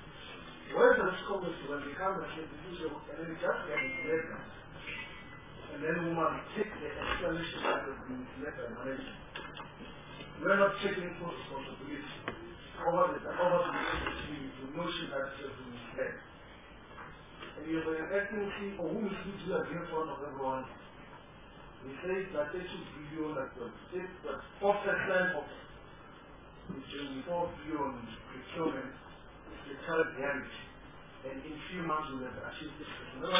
Where the scope is when they come and say, and then just get misled. And and then women take the explanation that has been led by management. We are not taking full responsibility over the notion that has been misled. And you have an excellency for whom is good to have in front of everyone. We say that they should be on that take the perfect line of which will involve you on procurement is the child reality. And in few months we will have achieved this.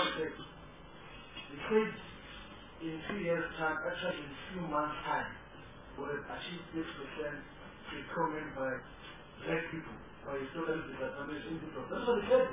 We said in 2 years' time, actually in few months' time, we will have achieved this percent procurement by black people, by students disadvantaged individuals. That's what we said.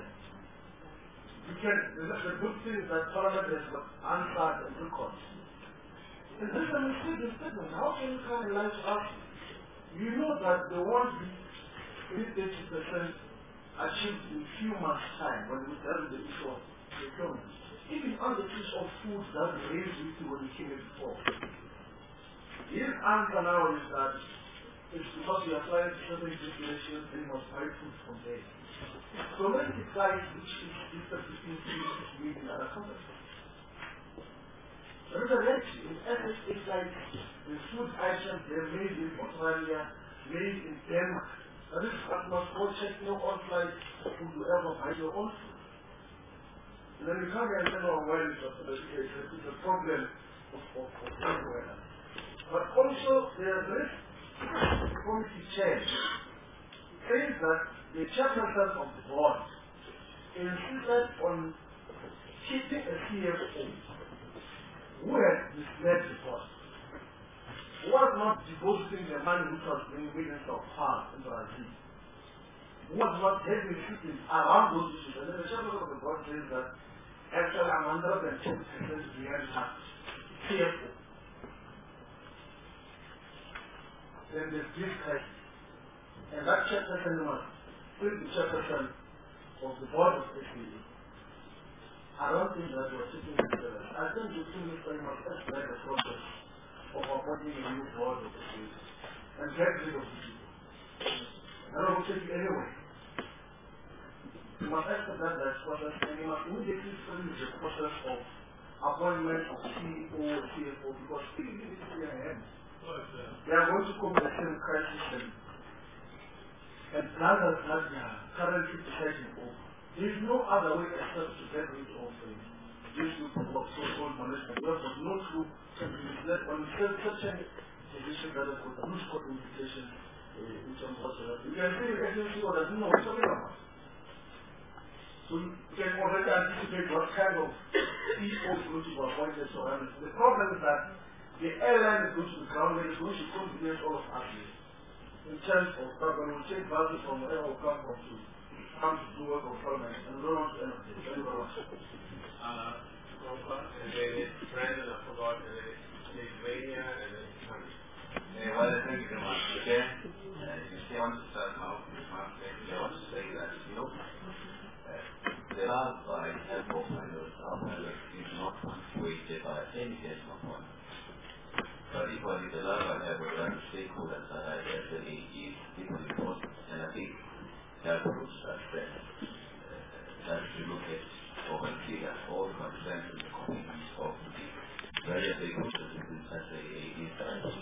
The good thing is that Parliament has answered and records. And this is a mistaken statement. How can you come and lie to us? You know that they want to be 30% achieved in few months' time when we dealt with the issue of procurement. Even on the issue of food that we raised with you when we came here before. His answer now is that it's because we apply certain regulations, they must buy food from there. So let's decide which is different between food made in other countries. There is a reality. In essence, it's like the food items they're made in Australia, made in Denmark. That is what must all check no on flight food you ever buy your own food. And then you come here and say, oh, well, it's a problem of everywhere. But also, there is committee chair says that the chairperson of the board insisted on keeping a CFO who had misled the board, who was not depositing the money which was being millions of pounds into Brazil, who was not having sitting around those issues. And then the chairperson of the board says that actually I'm 110% behind her CFO. Then there's this crisis. And that chairperson was still the chairperson of the board of SBA. I don't think that we're sitting together. I think you still need very much expedite the process of appointing a new board of SBA and get rid of the people. I don't want to take it anyway. You must expedite that process and you must immediately finish the process of appointment of CEO or CFO because still in the hands. They are going to come to the same crisis and plan that they are currently deciding over. There is no other way except to get rid of these people of so-called management. We have no clue can be misled on such a position that has got huge court implications in terms of whatsoever. You can see the agency or doesn't know what we're talking about. So you can already anticipate what kind of CEO is going to be appointed. So the problem is that the airline is going to be grounded, it's going to contribute all of us in terms of when we take value from wherever we come from to come to do work of government and we don't want to end up this. Thank you very much. And then Brandon, I forgot, and then Lithuania, and then Honey. Well, thank you very much. Okay? You see, I want to start now with my statement. I want to say that, the love by help of outsiders is not punctuated by any decimal point. But equally, the love I have with other stakeholders that I actually is equally important. And I think that proves that to look at or consider all the concerns and the commitments of the various stakeholders in such a interaction.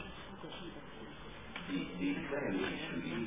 The second issue is,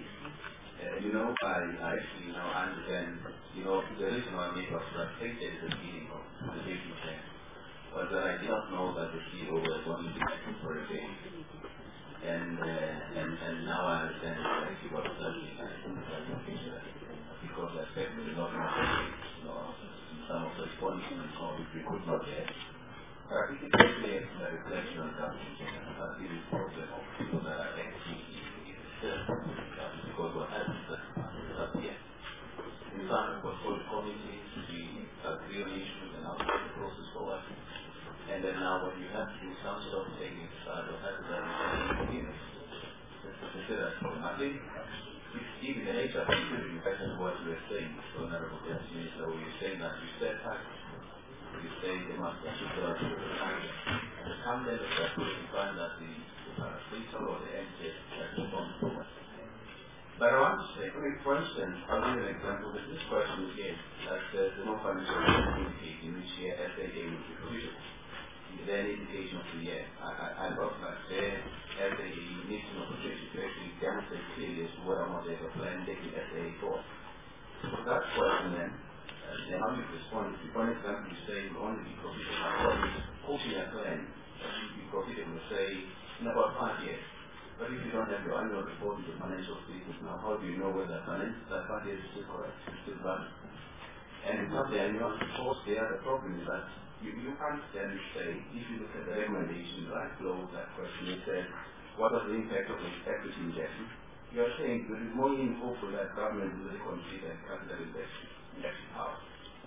I actually now understand, the reason why I was frustrated at the beginning of the business plan was that I did not know that the CEO was only acting for a day. And now I understand exactly what was happening. I think that because I expected a lot more some of the responses which we could not get. I think it's actually a reflection on government and this is the problem of people that are acting because what happens is that yes. In fact, what called committees, we agree on issues and now the process forward. And then now when you have to do some sort of technical side or have that consider that problem. I think even the nature of considering back to what you were saying, so Honorable Deputy Minister, where you're saying that you said facts. You say they must be super to the target. And the come there that you find that the paraphrasal or the MTS has gone forward. But I want to say, for instance, I'll give you an example. This question is that there's no financial community in which here SAA will be provisional. then indication of the year. I thought that there SAE needs an opportunity to actually demonstrate clearly as to whether or not there's a plan taking SAE for. So that question then how you respond. If for example you say you only be profitable, hoping a plan that you be profitable, say, in about 5 years. But if you don't have your annual report with the financial statements now, how do you know whether that 5 years is still correct, still valid? And because the annual reports there, the problem is that you can't then say, if you look at the recommendation right below that question, it says, what was the impact of the equity injection? You are saying that it is more meaningful for that government will consider capital injection power.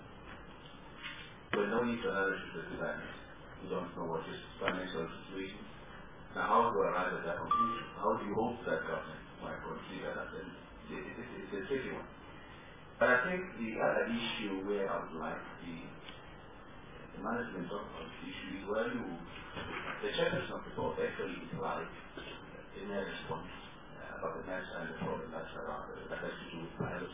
But no need to analysis of that. You don't know what is financial situation. Now, how to arrive at that conclusion? How do you hope that government might consider that? It's a tricky one. But I think the other issue where I would like the management of the issue is where the chairperson of the board actually implied in their response about the mess and the problem that's around that has to do with pilots.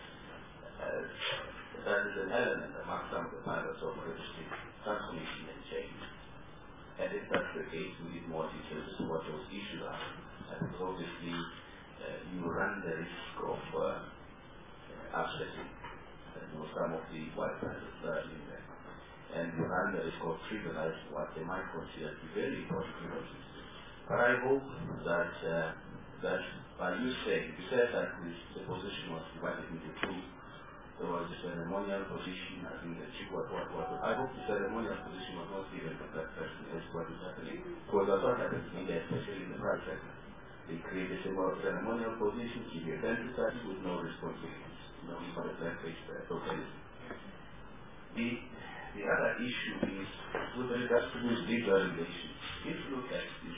That is an element among some of the pilots of registry, transformation and change. And if that's the case, we need more details as to what those issues are. Because obviously, you run the risk of upsetting some of the white pilots that are in there. And you run the risk of trivializing what they might consider to be very important privileges. But I hope that by you saying, you said that the position was divided into two. There was a ceremonial position, I think that I hope the ceremonial position was not given to that person as what is happening. Because that's what happens in India, especially in the private sector. They create a ceremonial position, give you a benefit package with no responsibilities. No for the place totality. The other issue is with regards to this legal regulation. If you look at this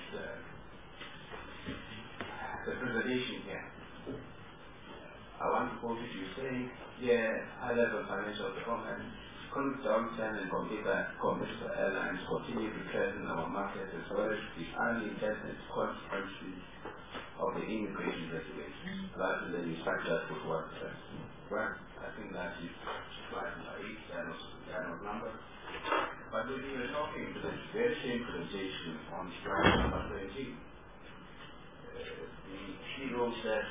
the presentation here, I want to quote you saying, high-level financial performance, economic downturn and competitor airlines continue to threaten our market as well as the unintended consequences of the immigration regulations, rather than you start that with one first. Well, I think that is slide number 8, that was number. But when we were talking to this very same presentation on slide number 13, the hero says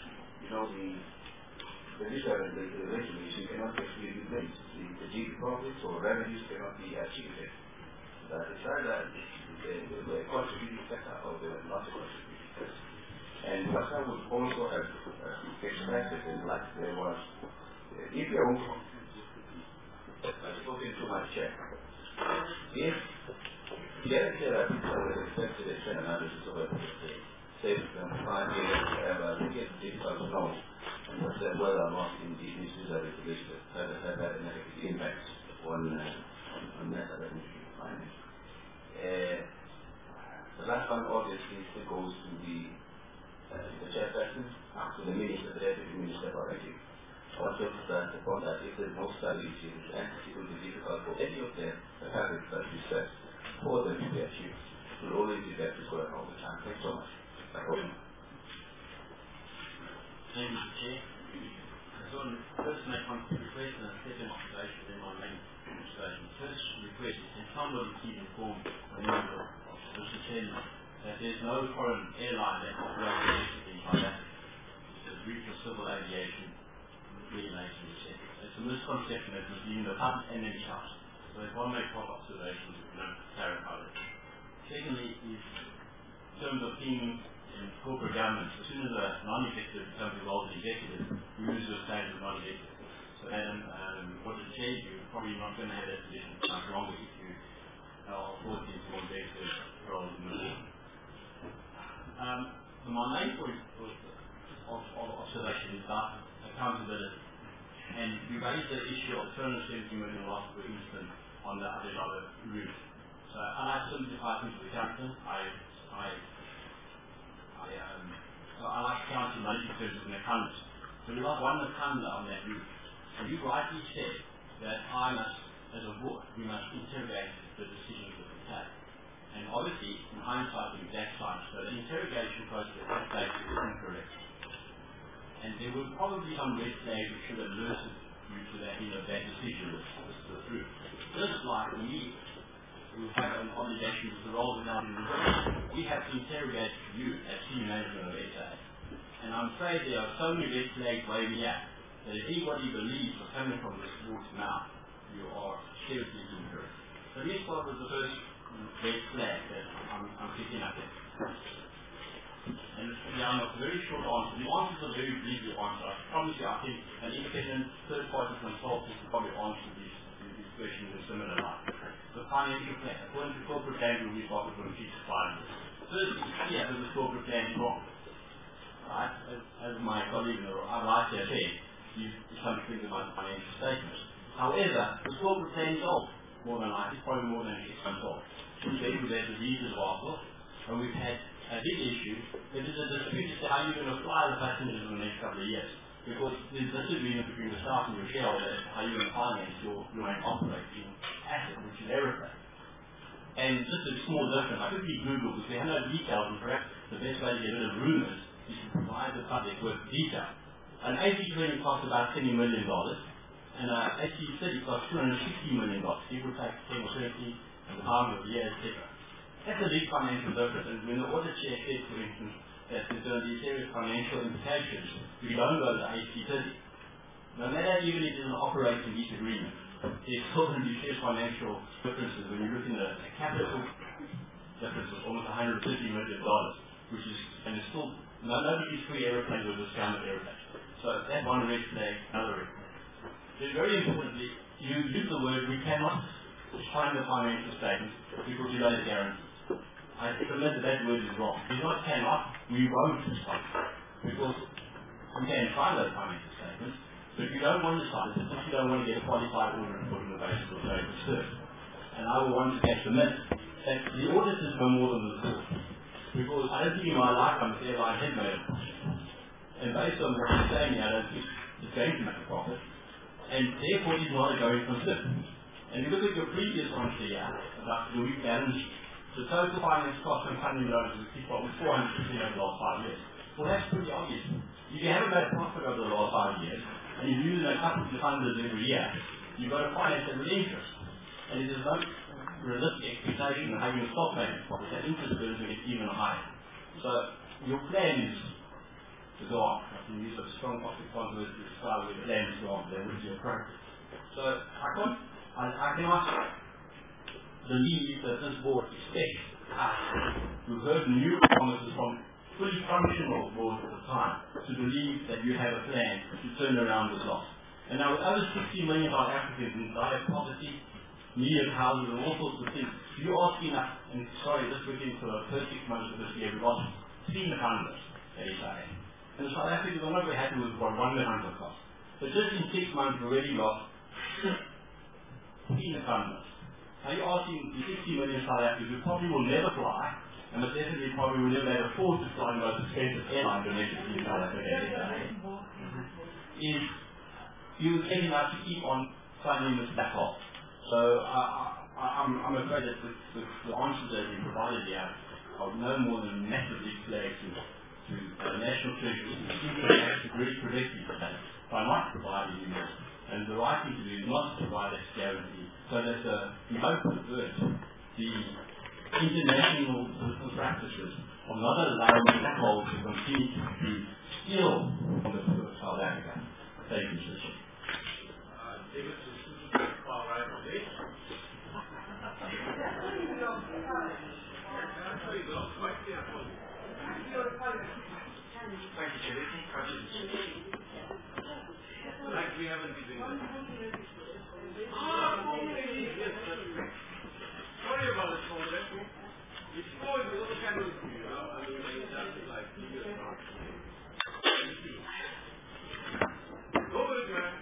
the regulation cannot actually be linked. The GDP profits or revenues cannot be achieved. That is rather the contributing sector or the not contributing sector. And what I would also have expressed it is like there was, if you're spoken to my chair, if the other chair I think I would expect a trend analysis of it, say from 5 years, whatever, I think it's difficult to know whether or not indeed this is a regulation that has had a negative impact on net revenue finance. The last one obviously still goes to the chairperson, to the minister, the deputy minister already. Also that the point that if there's no stability, and it will be difficult for any of them, the targets that we set for them to be achieved. It will always be better to go all the time. Thanks so much. Thank you, Chair. So first make one request and a second observation, then my main observation. First request is can somebody keep informed a member of Mr. Chairman that there's no foreign airline that operates domestically by that. It's a breach of civil aviation regulations, etc. It's a misconception that was in the pub and then shut. So if one makes one observation, we can clarify that. Secondly, is in terms of being in corporate governance, as soon as a non-executive becomes involved in executive, you lose your status of non-executive. So Adam, what it says, you're probably not going to have that position much longer if you are forced into more executive roles in the board. My main point of observation is about accountability. And we raised the issue of 270 million loss per instance on the other route. So I like simplify things with accounting. I like counting money in terms of an accountant. So we got one accountant on that route. And you rightly said that I must, as a board, we must interrogate the decisions that we take. And obviously, in hindsight, the exact science, so the interrogation process at that stage is incorrect. And there were probably some red flags which should have alerted you to that, that decision was through. Just like we we have an obligation with the role we're now in reverse. We have to interrogate you as senior management of SA. And I'm afraid there are so many red flags waving here that if anybody believes what's coming from this board's mouth, you are seriously incorrect. So this was the first red flag that I'm picking up at. And yeah, a very short answer. The answers are very briefly answered. I promise you, I think an independent third-party consultant can probably answer these questions in similar light. The financial plan, according to corporate plan, we've got it from 3 to 5 years. First, it's clear that the corporate plan is wrong. Right? As my colleague I'd said, you some things about the financial statements. However, the corporate plan is old. More than likely, probably more than 6 months old. We've had the reasons of and we've had a big issue. There is a dispute as to how you're going to fly the passengers in the next couple of years. Because there's a disagreement between the staff and your shareholder as to how you're going to finance your main operating asset, which is aeroplane. And just a small difference, I quickly Googled because we have no details, and perhaps the best way to get rid of rumours is to provide the public with detail. An AC-20 costs about $20 million, and an AC-30 costs $260 million. People take 10 or 20 and the time of the year, etc. That's a big financial difference, and when the audit chair said, for instance, that there's going to be serious financial implications, we don't go to the AC-30. No matter even if it's an operating lease agreement, there's still going to be serious financial differences when you're looking at a capital difference of almost $150 million, which is, and it's still, nobody's free aeroplanes with discounted aeroplanes. So that's one red flag, another red flag. Then very importantly, you use the word, we cannot sign the financial statements because you don't have guarantees. I submit that word is wrong. We not cannot, we won't sign. Because we can sign those financial statements, but if you don't want to sign it, if you don't want to get a qualified order and put in the basis of very concern. And I will once again submit that the audit is no more than the court. Because I don't think in my lifetime the airline had made a profit. And based on what you're saying here, I don't think it's going to make a profit. And therefore it's not a going concern. And you look at your previous answer here about the weak balance sheet. The total finance cost and funding loans is equal to 400% over the last 5 years. Well, that's pretty obvious. If you haven't made a profit over the last 5 years, and you're using a couple of funders every year, you've got to finance it with interest. And if there's no realistic expectation of how you're going to stop paying profit, that interest burden will get even higher. So your plan is to go on. I can use a strong positive word to describe where the plan is to go on, that would be appropriate. So I cannot believe that this board expects us, who heard new promises from fully functional boards at the time, to believe that you have a plan to turn around this loss. And now with over 60 million Africans in dire poverty, needed houses and all sorts of things, you're asking us, and sorry, this within for the first 6 months of this year, we lost 300 at SIA. And the South Africans are not very happy with what 1 million cost. But just in 6 months, we already lost 300. Now you're asking the 60 million South Africans who probably will never fly, and most definitely probably will never afford to fly the most expensive airline domestically in South Africa, is you're getting us to keep on funding this black hole. So I'm afraid that the answers that you provided here are no more than massively flagged to the National Treasury, keeping the very predictive by not providing you this. And the right thing to do is not to provide that guarantee, so that we hope to avert the international business practices of not allowing black holes to continue to steal from the poor of South Africa. Thank you, Mr. Chair. David, far right on this. Thank you, Chair. Like we haven't been doing that. Sorry about this whole lesson. It's always a little kind of, like, go with it, man.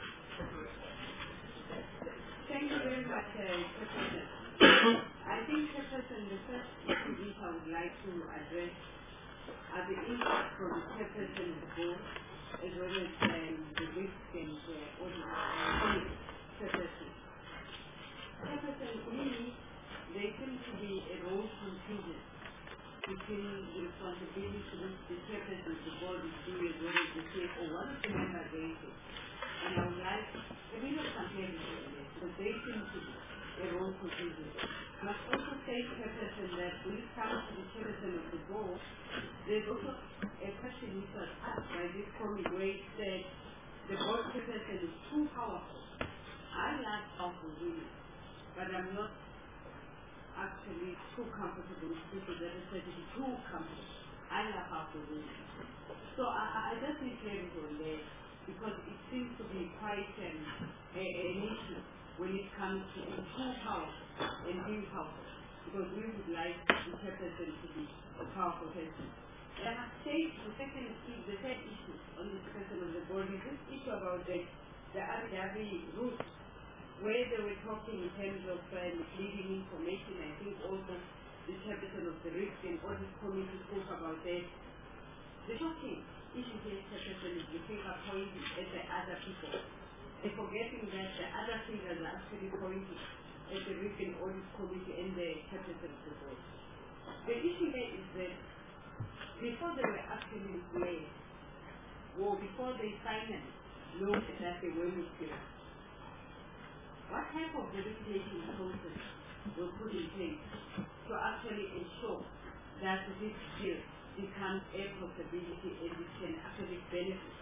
Thank you very much, Chairperson. I think, Chairperson, the first issue I would like to address are the issues from the Chairperson of the board, as well as the risk and audit Chairperson. Chairperson, really, there seems to be a role confusion between the responsibility to which the Chairperson of the board is due as well as the Chair or one of the member against it. And I would like a bit of comparison with this, because they seem to be a role confusion. I must also say, Chairperson, that when it comes to the chairperson of the board, there's also a question which was asked by this colleague where it said the board chairperson is too powerful. I like powerful women, but I'm not actually too comfortable with people that are said to be too comfortable. I like powerful women. So I just need clarity on there, because it seems to be quite an issue when it comes to being too powerful and being powerful, because we would like the chairperson to be a powerful person. And I must say, the third issue on this person of the board is this issue about the Abu Dhabi route, where they were talking in terms of misleading information. I think also the chairperson of the Risk and Audit Committee spoke about that. The shocking issue here, chairperson, is the finger pointing at the other people, and forgetting that the other fingers are actually pointing at the Risk and Audit Committee and the chairperson of the board. The issue here is that before they were actually declared, or before they finally noted that they were material, what type of verification process were put in place to actually ensure that this bill becomes a possibility and it can actually benefit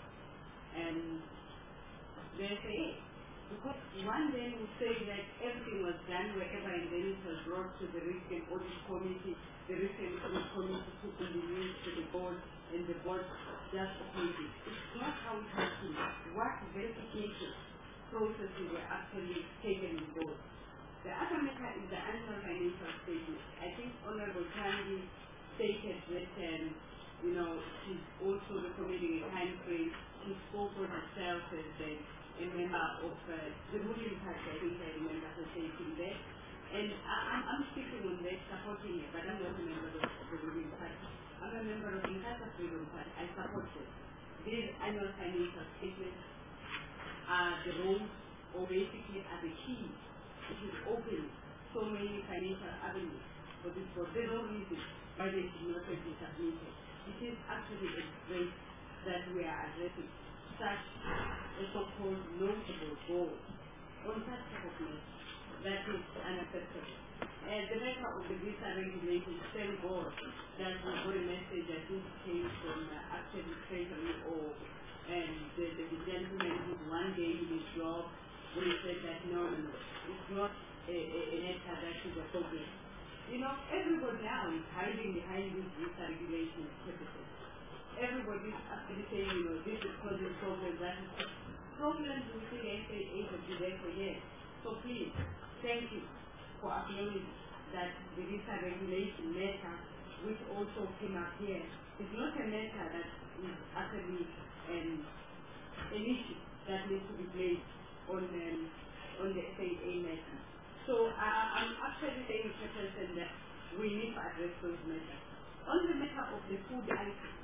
the FAA? Because one then would say that everything was done wherever, and then it was brought to the Risk and Audit Committee. The Risk and Audit Committee took in the news to the board, and the board just appointed. It's not how it has been. What verification processes were actually taken in board. The other matter is the annual financial statement. I think Honorable Kandi stated that, she's also recommending a time frame. She spoke for herself as a member of the ruling party. I think I remember her saying that. And I'm speaking on that, supporting it, but I'm not a member of the ruling party. I'm a member of the Inkatha Freedom Party. I support it. These annual financial statements are the roles, or basically are the key. It is open so many financial avenues for this board. There's no reason why they should not have been submitted. It is actually a grace that we are addressing such a so-called notable goal on such type of matter. That is unacceptable. And the matter of the visa regulation, same board that we got a message, I think came from actually Treasury or the gentleman who one day in his job when he said that no, it's not a matter that is a problem. Everybody now is hiding behind this visa regulation purposes. Everybody is actually saying, this is causing problems, that is problems within FAA have been there for years. So please, thank you for acknowledging that the visa regulation matter, which also came up here, is not a matter that is actually an issue that needs to be placed on the FAA matter. So I'm actually saying, Mr. President, that we need to address those matters. On the matter of the food items,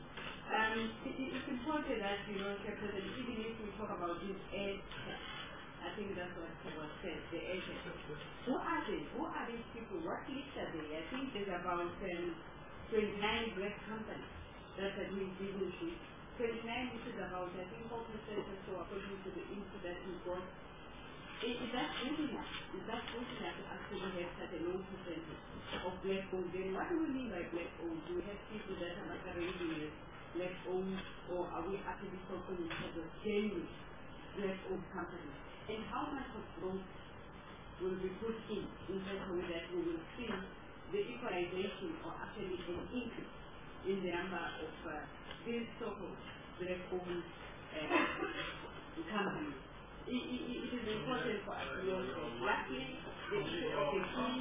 it's important that, Mr. President, even if we talk about this air test, I think that's what was said, the air test. Who are they? Who are these people? What list are they? I think there's about 29 black companies that are doing business with. 29, which is about, I think, 4% or so according to the info that we got. Is that good enough? Is that good enough to actually have such a low percentage of black owned? Then what do we mean by black owned? Do we have people that are masquerading as black owned, or are we actually talking in terms of genuine black owned companies? And how much of growth will be put in such a way that we will see the equalization or actually an increase in the number of these so-called black owned companies? It is important for us to know that lastly, the issue of the key.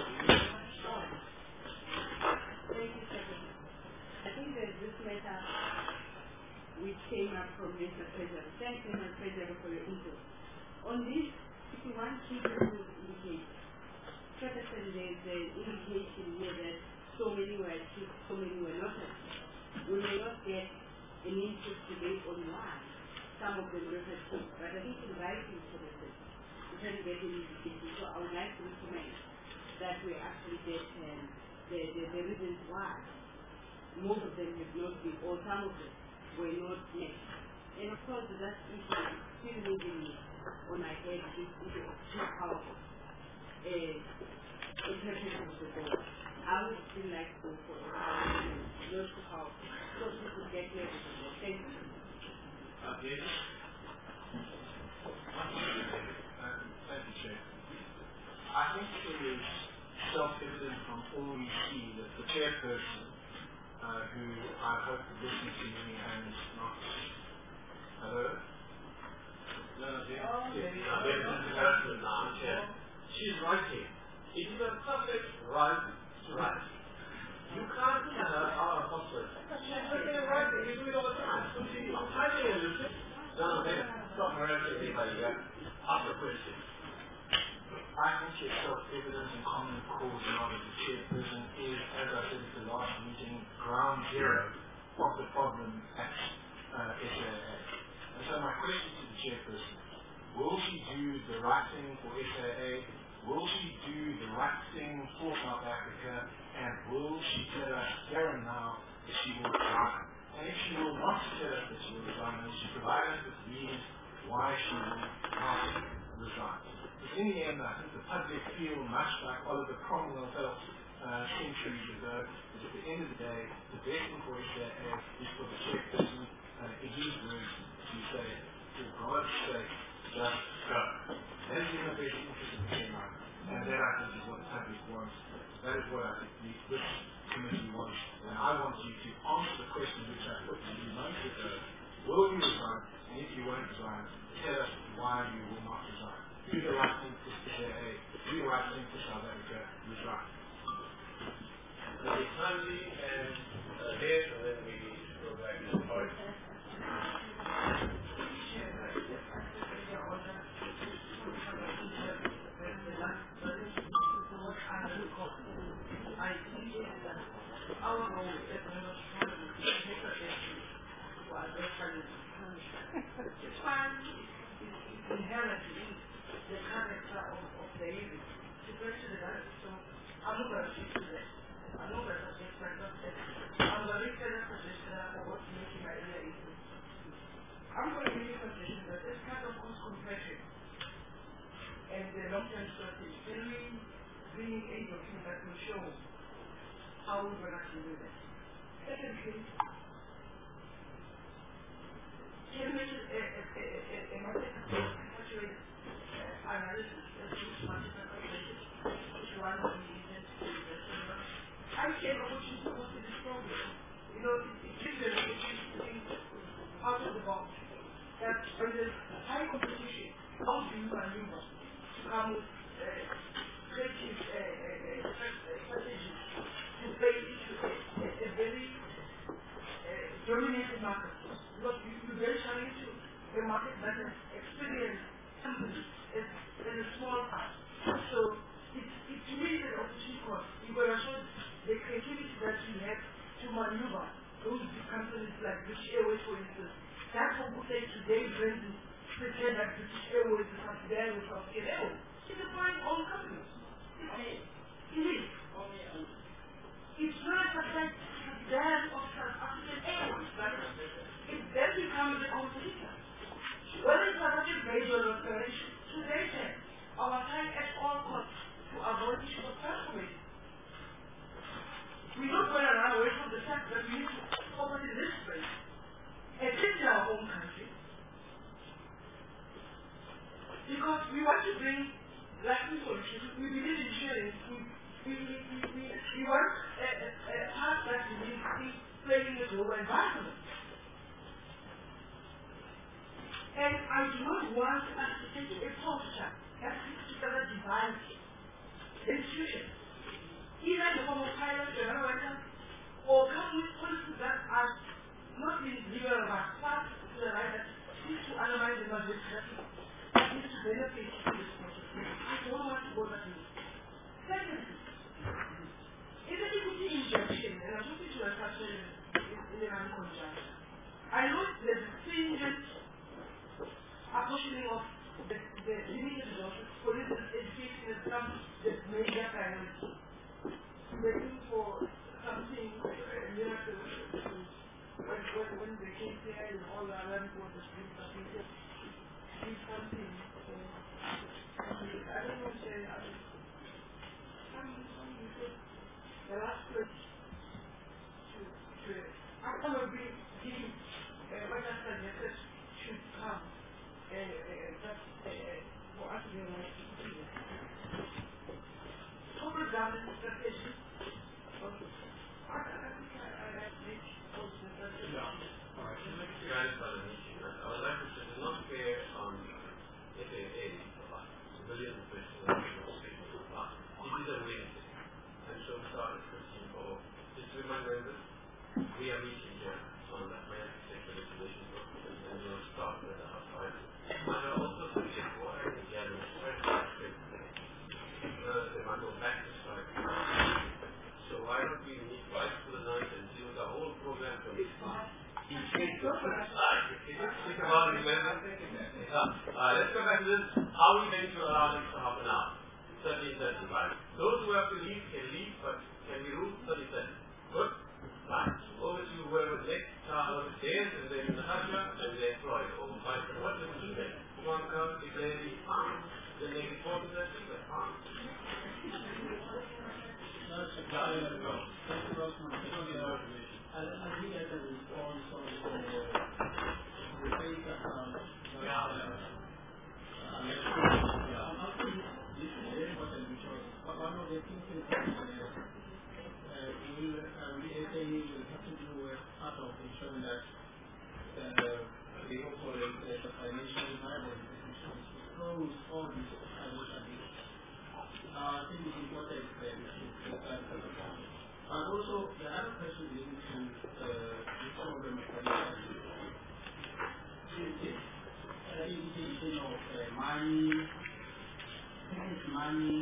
Thank you, Secretary. I think there's this matter which came up from Mr. Treasurer. Thank you, Mr. Treasurer, for your input. On this, if you want to indicate, Secretary, there's an indication here that so many were achieved, so many were not achieved. We may not get an input today on why some of them were achieved, but I think in writing to the system, we can get an indication. So I would like to recommend that we actually get the reasons why most of them have not been, or some of them were not met. And of course, that issue is still moving on my head, this issue of too powerful interpretation of the board. I would still like to for not too powerful, so we could get clear with the board. Thank you. Okay. Thank you, Chair. I think it is self-evident from all we see that the chairperson, who I hope listens to me and is not. Hello? No, she's right here. It is a perfect right to write. You can't tell her how a hospital. She's looking at writing. You do it all the time. So I'm typing and listen. Stop harassing anybody here. Ask a question. I think it's self-evident and common cause now that the chairperson is, as I said at the last meeting, ground zero of the problem at SAA. And so my question to the chairperson, will she do the right thing for SAA? Will she do the right thing for South Africa? And will she tell us here and now that she will resign? And if she will not tell us that she will resign, will she provide us with reasons why she will not resign? Because in the end, I think the public feel much like Oliver Cromwell felt centuries ago, is at the end of the day, the best thing for SAA is for the chairperson, in his words, to say, for God's sake, just go. That is in the best interest of the chairman. And that, I think, is what the public wants. That is what I think this committee wants. And I want you to answer the question which I put to you months ago. Will you resign? And if you won't resign, tell us why you will not resign. Do the right thing for SAA. Do the right thing for South Africa. Resign. Okay, Sandy and Dave, and then we go back to the point. Our role is not trying to make a difference to other countries. Japan is inherently the character of the evil. The question is, so I'm not going to speak to that. I'm not going to suggest myself that. I'm going to make a suggestion for what's making my area evil. I'm going to make a suggestion that this kind of cost compression and the long-term strategy can bring a document that will show how we're going to do that. Secondly, can we make a market saturated analysis of this market calculation, which one of the agents is I came up with you to this problem. You know, it gives them a thing out of the box. That when there's high competition, how do you maneuver to come with creative strategies to play into a very dominated market? Because you venture into a market that has experienced companies in a small part. So it's really an opportunity cost. You've got to show the creativity that you have to maneuver those big companies like British Airways, for instance. That's what we say today, Brandon, pretend that British Airways is not there with Australian Airways. It's a fine own company. It is. It's not affect that of South African Airways, right? It then becomes a competitor. Whether it's a major operation, today then, our time at all costs to avoid issues of transformation. We're not going to run away from the fact that we need to open in this space and change our own country. Because we want to bring lasting solutions. We believe in sharing. We want a part that we need to play in the global environment. And I do not want us to take a posture that puts together divine institutions. Either in the form of pilots, or come with policies that are not being liberal but far to the right that seeks to analyze the budget that needs to benefit this process. I don't want to go that way. Secondly, in the equity injection, and I'm talking to a person in the conjunction, I know there's stringent apportioning of the limited resources, for instance, education has become the major priority. Waiting for something miracle to when the KCI and all the other reports are doing something, I don't know if they are. The last question after we giving what I said, message should come just for us to realize corporate governance strategy. I would like to say it's not fair on FAA civilian officials. It is a win. And so start a question for just remind members, we are meeting here on that man sexual information document and we will start with the outside. And I also suggest what I can gather is very they might go back to strike. So why don't we meet right for the night and do the whole program from this side? Think about it, let's go back to this. How are we going to allow them for half an hour? 30 seconds, right? Those who have to leave can leave, but can we rule 30 seconds? Good? Fine. Over to whoever next child is, and then Natasha, and then Floyd. Over 5 minutes. What do we do then? One come, declare the farm, then they report to the secret farm. I think as a response on the debate about this is very important because one of the things that we SAE will have to do as part of ensuring that they operate as a financially viable institution to close all these financial issues. I think it's important that we should take that as a point. And also, the other question related to the problem of indication of money, money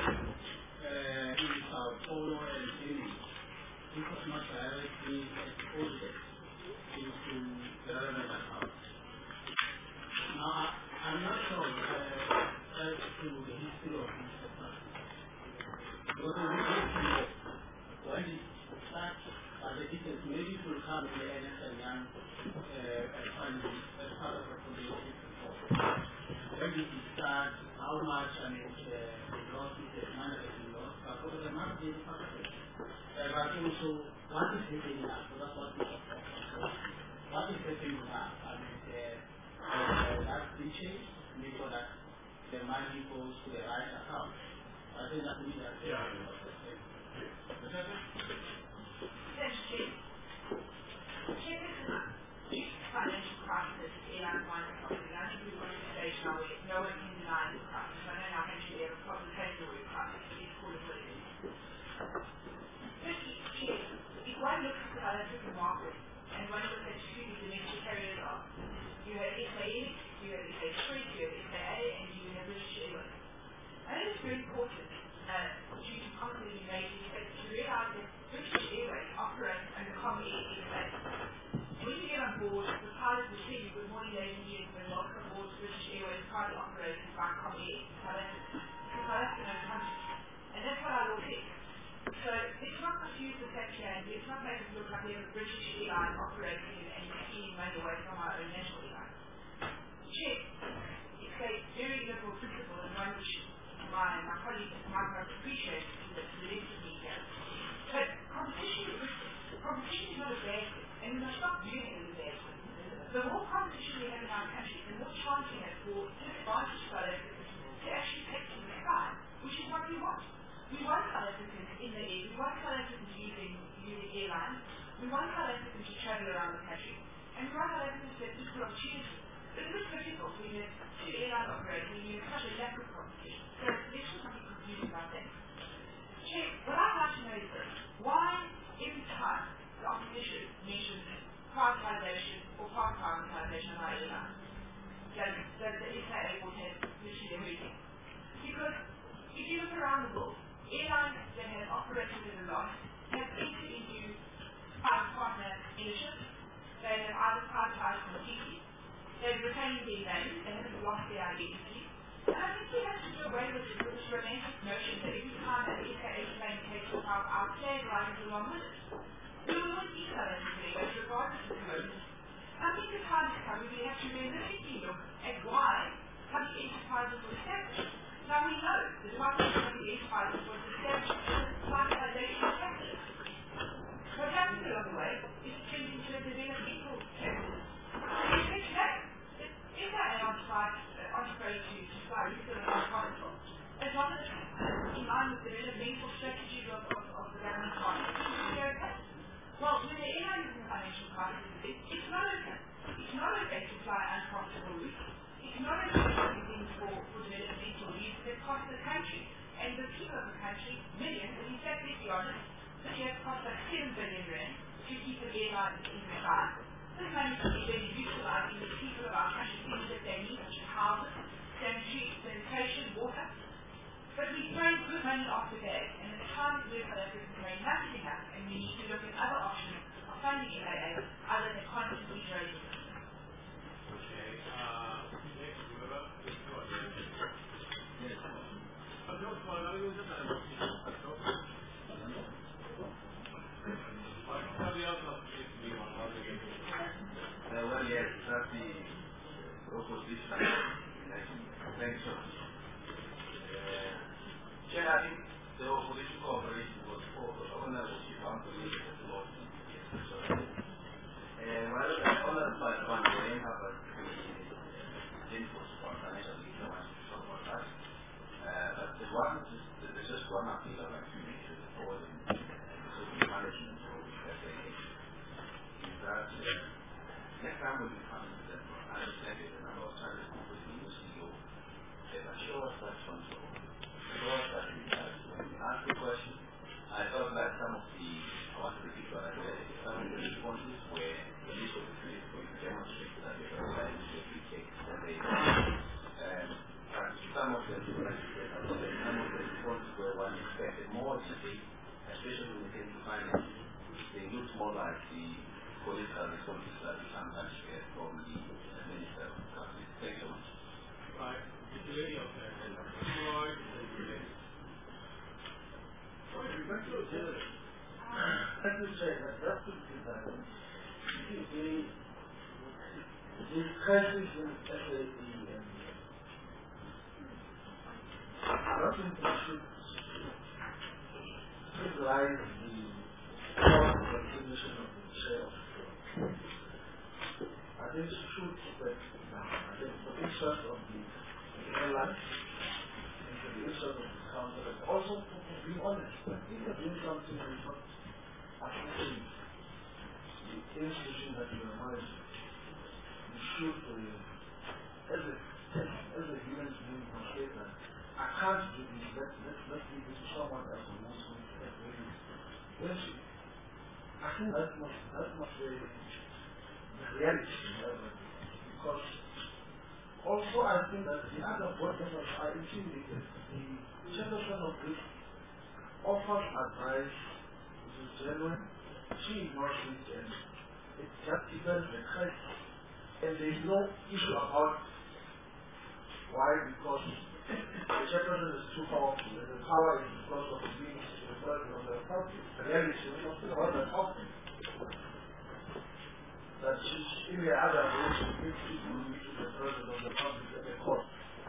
in Sao Paulo and Chile. This was not directly exposed into the relevant account. Now, I'm not sure as to the history of this account. Because when it starts as a distance, maybe it will come in the NS and Young funding as part of a community report. When did it start, how much, and the loss is the money that we lost, but over the month, they part of it. But also, what is happening now? So that's what we talk about. What is happening now? I mean, that's the change, make sure that the money goes to the right account. I think that we have to financial crisis in our property. I think we've got a stage now where no one can deny the crisis. I know in our country we have a problem taking the word crisis. It's called it what it is. If one looks at the South African market and one looks at who the domestic carriers are, you have SAS, you have SA Street, you have SAA, and you have British Airways. I think it's very important due to constantly making mistakes to realize that British Airways operates under Comair SAS. When you get on board, the pilots will tell you, good morning ladies and gentlemen, welcome aboard British Airways, partly operated by Comair, South Africa. South African country. And that's what our law says. So let's not confuse the fact here, and let's not make it look like we have a British airline operating and stealing money away from our own national airline. Check. It's a very liberal principle, and one which my colleagues might not appreciate the less of me here. But competition is not a bad thing, and we must stop doing it as a bad thing. The more competition we have in our country, the more chance we have for disadvantaged South Africans to actually take to the sky, which is what we want. We want South Africans in the air, we want South Africans using airlines, we want South Africans to travel around the country, and we want South Africans to have equal opportunity. But it is difficult when you have two airlines operating and you have such a lack of competition. So there's something confusing about that. Check, what I'd like to know is this: why every time the opposition mentions privatisation or part-privatisation of our airlines, does the SAA will have literally everything? Because if you look around the world, airlines that have operated at a loss have entered into private partner dealerships. They have either privatized completely, they've retained their value, they haven't lost their identity. And I think we have to do away with this romantic notion that every time an SAA plane takes off, our flag rises along with it. We will not be South African, regardless of the motive. I think the time has come when we have to realistically look at why public enterprises were established. Now we know the Department of Public Enterprises was established as a privatization of taxes. What happens along the way is it turns into a developmental taxes. If I am entrepreneur to fly, we still have profitable. As long as it's in line with the developmental strategies of the government policy, it's okay. Well, when the airline is in the financial crisis, it's not okay. It's not okay to fly unprofitable routes. It's not okay to do things for developmental reasons that cost the country and the people of the country millions, and in fact, let's be honest, this year has cost us 7 billion rand to keep the airline in the sky. This money should be better utilized in the people of our country, things that they need, such as houses, sanitary, sanitation, water. But we throw good money after that, and at the time where South Africa is very nothing enough, and we need to look at other options of funding MAA other than constantly raising it. Okay, next, River, please go ahead. Yes. Somebody else wants to speak to me on how to get it. Well, yes, that's the opposition election. Thanks so much. Chair, I think the opposition cooperation was for the ownership and the leadership of the law. While the owners by one may have a input on financial economics and so on that, but there's just one appeal I'd like to make to the board and the management of FAA is that next time when we come to them, I understand the number of times with the new CEO, they will show us that control. Show us that we have. When we ask the question, I thought that some of the, I want to repeat what I said, some of the responses were initial to demonstrate that they were trying to replicate that they some of them, like you said, some of the responses were one expected more detail, especially when we came to finance. They looked more like the political responses that we sometimes get from the Minister of Justice. Thanks so much. Right. It's really okay. Let me say that that's the crisis in SAE and I don't think we should trivialize the contribution of the share of the I think we should respect I think the interest of the airline and the interest of the council and also to be honest, if you're doing something that is not affecting the institution that you are managing, you should, as a human being, say that I can't do this, let's leave it to someone else who knows who to get rid of it. I think that's not the reality because also I think that the other board members are intimidated. The chairperson of this offers advice, which is genuine, she ignores it and it just events the crisis. And there is no issue about why, because the chairperson is too powerful and the power is because of being the president of the republic. The reality is not about the republic. That she's in the other way she gives people to the president of the republic at the court.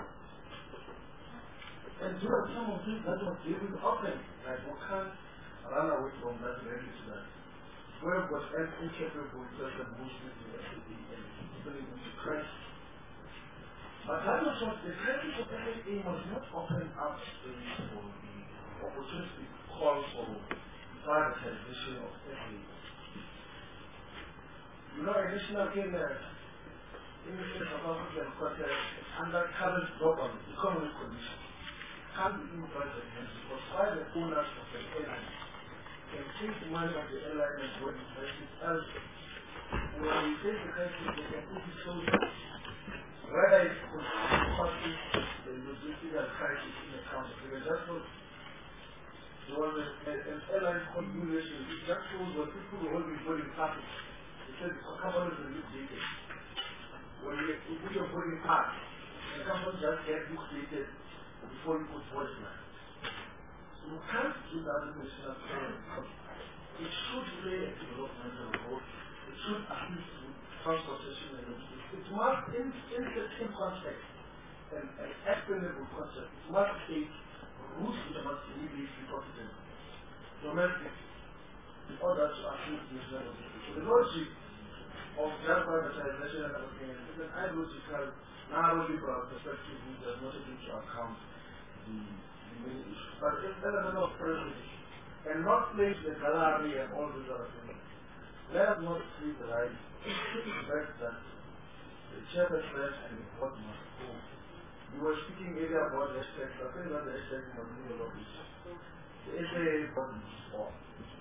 And there are some of things that was given often, like we can't run away from that reality that where was an incapable person who's with the SAD and putting into crisis. But that was what the crisis of SAA was not open up space for the opportunity call for privatization of SAA. You know, additional in the South African context, under current global economic conditions, can't be implemented because private owners of the airline can take the money of the airline and go and invest it elsewhere. When we face the crisis, they can put it so whether it could cause the logistical crisis in the country. For example, there was an airline configuration which just shows where people were holding boarding passes. They said the company is liquidated. When you put your boarding pass, the company just gets liquidated before you put boarding line. So you can't do that in the national plan. It should play a developmental role it should assist with transportation and logistics. It must, in the same context, an explainable concept, it must take routes which must immediately profitable, domestic, in order to assist this level. So the logic of that privatization and everything is an ideological, narrow-liberal perspective which does not take into account the many issues. But if there is enough prejudice and not place the gallery and all these other things, let us not see the right fact that the chairperson and the board must go. You were speaking earlier about the aspects. I think that the aspects must be a lot of issues. The SAA body is all.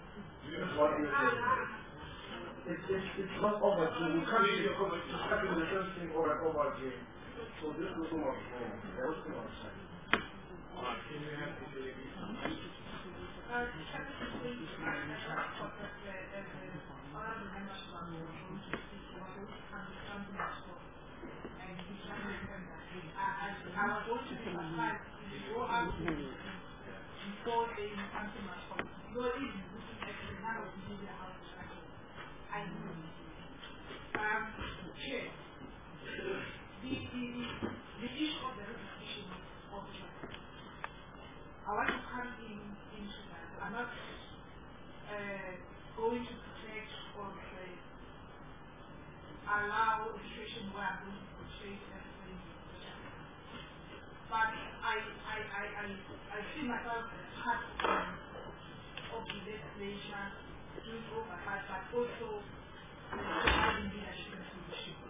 It's not overdue. We can't be discussing the same thing over and over again. So this is too much wrong. There was too much time. I was also surprised before they come to my home. Your evening, which is actually now to do the house structure. I know. Chair, the issue of the repetition of trust. I want to come into that. I'm not going to protect or allow a situation where I'm going to portray everything. But I see myself as part of the legislature doing oversight, but also providing leadership and solution.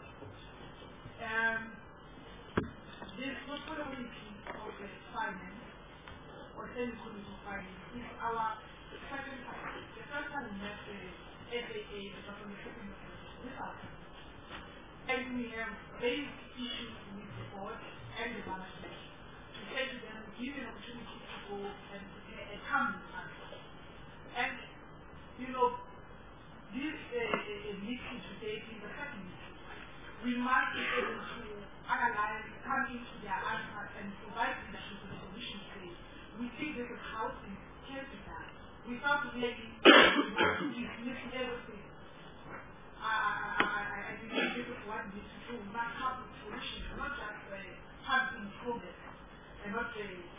This not only of the finance or semi-committee of finance is our second time. The first time we met the SAA, the Government of the this outcome. And we have raised issues with the board and the management. Say to them, give an opportunity to go and come with us. And, you know, this meeting today is the second meeting. We must be able to analyze, come into their answers and provide leadership with the solution phase. We think this is how things can be done. Without really dismissing everything. I believe this is what we need to do. We must have the solution, not just have in progress. And not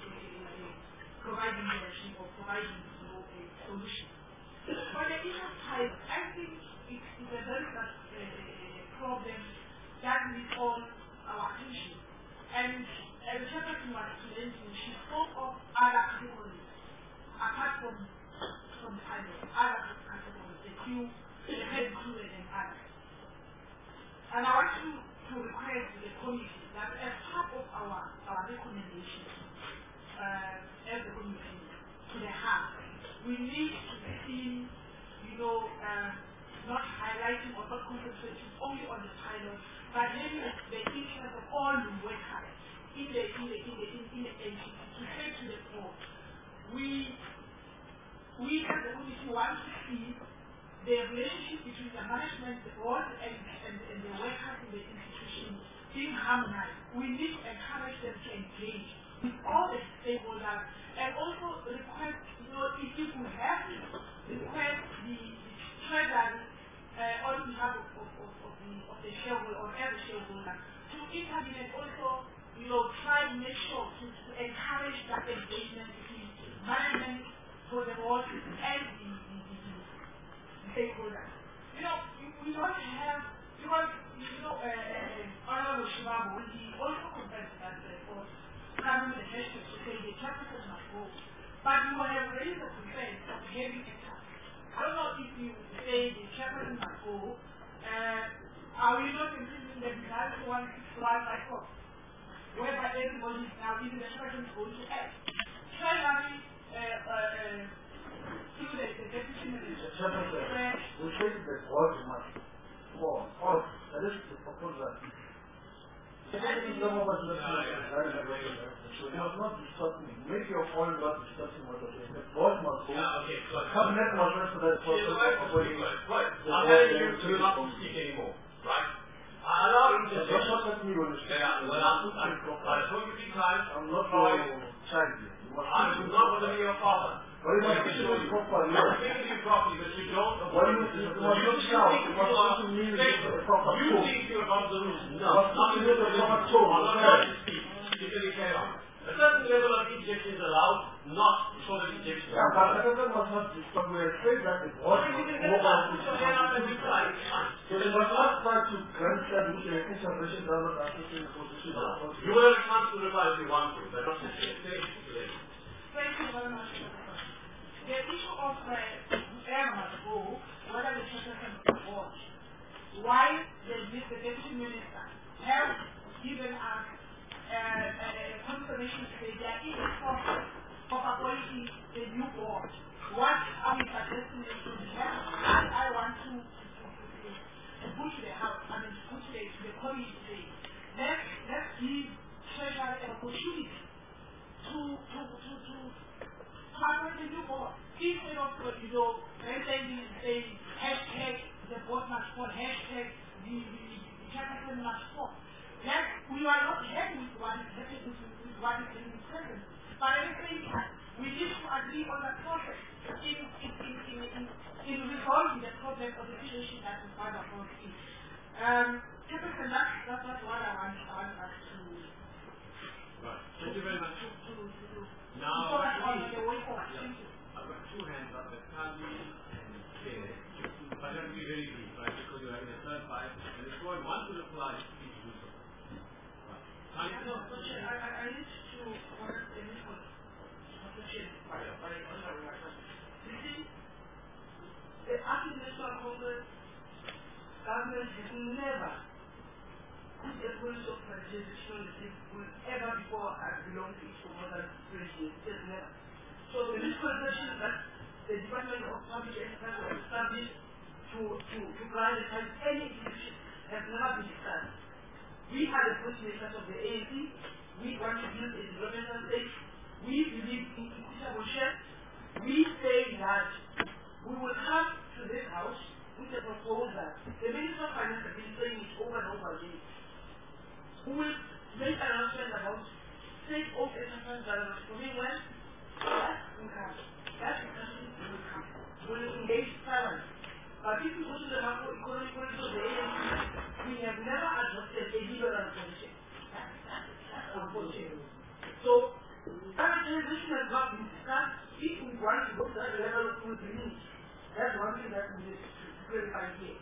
providing leadership or providing a solution. For the issue type, I think it's a very problem that needs all our attention. And the chairperson was presenting, she spoke of other categories, apart from pilot, other categories, the crew, the head crew, and others. And I want to request the committee that as part of our recommendation as a committee to the House, we need to see, you know, not highlighting or not concentrating only on the pilot, but maybe the interest of all the workers in the entity to say to the board, we as a committee want to see the relationship between the management, the board, and the workers in the institution being harmonized. We need to encourage them to engage with all the stakeholders and also request, you know, if you have to request the treasury on behalf of the shareholder or every shareholder to intervene and also, you know, try to make sure to encourage that engagement between management for the board and the stakeholders. You know, we don't have, because, you know, Honorable Shibabu, he also confessed that for having the gesture to say the chairperson must go. But you have raised the concern of having a task. I don't know if you say the chairperson must go, are we not including the desire to want to fly by force? Whereby everybody is now, even the chairperson is going to act. Treasury, through the deputy minister. We think the board must go on. That is the proposal. So you must not disturb me. Make your point not discussing what you're saying. The board must go. Cabinet must answer that question. I'm telling you, you will not speak anymore. Right? Allow him to don't let me when you speak. Well, I'm talking to you times. I'm not going to charge you. You I do not want to be your father. But you must speak to me properly. I'm speaking to you properly, but you don't. You must not shout. You must listen to me with a proper You tone. think you're above the rules. You must listen to me with a proper tone. I'm not going to speak. You can carry on. A certain level of ejection is allowed, not short of ejection. Yeah, but that must not be. But we are afraid that it was. You can get that. Put your hand up and be quiet. So you must not try to grant that which your interpretation does not associate the position of the You will have a chance to reply if you want to, but not necessarily. Thank you very much. The issue of airman go, whether the person can support, why the deputy minister has given us confirmation today that it is possible of appointing a new board. What are we suggesting that should happen? I want to push the house, push the committee today. Let's give treasury an opportunity to partner the new board. Instead of sending a hashtag the board must fall, hashtag the chairperson must fall. That we are not happy with what is happening with what is in present. But at the same time, we need to agree on the process in resolving the problem of the situation that we find ourselves in. Chairperson, that's what I want us to. Right. Thank you very much. Now, on the way forward. Thank you. I've got two hands up there, Kali and Kay. I'm going to be very brief, right, because you're having a third fight, and if one wants to reply, please do so. Right. No, but I need to correct the mistake. You see, the acting national Congress government has never put a policy of privatization will ever before have belonged to it for more than 20 years. It has never. So the misconception that the Department of Public Enterprise was established to privatize any institution has never been discussed. We are the policymakers of the ANC. We want to build a developmental state. We believe in equitable share. We say that we will come to this house with a proposal. The Minister of Finance has been saying it over and over again. We will make an announcement about state-owned enterprises that are performing well. That will come. That will come. We will engage silence. But if you go to the macroeconomic policy of the ANC, we have never adopted a liberal position. That's unfortunate. So, privatization has not been discussed. If we want to go to that level, we will believe. That's one thing that we need to clarify here.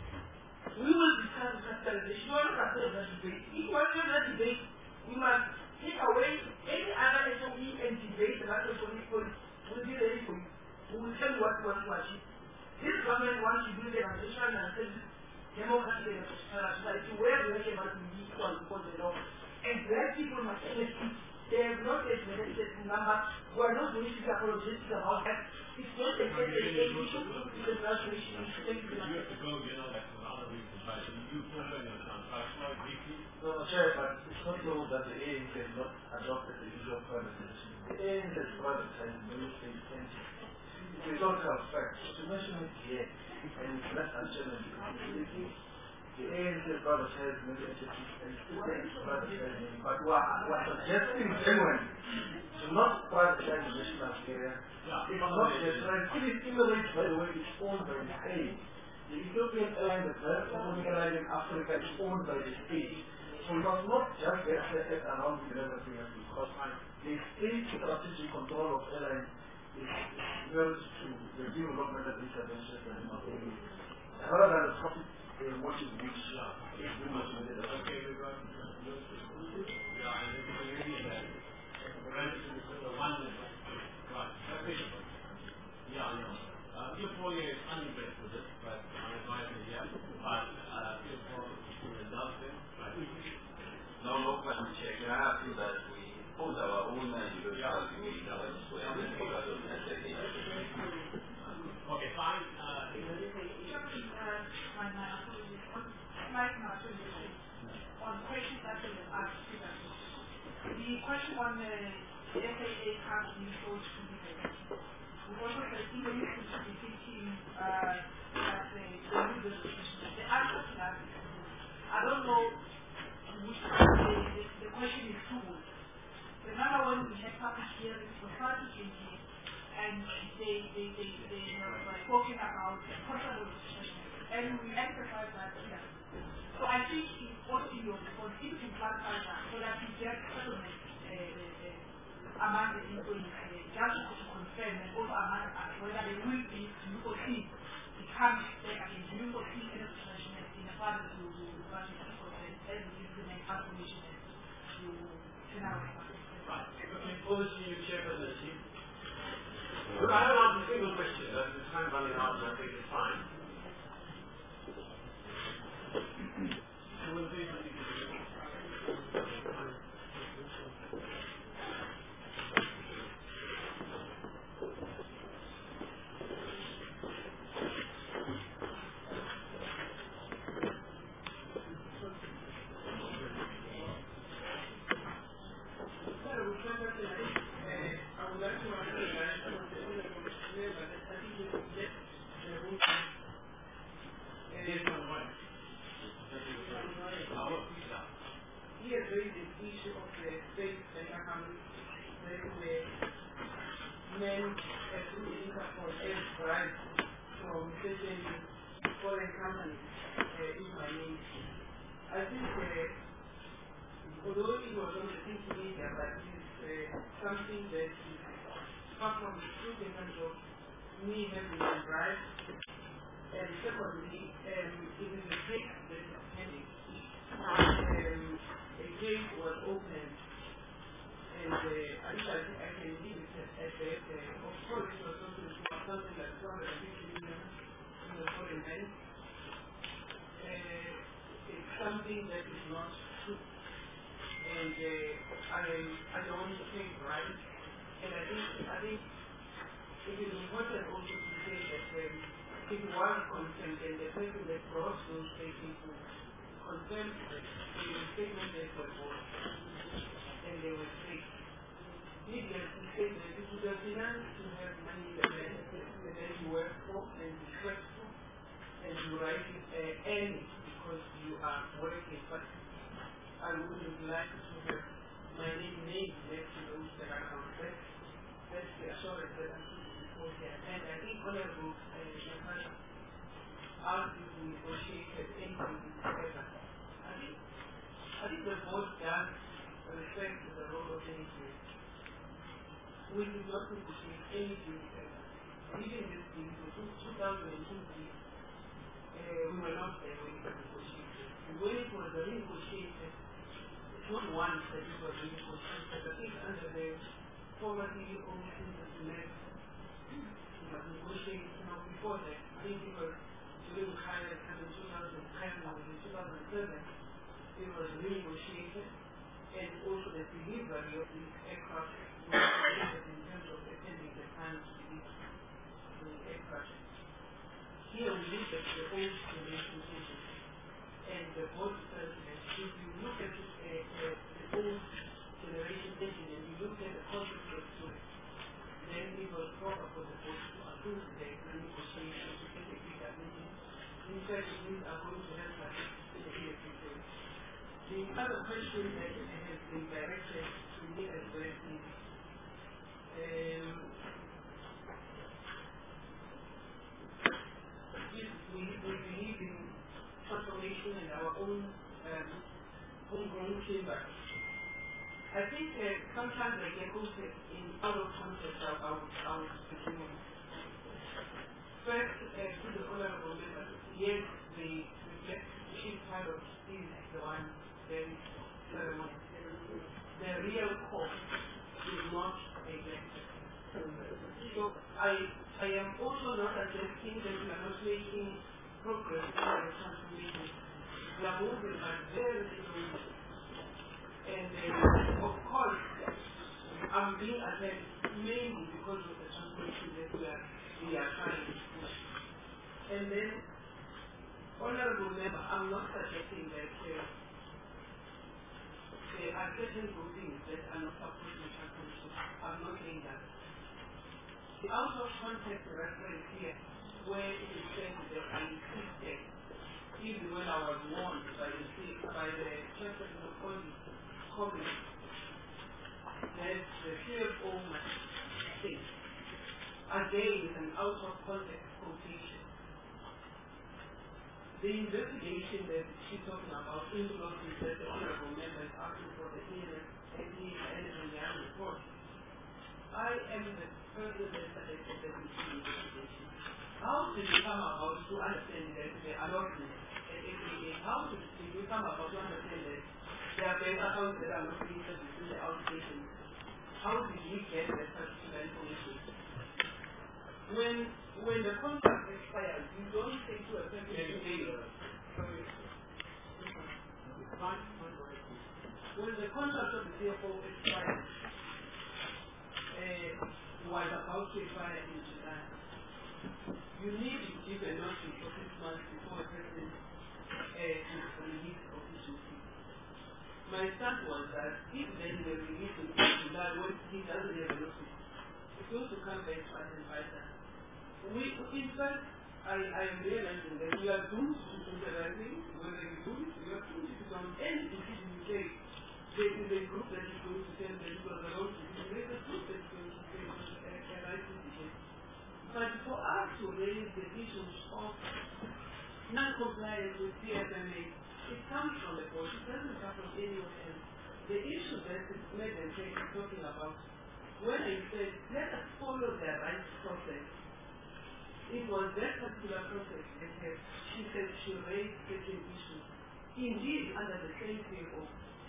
We will discuss capitalization. We want to capitalize that debate. If we want to have that debate, we must take away any other SOE and debate the macroeconomic policy. We'll be ready for you. We will tell you what we want to achieve. This government wants to build a national and democratic and society where the nation must be equal before the law. And black people must benefit. They have not yet benefited in number. We are not going to be apologetic about that. It's not a case that we should put to the translation. You have to go, that's another reason. Right? You put on your time. No, Chair, but it's not so that the ANC has not adopted the usual privatization. The ANC has privatized many things. It's a local fact. To mention it here, and it's less unchallenging. The ANC has privatized many entities, and still privatizing many. But we're suggesting genuinely to not privatize the national area. It's not just right. Emirates, by the way, is owned by the state. The Ethiopian airline, the first economic airline in Africa, is owned by the state. So we must not just get set around with everything else, because the state strategic control of airlines is built to the development of interventions and marketing. Rather than the profit motive which is being motivated. Okay, we've got your polio is unimpressed with it, but my advice is yes. But your polio is nothing. No question, Chair. Can I ask you that we put our own individual debate elsewhere and then put our own SAE? Okay, fine. On questions that we have asked previously. The question on the SAA can't be sold to the we also said even if it's the team that the answer to that is I don't know which the question is two. Remember when we had public hearings for party drinking, and they were talking about possible legislation, and we emphasize that here. So I think it's also in your report, if you can clarify that, so that you get settlement among the employees, just to confirm, and also among whether they will be UOC becomes against UOC and legislation in a part to budget and implement transformation to turn out. Right. Looking forward to you, Chairperson of the team. Look, I don't ask a single question, but the time running out, and I think it's fine. that the CFO must state, again with an out-of-context quotation. The investigation that she's talking about includes that the honorable member is asking for the ENS and the report. I am the person that suggested that we see investigation. How did you come about to understand that the allotment at APA? How did you come about to understand that there are bank accounts that are not being serviced in the outstations? How did you get that particular information? When the contract expires, you don't say to a person, when the contract of the CFO expires, was about to expire in July, you need to give a notice for 6 months before a person is released officially. My stance was that if then they release in July when he doesn't have a notice, it's going to come back to us and bite us. In fact, I am realizing that we are doomed to interacting, whether you do it, we are doomed to become any decision you take. There is a group that is going to tell that it was a wrong decision. There is a group that is going to say it was a right decision. But for us to raise the issues of non-compliance with CFMA, it comes from the board. It doesn't come from anyone else. The issue that Megan is talking about, when I said, let us follow the right process, it was that particular process that she said she raised certain issues. Indeed, under the same CFO,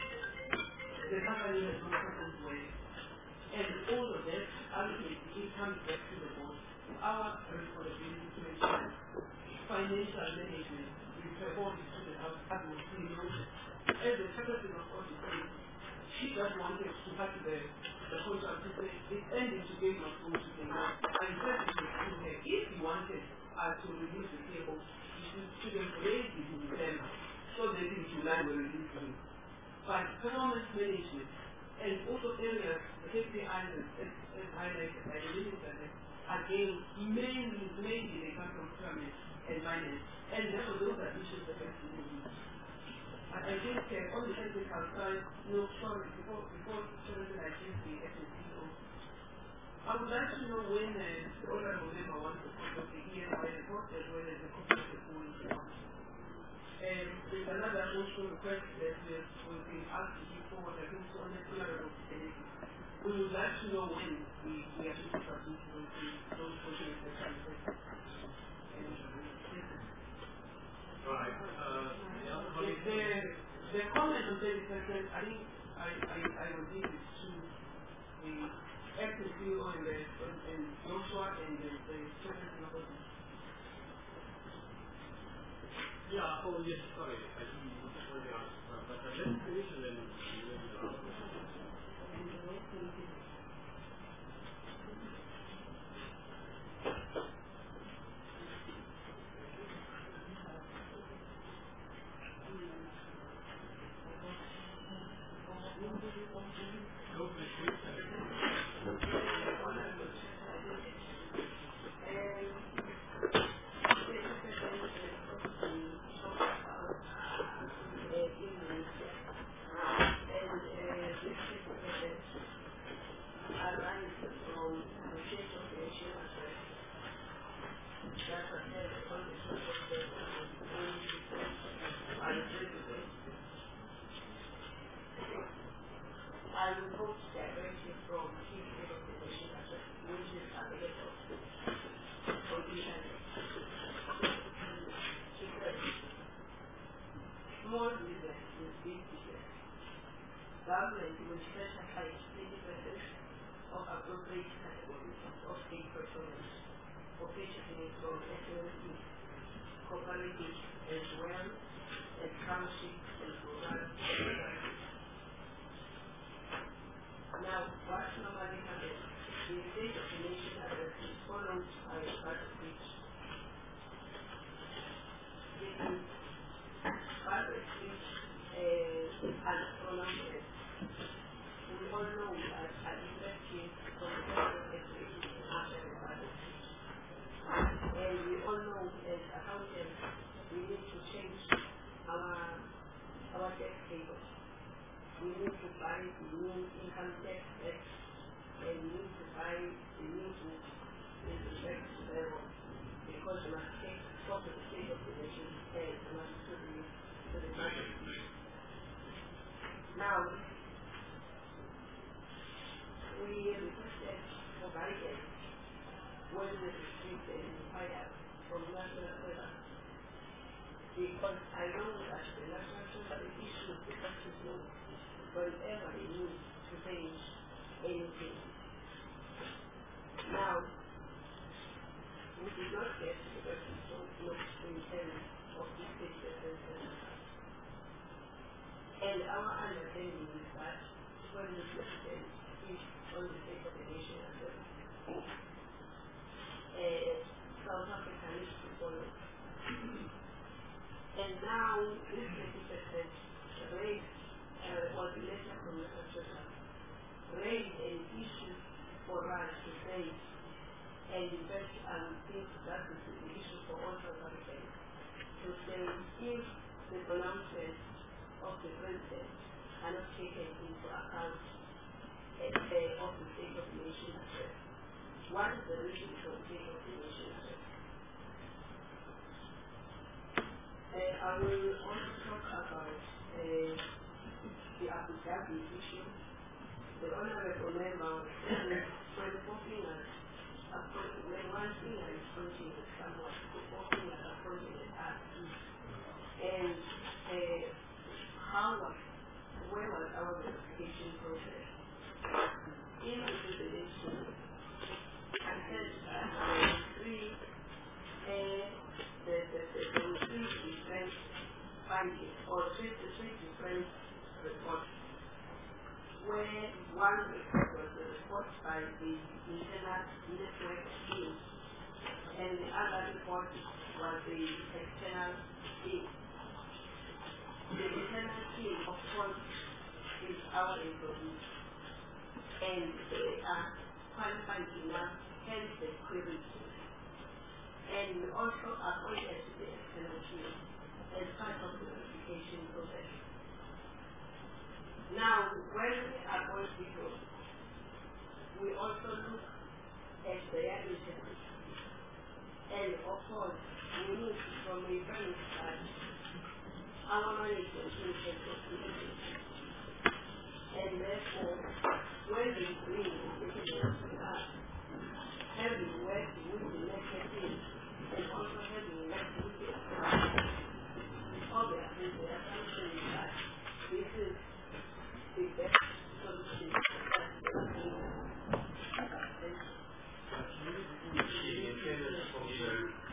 the company has not happened well. And all of that, ultimately, it comes back to the board. Our responsibility to ensure financial management is performed to the utmost emotion. As the secretary of audit said, she just wanted to have the contract to say it ended to give us going to say no. I said to her, if you wanted to reduce the table, you should have raised it in December so that in July we release it. But performance management and also areas, KPIs as highlighted by the minister, again, mainly they come from pyramid and finance. And therefore those are issues that have to be used. I think on the technical side, no, sorry, before Jonathan, I think the SNCO. I would like to know when the honorable member wants to put the ESI report as well as the copy of the full report. There's another also request that will be asked to give forward, I think, on the honorable facility. We would like to know when we are going to submit those questions that are requested. Right. The comment on 30%, I think I will give it to the acting CEO and Joshua and the secretary of office. Yeah, oh yes, sorry, I didn't want to ask, but let's finish and then we need to buy the new income tax act, and we need to buy the new book in the tax level, because we must take stock of the state of the nation and we must contribute to the budget. Now, we requested for guidance when we received the inquiry from National Treasury, because I know that the National Treasury issues the taxes law whenever they need to change anything. Now, we did not get the taxes law in terms of the state representation. And our understanding is that when the president is on the state of the nation as well, South Africa needs to follow. And now this 20% raised was a letter from the Treasury, raised an issue for us to say, and in fact I think that is the issue for all South Africans, to say if the pronouncements of the president are not taken into account of the state of the nation as well. What is the reason for the state of the nation as well? I will also talk about the Abu Dhabi issue. The honorable member, when one finger is pointing at someone, the four fingers are pointing at us. And where was our verification process? In the presentation, I said that there were three different findings, or three different reports, where one report was the report by the internal network team, and the other report was the external team. The internal team, of course, is our employees, and they are qualified enough, hence the queries. And we also appointed the external team as part of the verification process. Now, when we appoint people, we also look at their integrity. And of course, we need from a very start our management is and therefore, when we bring individuals to us, having worked with the next team and also having worked with the obviously the assumption is that this is the best solution She intended for me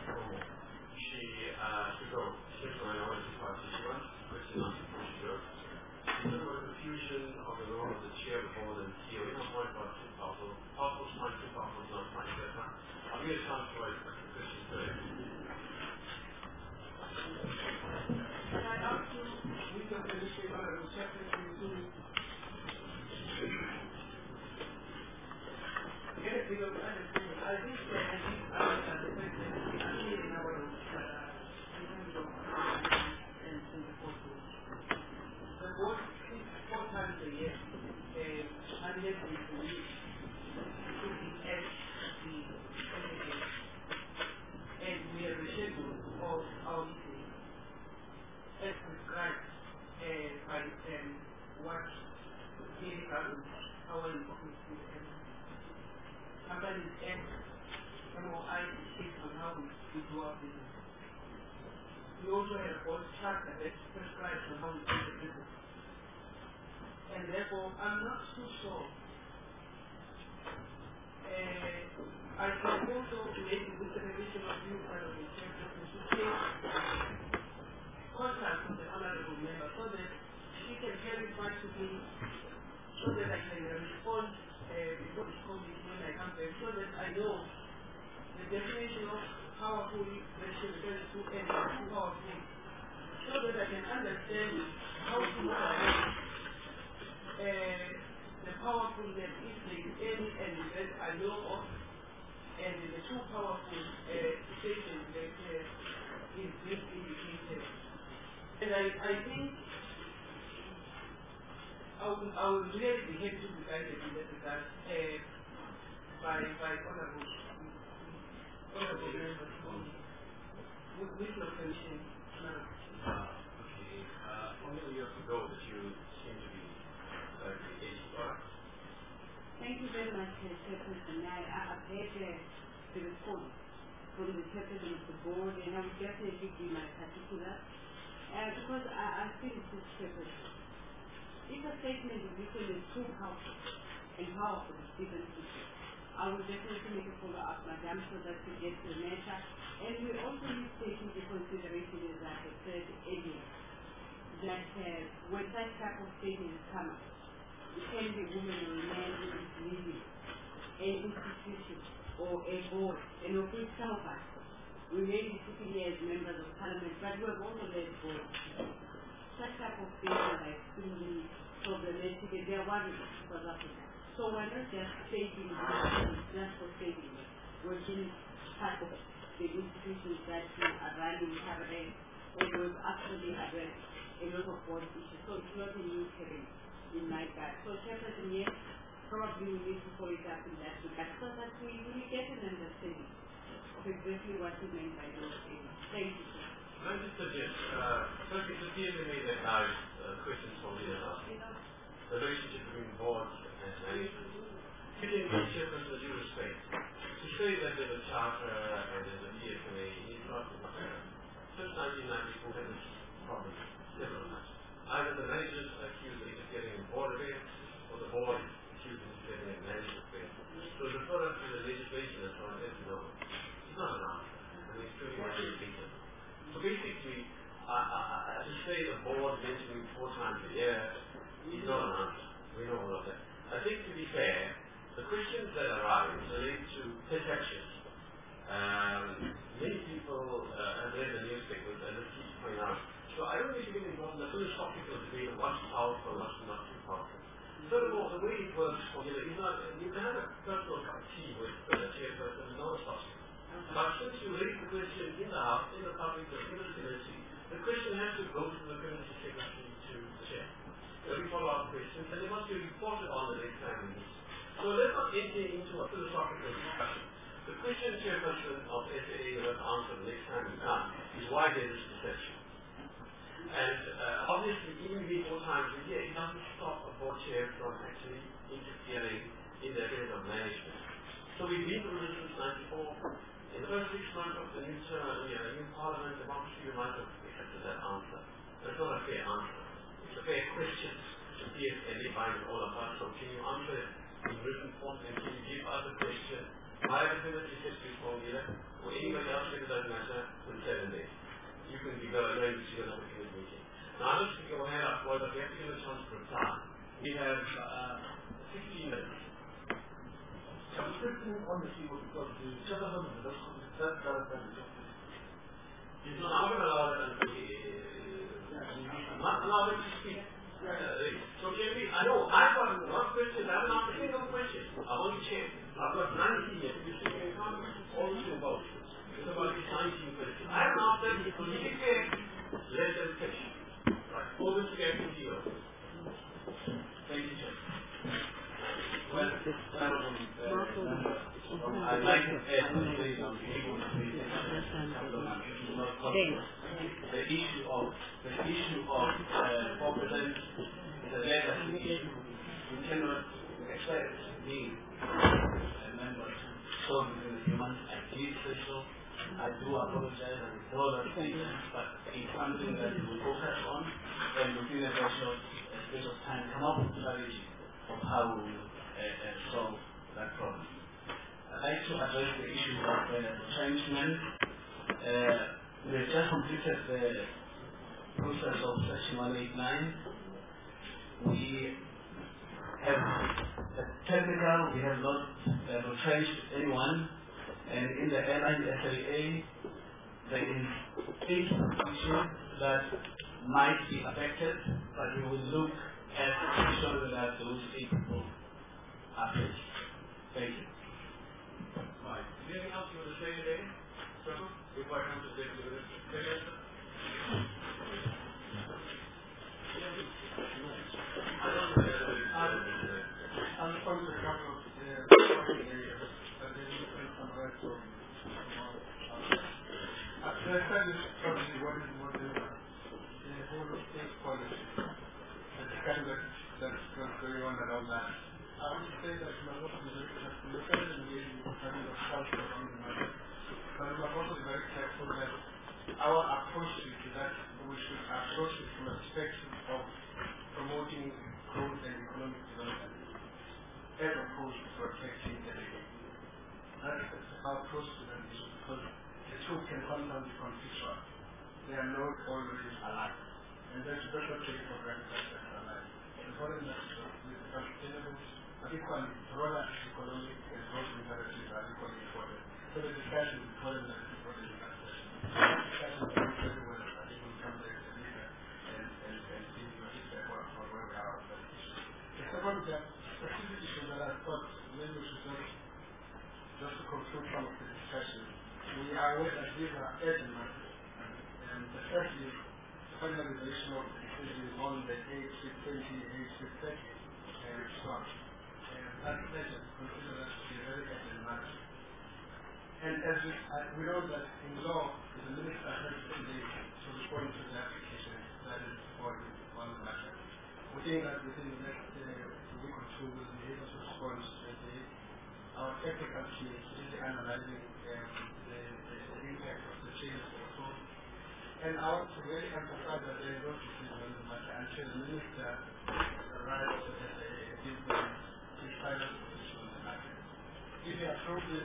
to go. She wants to question on the confusion of the role of the chair before the CEO. You know, point about two powerful is not fine. I'll give you a chance for a question today. Can I ask you, with your permission, Honorable Secretary, to get a bit of understanding? I think that the President is actually in our four times a year, and yet we believe to be at the President, and we have a schedule of our meeting as prescribed by what daily government, our important companies and MOI is on how we do our business. We also have all charter that prescribes on how we do the business. And therefore, I'm not too sure. I can also make with the revision of new Honorable Secretary to take contact with the Honorable Member so that she can clarify to me so that I can respond before the COVID when I come back, so that I know the definition of powerful ratio refers to and too powerful, so that I can understand how to the powerful that if there is any element that I know of, and the too powerful statement that is being indicated. And I think I would really be happy to be guided in that regard by honorable members with your permission. Okay. How many years ago that you seem to be engaged? Thank you very much, Chairperson. I've heard the response from the Chairperson of the board, and I would definitely be my particular. Because I feel this Chairperson. If a statement is written in two houses and powerful different people, I will definitely make a follow-up, Madam, so that we get to the matter. And we also need to take into consideration, as I have said earlier, that when that type of statement come up, it can be a woman or a man who is leading an institution or a board, and of which some of us, we may be sitting here as members of parliament, but we have also led boards. Such type of things are extremely problematic, and they are worried for South Africa. So we're not just stating just for stating it. We're being part of the institutions that are running cabinet, and we've actually addressed a lot of board issues. So it's not a new terrain in my part. So Chairperson, yes, probably we need to follow it up in that regard so that we really get an understanding of exactly what you meant by those things. Thank you, sir. Can I just suggest, first it appears to me that now questions for me are the relationship between boards and management. Fitting the Chairperson with due respect, to say that there's a charter and there's a ESMA is not since 1994 had this problem several times. Either the managers are accused of interfering in board affairs, or the board is accused of interfering in management affairs. So refer us to the legislation as far as no. It's not an answer. I mean, it's truly what it is. So basically, to say the board mentioning 4 times a year is not an answer. We know all of that. I think to be fair, the questions that arise relate to perceptions. Many people have read the newspapers and this keeps coming out. So I don't think you get involved in the philosophical debate of what's powerful and what's not too powerful. Furthermore, the way it works for you is not, you can have a personal cup of tea with the Chairperson, no responsibility. But since you raise the question in the House, in the public, in the community, the question has to go to the community secretary to the chair. We follow up questions and they must be reported on the next time we meet. So let's not enter into a philosophical discussion. The question Chairperson of SAA must answer the next time we come is why there is perception. And obviously, even being 4 times a year, it doesn't stop a board chair from actually interfering in the areas of management. So we've been through this since 94. In the first 6 months of the new term, new parliament, democracy, you might have accepted that answer. That's not a fair answer. It's a fair question to see if any binds all of us. So can you answer it in written form and can you give us a question? My ability is to formula, or anybody else, it doesn't matter, in 7 days. You can be going to see another committee meeting. Now, I'm just going to go ahead up, but we have to give a chance to reply. We have 15 minutes. I'm sitting on the keyboard because the Chairperson of the He's not going to allow it until not allow it to speak. So can we, I know, I've got one question, I haven't asked a single question. I want to check. I've got 19 here, because you can come all the about. It's about these 19 questions. I haven't asked them, because you can say, let them finish. Right, over to get to you. Thank you, Chair. Well, I'd like to add to say something. The issue of 4% is a legacy issue. We cannot expect being a member so within a few months. I did say so. I do apologize and withdraw that statement, but it's something that we will focus on and within a space of time come up with a strategy of how we will solve that problem. I'd like to address the issue of retrenchment. We have just completed the process of Section 189. We have technical, we have not retrenched anyone, and in the airline SAA, there is 8 positions that might be affected, but we will look at ensuring that those 8 people are fixed. Thank you. Right. Anything else you want to say today? Before I come to the I'll point to a couple of areas that they need to summarize from I said this probably what is more than the whole state policy, the discussion that's going on around that. I want to say that we must also be very careful. We're kind of engaged in having a culture around the matter. But we must also be very careful that our approach to that, we should approach it from a perspective of promoting growth and economic development as opposed to protecting the living. That's our approach to that issue because the two can sometimes be conflictual. They are not always alike. And that's not taken for granted that they're alike. The foreign national is sustainable, but equally broader economic and social imperatives are equally important. So the discussion with foreign national is broader than that session. The discussion is very well, I think we'll come back later and see what is the work for where we are on that issue. The second specific issue that I thought maybe we should just to conclude some of the discussion. We are aware that these are urgent matters. And the first is finalization of the decision on the 8-20, 8-30 response. And that's urgent, consider that to be a very urgent matter. And as we know that in law, the minister has 10 days to respond to the application that is on the matter. We think that within the next week or two, we'll be able to respond to the our technical team is really analyzing the impact of the changes also. And I want to really emphasize that there is no decision on the matter until the minister arrives at his final position on the matter. If he approves the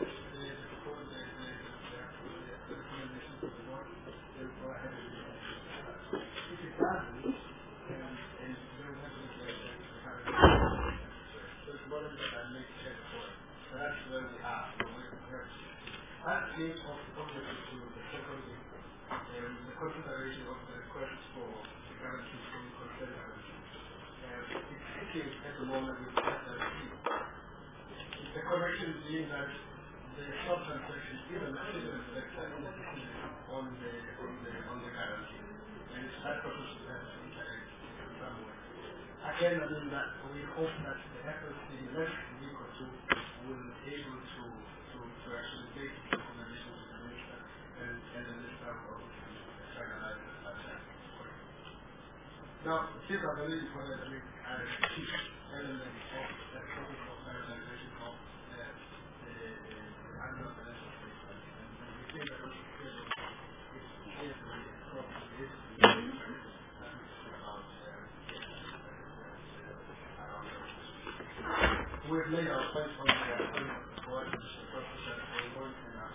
recommendations of the board, they will go ahead with it. If it doesn't, and they will have to make the current so it's more than that I make sense for it. So that's where we are. That leads us obviously to the second thing, the consideration of the request for the guarantee from consent guarantee. It's sitting at the moment with SRC. The correction being that the short-term section is an accident sector in the decision on the guarantee. And it's that process that has to interact in some way. Again, I mean that we hope that the FLC in the next week or two will be able to actually make recommendations to the minister and the minister will obviously finalize that. Now, these are very important, I mean, key elements of the process of finalization of the annual financial statement. And we think that also is the problem is we've made our point on the board, which is the process that we're working on.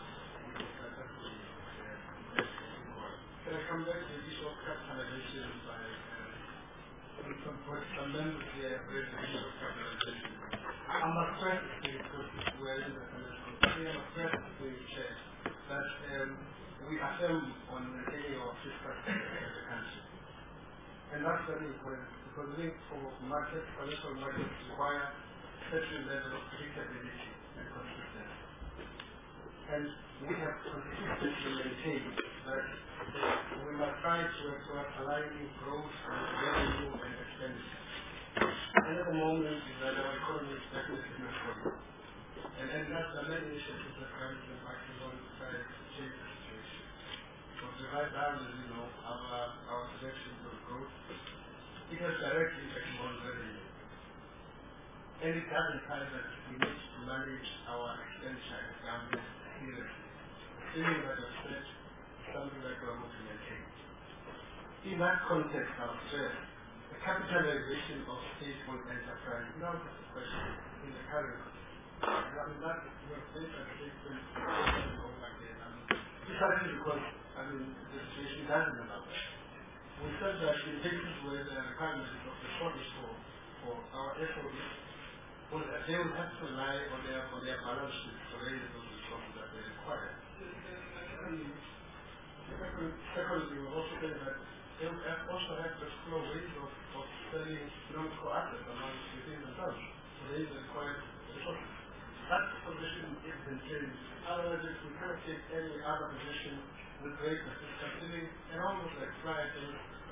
Can I come back to the issue of capitalization by some members here raised the issue of capitalization? I'm afraid to say, because we're in the financial committee, I'm afraid to say, Chair, that we affirm on any of fiscal structure as a country. And that's very important, because I think for markets, financial markets require certain level of predictability and consistency. And we have consistently maintained that we must try to align growth with revenue and expenditure. And at the moment, that our economy is definitely not growing. And that's the many initiatives that government is acting on to try to change the situation. From the right down, as you know, our projections of growth, it has directly impact on revenue. And it does imply that we need to manage our expenditure as government seriously. Assuming that I've said something that we're going to maintain. In that context, I would stress the capitalization of state-owned enterprise is not just a question in the current context. I mean, that we're saying that state-owned enterprise go back there. Precisely because, the situation doesn't allow that. We said that in cases where the requirements of the shortage for our SOEs, well, they will have to rely on their balance sheet to raise those resources that they require. Secondly, we also say that they will also have to explore ways of selling non-core assets within themselves. So they require resources. That position is maintained. Otherwise, if we cannot take any other position with great considering and almost like fly things,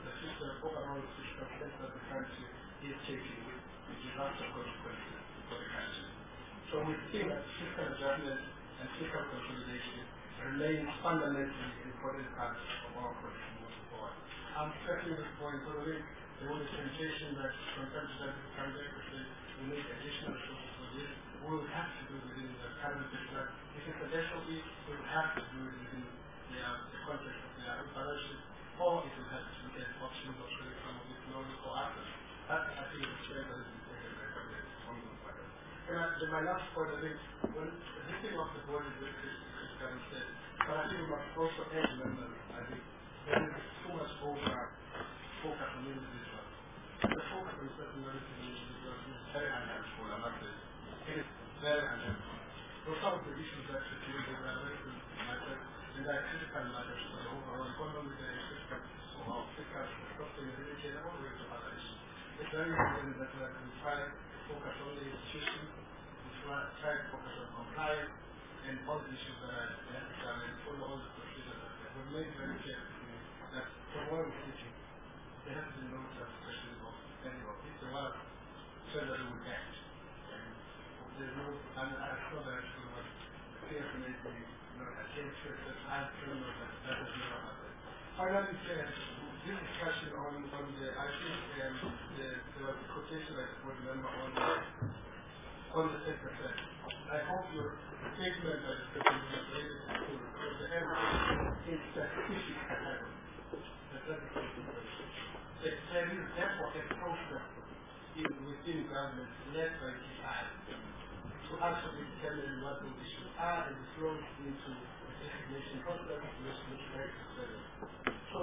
the system, overall system steps that the country is taking with disaster consequences for the country. So we think that fiscal adjustment and fiscal consolidation remains fundamentally important parts of our policy moving forward. I'm stressing this point so that there was a temptation that from time to time people come back and say we need additional resources for this. We will have to do it within the current fiscal. If it's a national we will have to do it within the context of their operation, or if we have to look at options of showing some of these non-core assets. That I think is the that is taken by government on the matter. And my last point, I think, when lifting off the board is Chris Kevin said, but I think we must also add members. I think there is too much focus on individuals. The focus on certain individuals is very unhelpful, I must say. It is very unhelpful. So some of the issues that security are very matters, and they are critical matters for the overall economy, they are critical for fiscal sustainability and all kinds of other issues. It's very important that we try to focus on the institutions, we try to focus on compliance and all the issues that are necessary and follow all the procedures that we've made very clear that from where we're sitting, there has been no justification of any of it. It's a lot of that we will act. And there's no, and I saw that it was clear to make me against it, that I don't know that is never happened. Finally, this discussion on the, I think there was a quotation I could remember on the 10%. I hope your statement that is related to the end is specific at there is therefore a process within government led by TI to actually determine what the issues are and flow into the designation process which is very necessary. So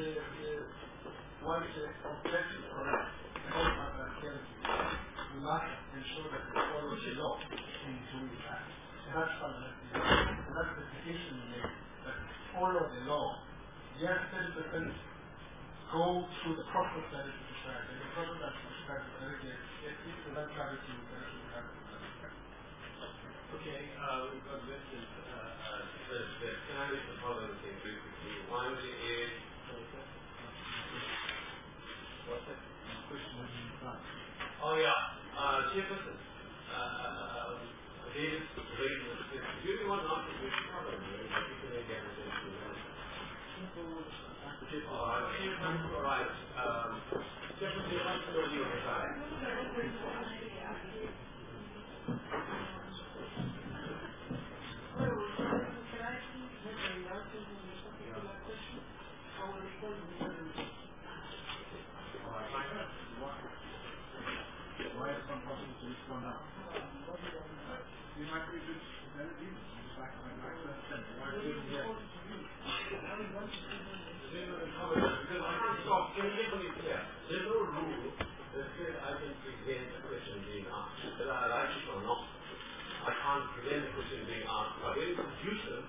once the objective of all other activities, we must ensure that we follow the law in doing that. And that's fundamentally, and that's the decision we make, that follow the law. Yes, 30% go through the process that is described, and the process that is described is very clear. It is the right clarity we can actually have. Okay, we've got listed can I make the following thing very quickly? One is what's that? Oh yeah, Chairperson. David raised this. Do you want not to be covered? Particularly get attention. Right. Chairperson, you want to know your side? There's no rule that says I can prevent a question being asked, whether I like it or not. I can't prevent a question being asked, but when it's abusive,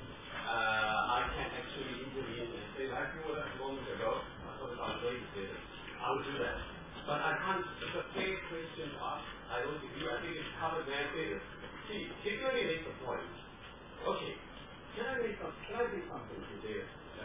I can actually intervene and say, like you were a moment ago, I thought it was going to say this. I will do that. But I can't, it's a fair question to ask. I don't agree. I think it's covered very fair. See, if you only make the point, okay, can I say something today?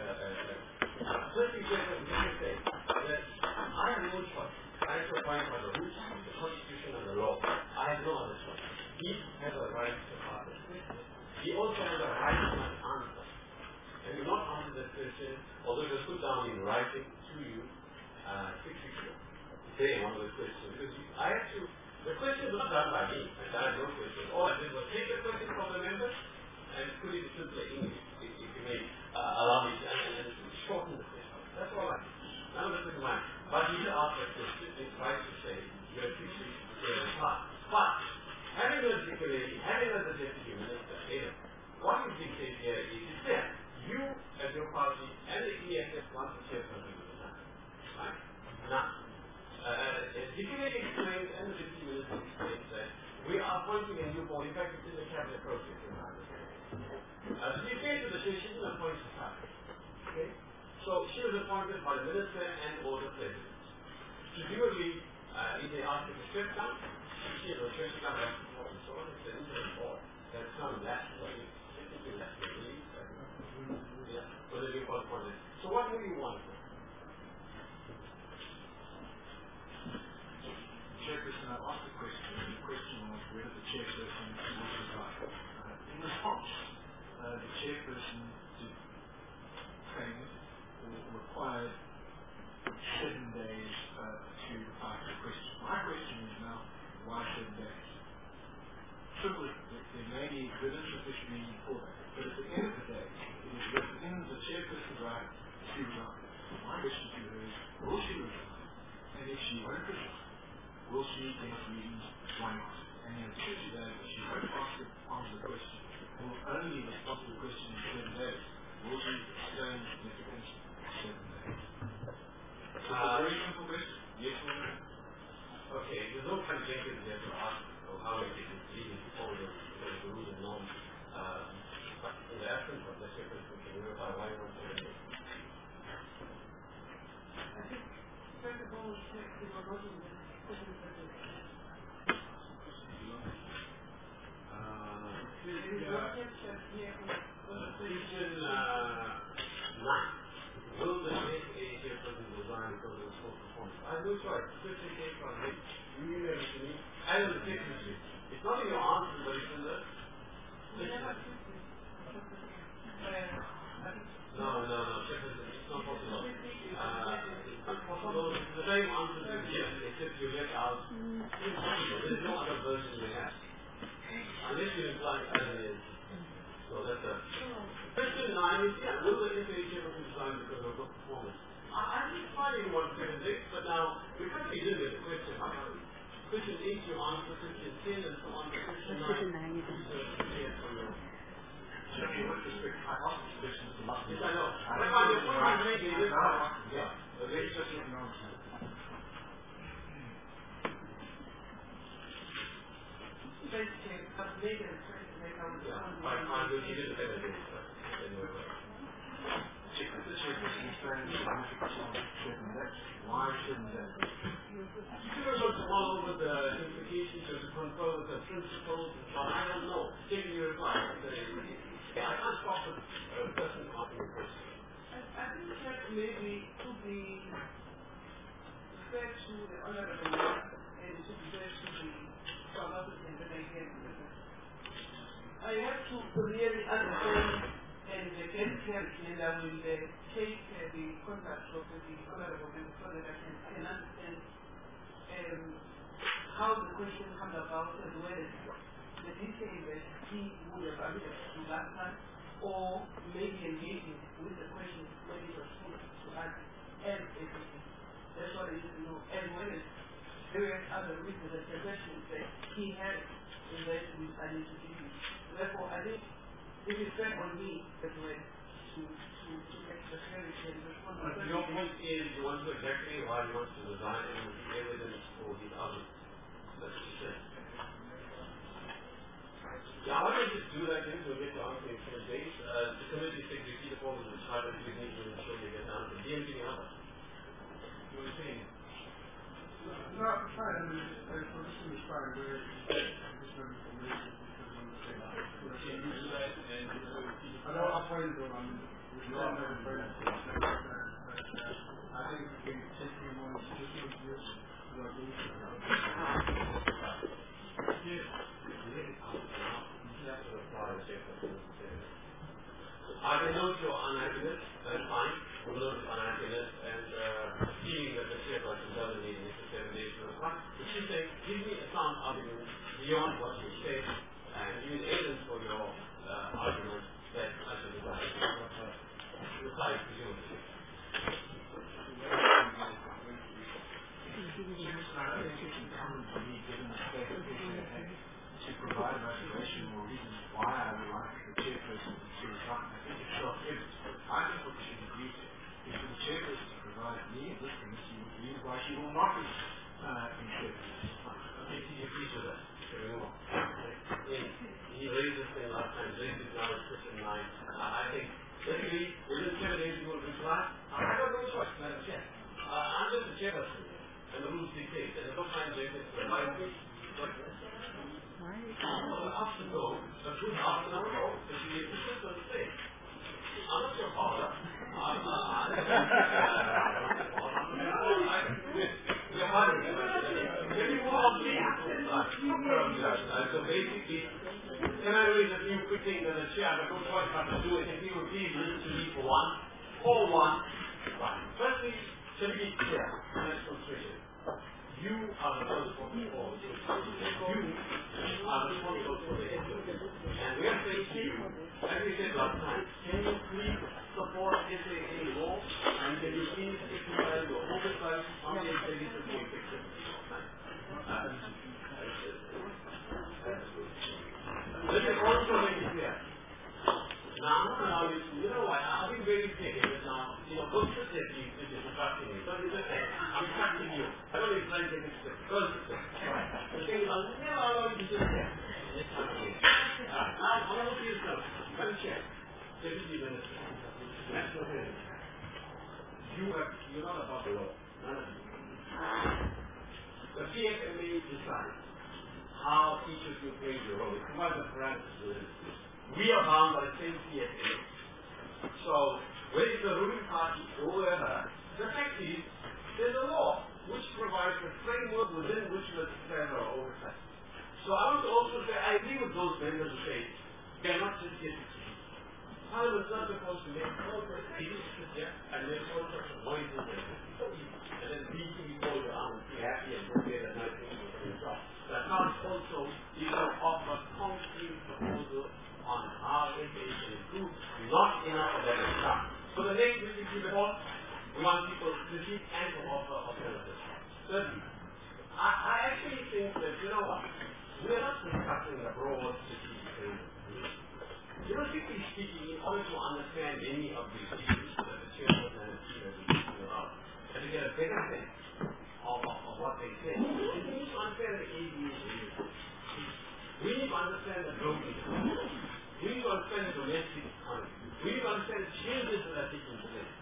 First you say that I have no choice. I have to abide by the rules, the Constitution and the law. I have no other choice. He has a right to ask this question. He also has a right to an answer. And you not answer that question, although it was put down in writing to you 6 weeks ago. Today, one of the questions. Because I have to, the question was not done by me. I had no question. All I did was take the question from the members and put it in simple English, if you may allow me to, and shorten the question. That's all I did. None of this is mine. But he asked that question. It's right to say you have 6 weeks to say the part. But having a security, having as a deputy minister, what you think here is that you, as your party, and the ESS want to say something to the time. Right? Now, security explains, and the deputy minister explains that we are appointing a new board. In fact, it's in the cabinet process, in my understanding. To be fair to the she didn't appoint herself. Okay? So she was appointed by the minister and or the president. Presumably, if they ask her to step down, she has a step down and so on. It's an interim board. There's some left, whether you call it. So what do you want? whether the chairperson will resign. In response, the chairperson did claim or required 7 days to reply to the question. My question is now, why 7 days? Simple, there may be good and sufficient reason for that. But at the end of the day, it is within the chairperson's right to resign. My question to her is, will she resign? And if she won't resign, will she give reasons why not? And in addition to that, if she won't answer the question, and will only respond to the question in 7 days, will she sustain significance 7 days? So a very simple question. Yes or no? Okay, there's no kind of Jenkins there to ask how many people even follow the rules and norms. But in the absence of the chairperson, can you verify why you're not doing it? I think, first of all, we check the promotion of the question of the Question 9. Will the SAA chairperson resign because of his poor performance? I have no choice. Question 8 from me. You email it to me. I will take it to you. It's not in your answer, but it's in the... No, chairperson, it's not possible. It's not possible. It's the same answer you give, except you get out. It's impossible. There's no other version we have. Unless you imply as it is. So that's a... Question 9 is, will the SAA chairperson resign because of good performance? I'm just finding 176, but now, we can't be doing the question. Question 8 you answer, question 10 and so on. Question 9 is yes or no. So if you want to speak, I asked this question to last Yes, I know. But if I'm making this one. Yeah. Let's just get an answer. Fine, we'll give you the 7 days. Check with the chairperson is saying significance of 7 days. Why 7 days? You don't want to all over the implications or to control the principles and so on. I don't know. Give me your reply. I can't stop a person asking a question. I think that maybe to be fair to the honorable and to be fair to the South African that I get. I have to really understand and get clarity, and I will take the contact of the honorable so that I can understand how the question comes about, as well as the detail that he would have alluded to last time, or maybe engaging with the question when it was put to us as a question. That's what I need to know, as well as various other reasons and suggestions that he had in that which I need to give you. Therefore, I think it is fair on me as well to make the clarity and respond. But your point is you want to exactly why he wants to resign and the evidence for his others. That's what you said. Yeah, why don't you just do that thing to get the answer in 10 days? The committee said you see the form of the child and you need to ensure you get the answer. Do you have anything else? You were saying? No, I'm fine. I mean, the position is fine. We're additional information. I know I'll find it though. I mean, we don't have it very much. I think we can take him on additional views to our group. Yes. I can note your unhappiness, that's fine. We'll note your unhappiness and seeing that the chairperson doesn't need an extra 7 days to reply. But she's saying, give me a sound argument beyond what you said and give me evidence for your argument that I should reply. Reply presumably. I think it's incumbent on me, given the state of SAA, to provide motivation or reasons why I would like the chairperson to resign. I think it's self-evident. I think what we should agree to is for the chairperson to provide me and this committee with reasons why she will not resign in 7 days. Okay, did you agree to that? He raised this thing last time, raised it now at question 9. I think, basically, within 7 days you will reply. I don't know choice, Madam Chair. I'm just the chairperson here, and the rules dictate, and there's no time to remind me. After go, the truth after the go, is the efficient of the state. I'm not your father. We're hiding. If you want me, I'm basically, can I raise a few quick things in the chair? But don't worry about to do it. If you would please listen to me for one. Right. Firstly, to be clear, let's consider. You are responsible for the You are responsible for the issue. And we are saying to you, as we said last time, can you please support SAA law? And can you please exercise your oversight on the SAA support picture? Let me also make it clear. Now, I'm not allowing you to, you know what, I've been very clear here now, go sit there, please, if you're instructing me. Don't you say, I'm instructing you. I don't need to try and take it straight. Go sit there. Right. The thing is, I'll never allow you to sit there. Now, I'm going to see yourself. One chair. Deputy Minister. National Head. You're not above the law. None of you. The PFMA decides how each of you plays your role. It provides the parameters to it. We are bound by the same PFMA. So, whether it's the ruling party or whoever, the fact is, there's a law which provides a framework within which the affairs are oversight. So I want to also say, I agree with those members who say, they are not just here to see. Parliament is not supposed to make all sorts of sit here and make all sorts of noises and then beating people around and be happy and go there and nice things for themselves. That can't also, offer concrete proposal on how it can improve, not enough of that is done. So the next week we report, we want people to see and to offer alternatives. Thirdly, I actually think that, you know what, we are not discussing the broad strategic framework. Strictly speaking, in order to understand any of these issues that the chairman and the team have been speaking about, and to get a better sense of what they say, we need to understand the ADA. We need to understand the global economy. We need to understand the domestic economy. We need to understand the changes that are taking place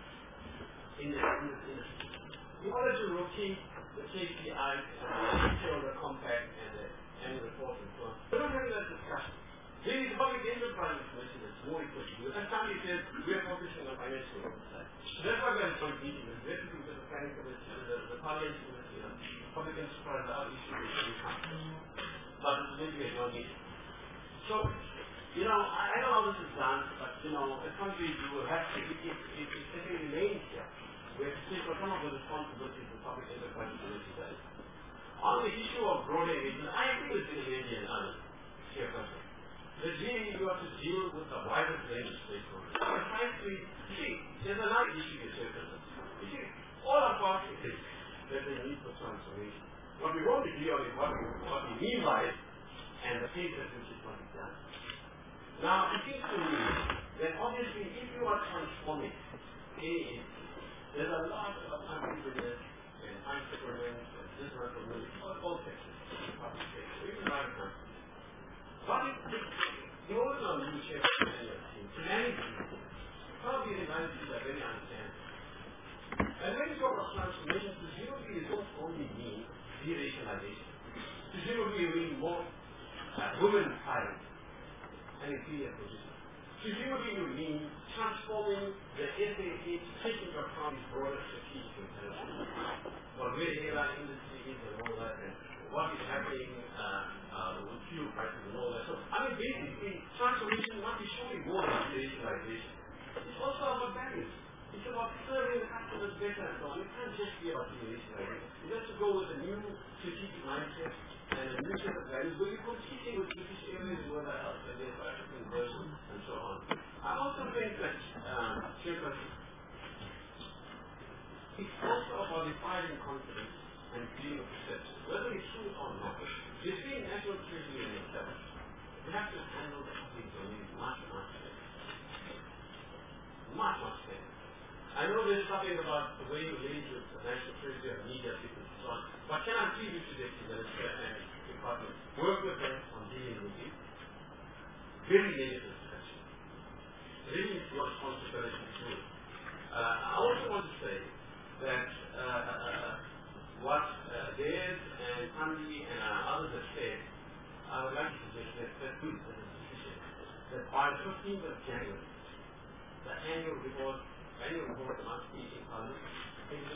in this industry. In order to rotate the KPIs and the shareholder compact and the annual report and so on, we're not having that discussion. Maybe the public enterprise commission is more equal to do. And somebody says we are focusing on financial oversight. That's why we are joint meeting. We're meeting with the planning commission, the parliament commission, public enterprise, our issues will come. But it's maybe a joint meeting. So, I know how this is done, but as countries you will have to, if it remains here, we have to take some of the responsibilities the public enterprise commission does. On the issue of broad engagement, I agree with the Indian and others, Chairperson. The GE, you have to deal with the widest range of stakeholders. Precisely, there's another issue with Chairperson. All of us think that there's a need for transformation. What we want to deal with is what we mean by it, and the pace at which it must be done. Now, it seems to me that obviously, if you are transforming any there's a lot of entrepreneurs and entrepreneurs and business owners, all sectors, public sector, even private companies. But the overall new Chairperson and your team, to manage people, probably the United States are very understanding. And when you talk about transformation, presumably it don't only mean deracialization. Presumably it means more women hiring and inferior positions. Presumably you mean transforming the SAA to take into account its broader strategic intelligence. What where the airline industry is and all that, and what is happening with fuel prices and all that. So, basically, transformation must be surely more than deracialization. It's also about values. It's about serving the customers better and so on. It can't just be about deracialization. It has to go with a new strategic mindset and a new set of values where you're competing with British Airways and whether else, and there's African version and so on. I also think that, Chairperson, it's also about defining confidence and being a perception, whether it's true or not. There's been national treasury in itself. We have to handle the public domain much better. Much better. I know there's something about the way you relate with the national treasury and media people and so on, but can I please you today to the Minister and Department work with them on dealing with it? Very negative discussion. Really it's your responsibility to do it. I also want to say that what Dave and Andy and others have said, I would like to suggest that by the 15th of January, the annual report must be in Parliament,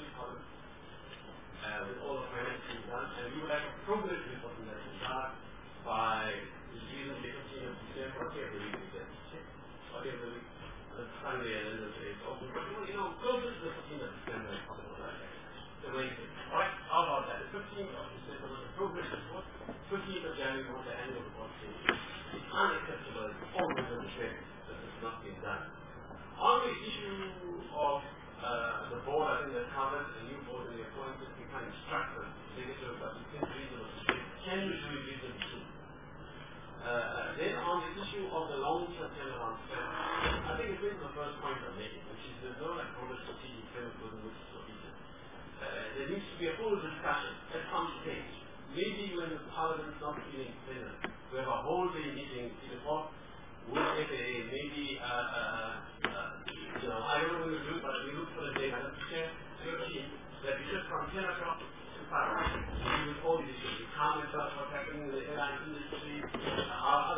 with all the finances done, and we would have a progress report in that regard, by reasonably 15th of December, whatever the reason is, whatever the Sunday and then the day is open, but closer to the 15th of December is possible, right? The way right? How about that? The 15th of December was the progress report, 15th of January was the annual report. It's unacceptable, it's always unfair that it's not been done. On the issue of the board, I think that covered a new board and the appointment, we can instruct them to take it to a reasonable state. Can you do it reasonably soon? Then on the issue of the long-term turnaround plan, I think this is the first point I'm making, which is there's no Congress strategic framework which is cohesive. There needs to be a full discussion at some stage. Maybe when the Parliament is not feeling thinner, we have a whole day meeting in the fall with FAA, maybe, I don't know when we do it, but we look for a day, Madam Chair, your team, that we just from 10 o'clock to 5 o'clock, we will all these issues. We comment on what's happening in the airline industry, on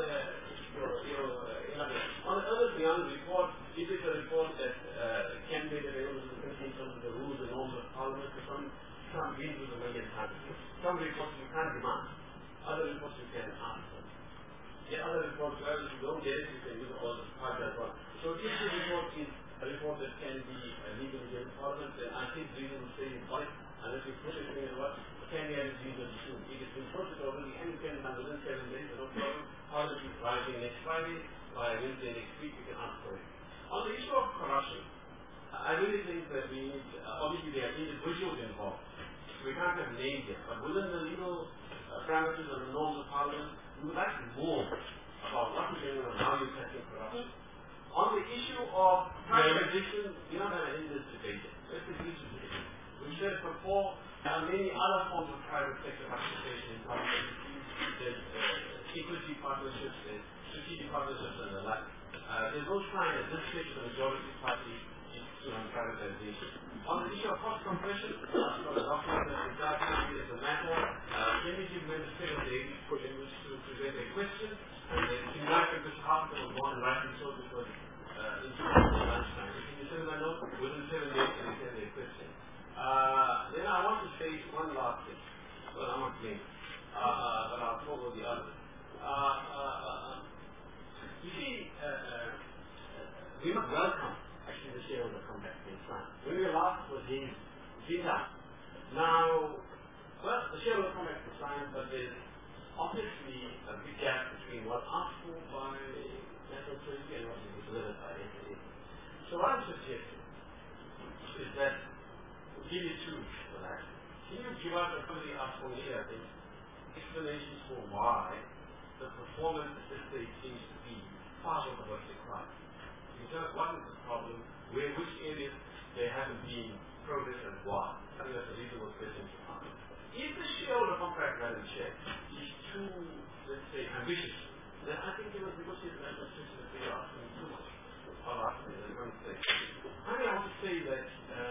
the other thing, on the report, it is a report that can be available to the in terms of the rules and norms of Parliament, some been through the million times. Some reports you can't demand, other reports you can ask for. The other reports, well, if you don't get it, you can use all the parts as well. So if the report is a report that can be legally given to Parliament, then I think reason will stay in point, unless you push it in what can be added reason soon. It has been posted already and it can be done within 7 days, no problem. Parliament is rising next Friday, by Wednesday next week, you can ask for it. On the issue of corruption, I really think that we need, obviously there are individuals involved. We can't have names yet, but within the legal parameters and the norms of Parliament, we would like more about what is going on and how you're tackling corruption. On the issue of privatization, we don't have any debate. Let's agree to this. We said before, there are many other forms of private sector participation in public entities. There's equity partnerships, there's strategic partnerships and the like. There's no sign at this stage of the majority party on privatization. On the issue of cost compression, from the document that is drafted as a matter, can we give members 7 days in which to present a question, and then in writing Mr. Harper was born and rightly so because into lunchtime. Can you send them a note? Within 7 days can you send a question? Then I want to say one last thing. Well, I'm not playing, but I'll follow the others. You see, we must welcome actually the shareholder compact in France. When we last was in Visa, now, well, the shareholder compact is signed, but there's obviously a big gap between what asked for by National Treasury and what is delivered by SAA. So what I'm suggesting is that we'll give you 2 weeks for that. Can you give us a pretty asked for me, I think, explanations for why the performance at this stage seems to be far over what's required? You tell us what is the problem, which areas there haven't been progress and why. I think that's a reasonable question to ask. If the shareholder contract, Madam Chair, is too, let's say, ambitious, then I think it was negotiated as a system that they are asking too much. I'll ask me, I want to say. I want to say that,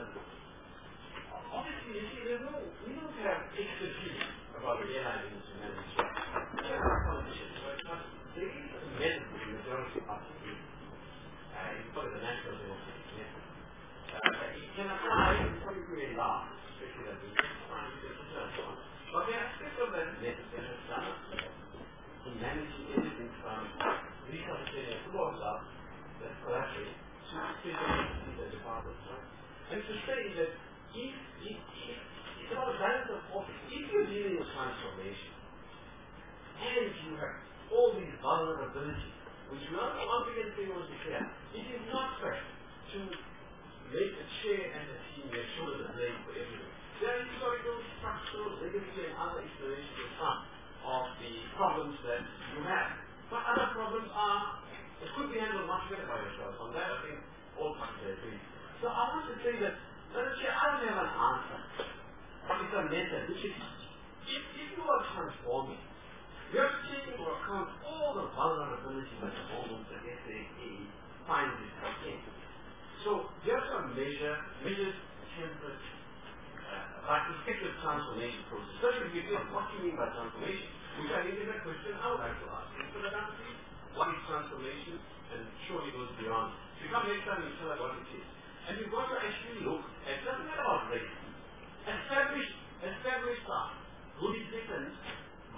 obviously, you see, we don't have expertise about the airline industry, Madam Chair. We are not politicians, right? But there is a method for the majority party. It's called the national democratic method. It can apply, it's probably very large, especially that we can find it and so on. But there are aspects of that method that have done in managing anything from recapitulating floors up, that's collapsing, to facilities and departments, right? And to say that if it's about a balance of forces, if you're dealing with transformation, and you have all these vulnerabilities, which we are once again saying was declared, it is not fair to make a chair and a team their shoulder blame for everything. There are historical, structural, regulatory and other explanations of some of the problems that you have. But other problems could be handled much better by yourself. On that I think all parties agree. So I want to say that, Madam Chair, I don't have an answer. But it's a method which is, if you are transforming, you have to take into account all the vulnerabilities at the moment that SAA finds itself in. So you have to measure temperate, like effective transformation process. Especially if you think, what do you mean by transformation? Which I think is a question I would like to ask. So that I'm saying, what is transformation? And surely goes beyond. So you come next time and you tell us what it is. And you've got to actually look at nothing about race. Established staff who is different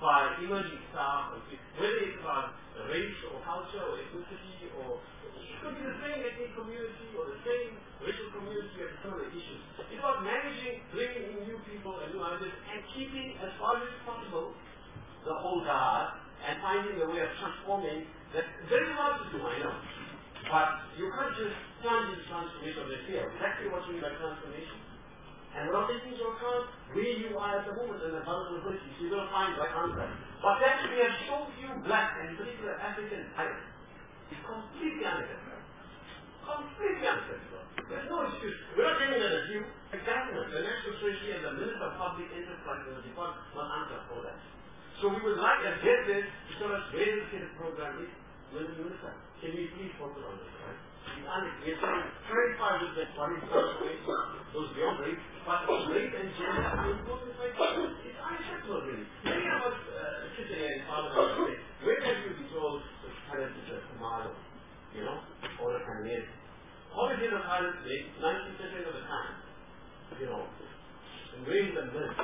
by emerging staff, whether it's about race or culture or ethnicity or it could be the same ethnic community or the same racial community and similar issues. It's about managing, bringing in new people and new ideas and keeping as far as possible the whole guard and finding a way of transforming that. Very hard to do, I know. But you can't just plunge into transformation of the field. Exactly what you mean by transformation. And we're not taking into account where you are at the moment and the vulnerabilities. You're going to find right answer. But that we have so few black and in particular African talents is completely unacceptable. Completely unacceptable. There's no excuse. We're not taking that as you. The government, the National Treasury and the Minister of Public Enterprise and the Department must answer for that. So we would like to get this to tell us where the state program is. Minister, can you please focus on this, right? We're saying clarify with that what is transformation, those beyond race, but race and gender are important. It's unacceptable, really. Many of us sit there in Parliament and say, where have you been told the talent is a tomorrow, or a community? Obviously, the talent is 90% of the time, and raise and live,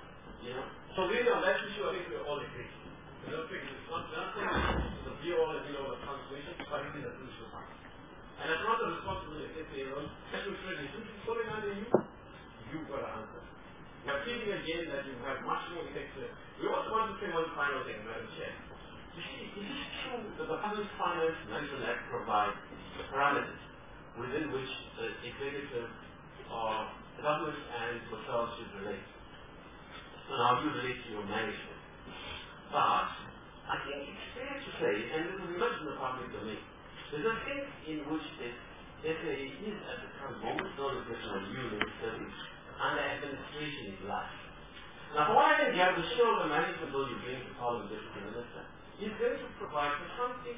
So really on that issue, I think we're all agreed. I don't think it's not the be-all and be-all of transformation, but it is a crucial part. And it's not the responsibility of FA alone. National Treasury, if it's falling under you, you've got to answer. We are feeling again that you have much more effective. We also want to say one final thing, Madam Chair. You see, it is true that the Public Finance Management Act provides parameters within which the executive or the government and yourselves should relate. And how you relate to your management. But I think it's fair to say, and this is much in the public domain, there's a sense in which this SAA is at the current moment, not a question of you necessarily, and the administration is last. Now, for what I think you have to show the management bill you bring to Parliament, Deputy Minister, is going to provide for something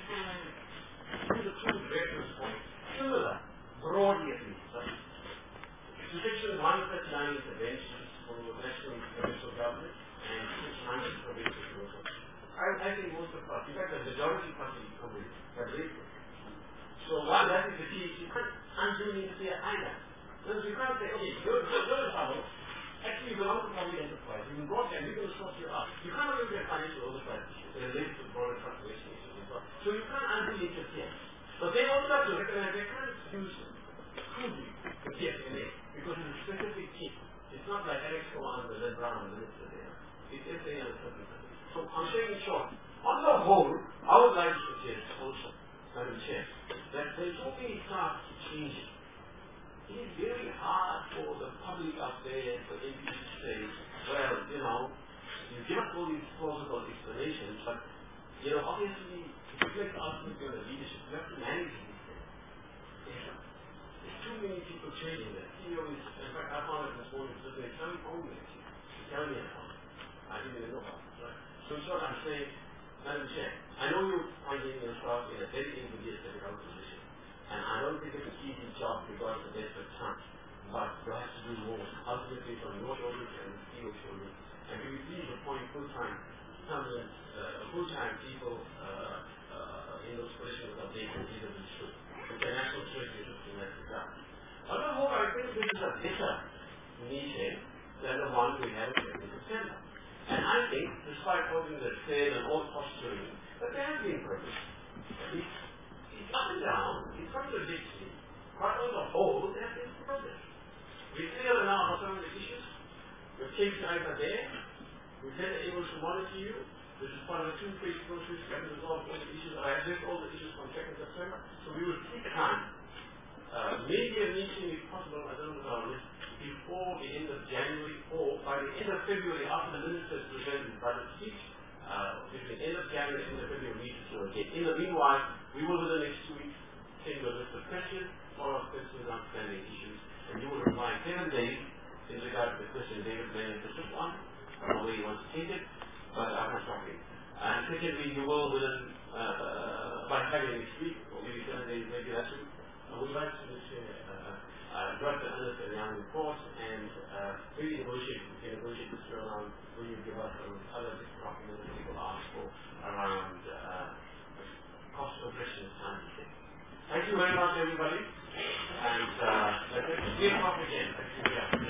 to the two reference points, similar, broadly at least. Right? To Section 139 interventions for national provincial government and Section 100 provincial government. I think most of us, in fact, the majority party have raised it. So while that is the key, you can't unduly interfere either. Because you can't say, okay, you're in trouble. Actually, you belong to public enterprise. You can go there and we're going to sort you out. You can't only get financial oversight issues. They're related to broader transformation issues as well. So you can't unduly interfere. But they also have to recognize they can't use crudely the TFMA because it's a specific team. It's not like Alex Cowan and then Brown and the minister there. It's FA and a certain country. So I'm saying in short, on the whole, I would like to suggest also, Madam Chair, that when something starts to change, it is very hard for the public out there, for MPs to say, well, you give us all these plausible explanations, but, obviously, it reflects ultimately on the leadership. You have to manage these things. There's too many people changing that. CEO is, in fact, I found it this morning, so they're telling only, tell me about it. I didn't even know about it, right? So in short, I'm saying, Madam Chair, I know you're finding yourself in a very inconvenient difficult position. And I don't think it's an easy job because of the desperate time. But you have to do more. Ultimately, from your shoulders and the CEO shoulders. And we will please appoint full-time people in those positions of vacancies that we should. The National Treasury should in that regard. On the whole, I think this is a better meeting than the one we had in September. And I think, despite holding the sale and all posturing, that there has been progress. It's up and down, it's contradictory, but on the whole, there has been progress. We clear now some of the issues. Your KPIs are there. We've been able to monitor you. This is part of the two-phase process. We have resolved all the issues. I addressed all the issues from 2nd September. So we will take time. Maybe a meeting, if possible, I don't know our list, before the end of January or by the end of February after the ministers present his budget speech. Between the end of January and end of February, we need to do again. In the meanwhile, we will, in the next 2 weeks, send you a list of questions, follow-up questions, outstanding issues, and you will reply in 7 days in regard to the question David Manning just one, the way you want to take it, but I'm not talking. And secondly, you will within, by Friday next week, or maybe 7 days, maybe last week, I would like to draft the Ernst & Young report and maybe negotiate this around when you give us some other documents that people ask for around cost progression and time. Thank you very much, everybody. And let's get off again. Thank you.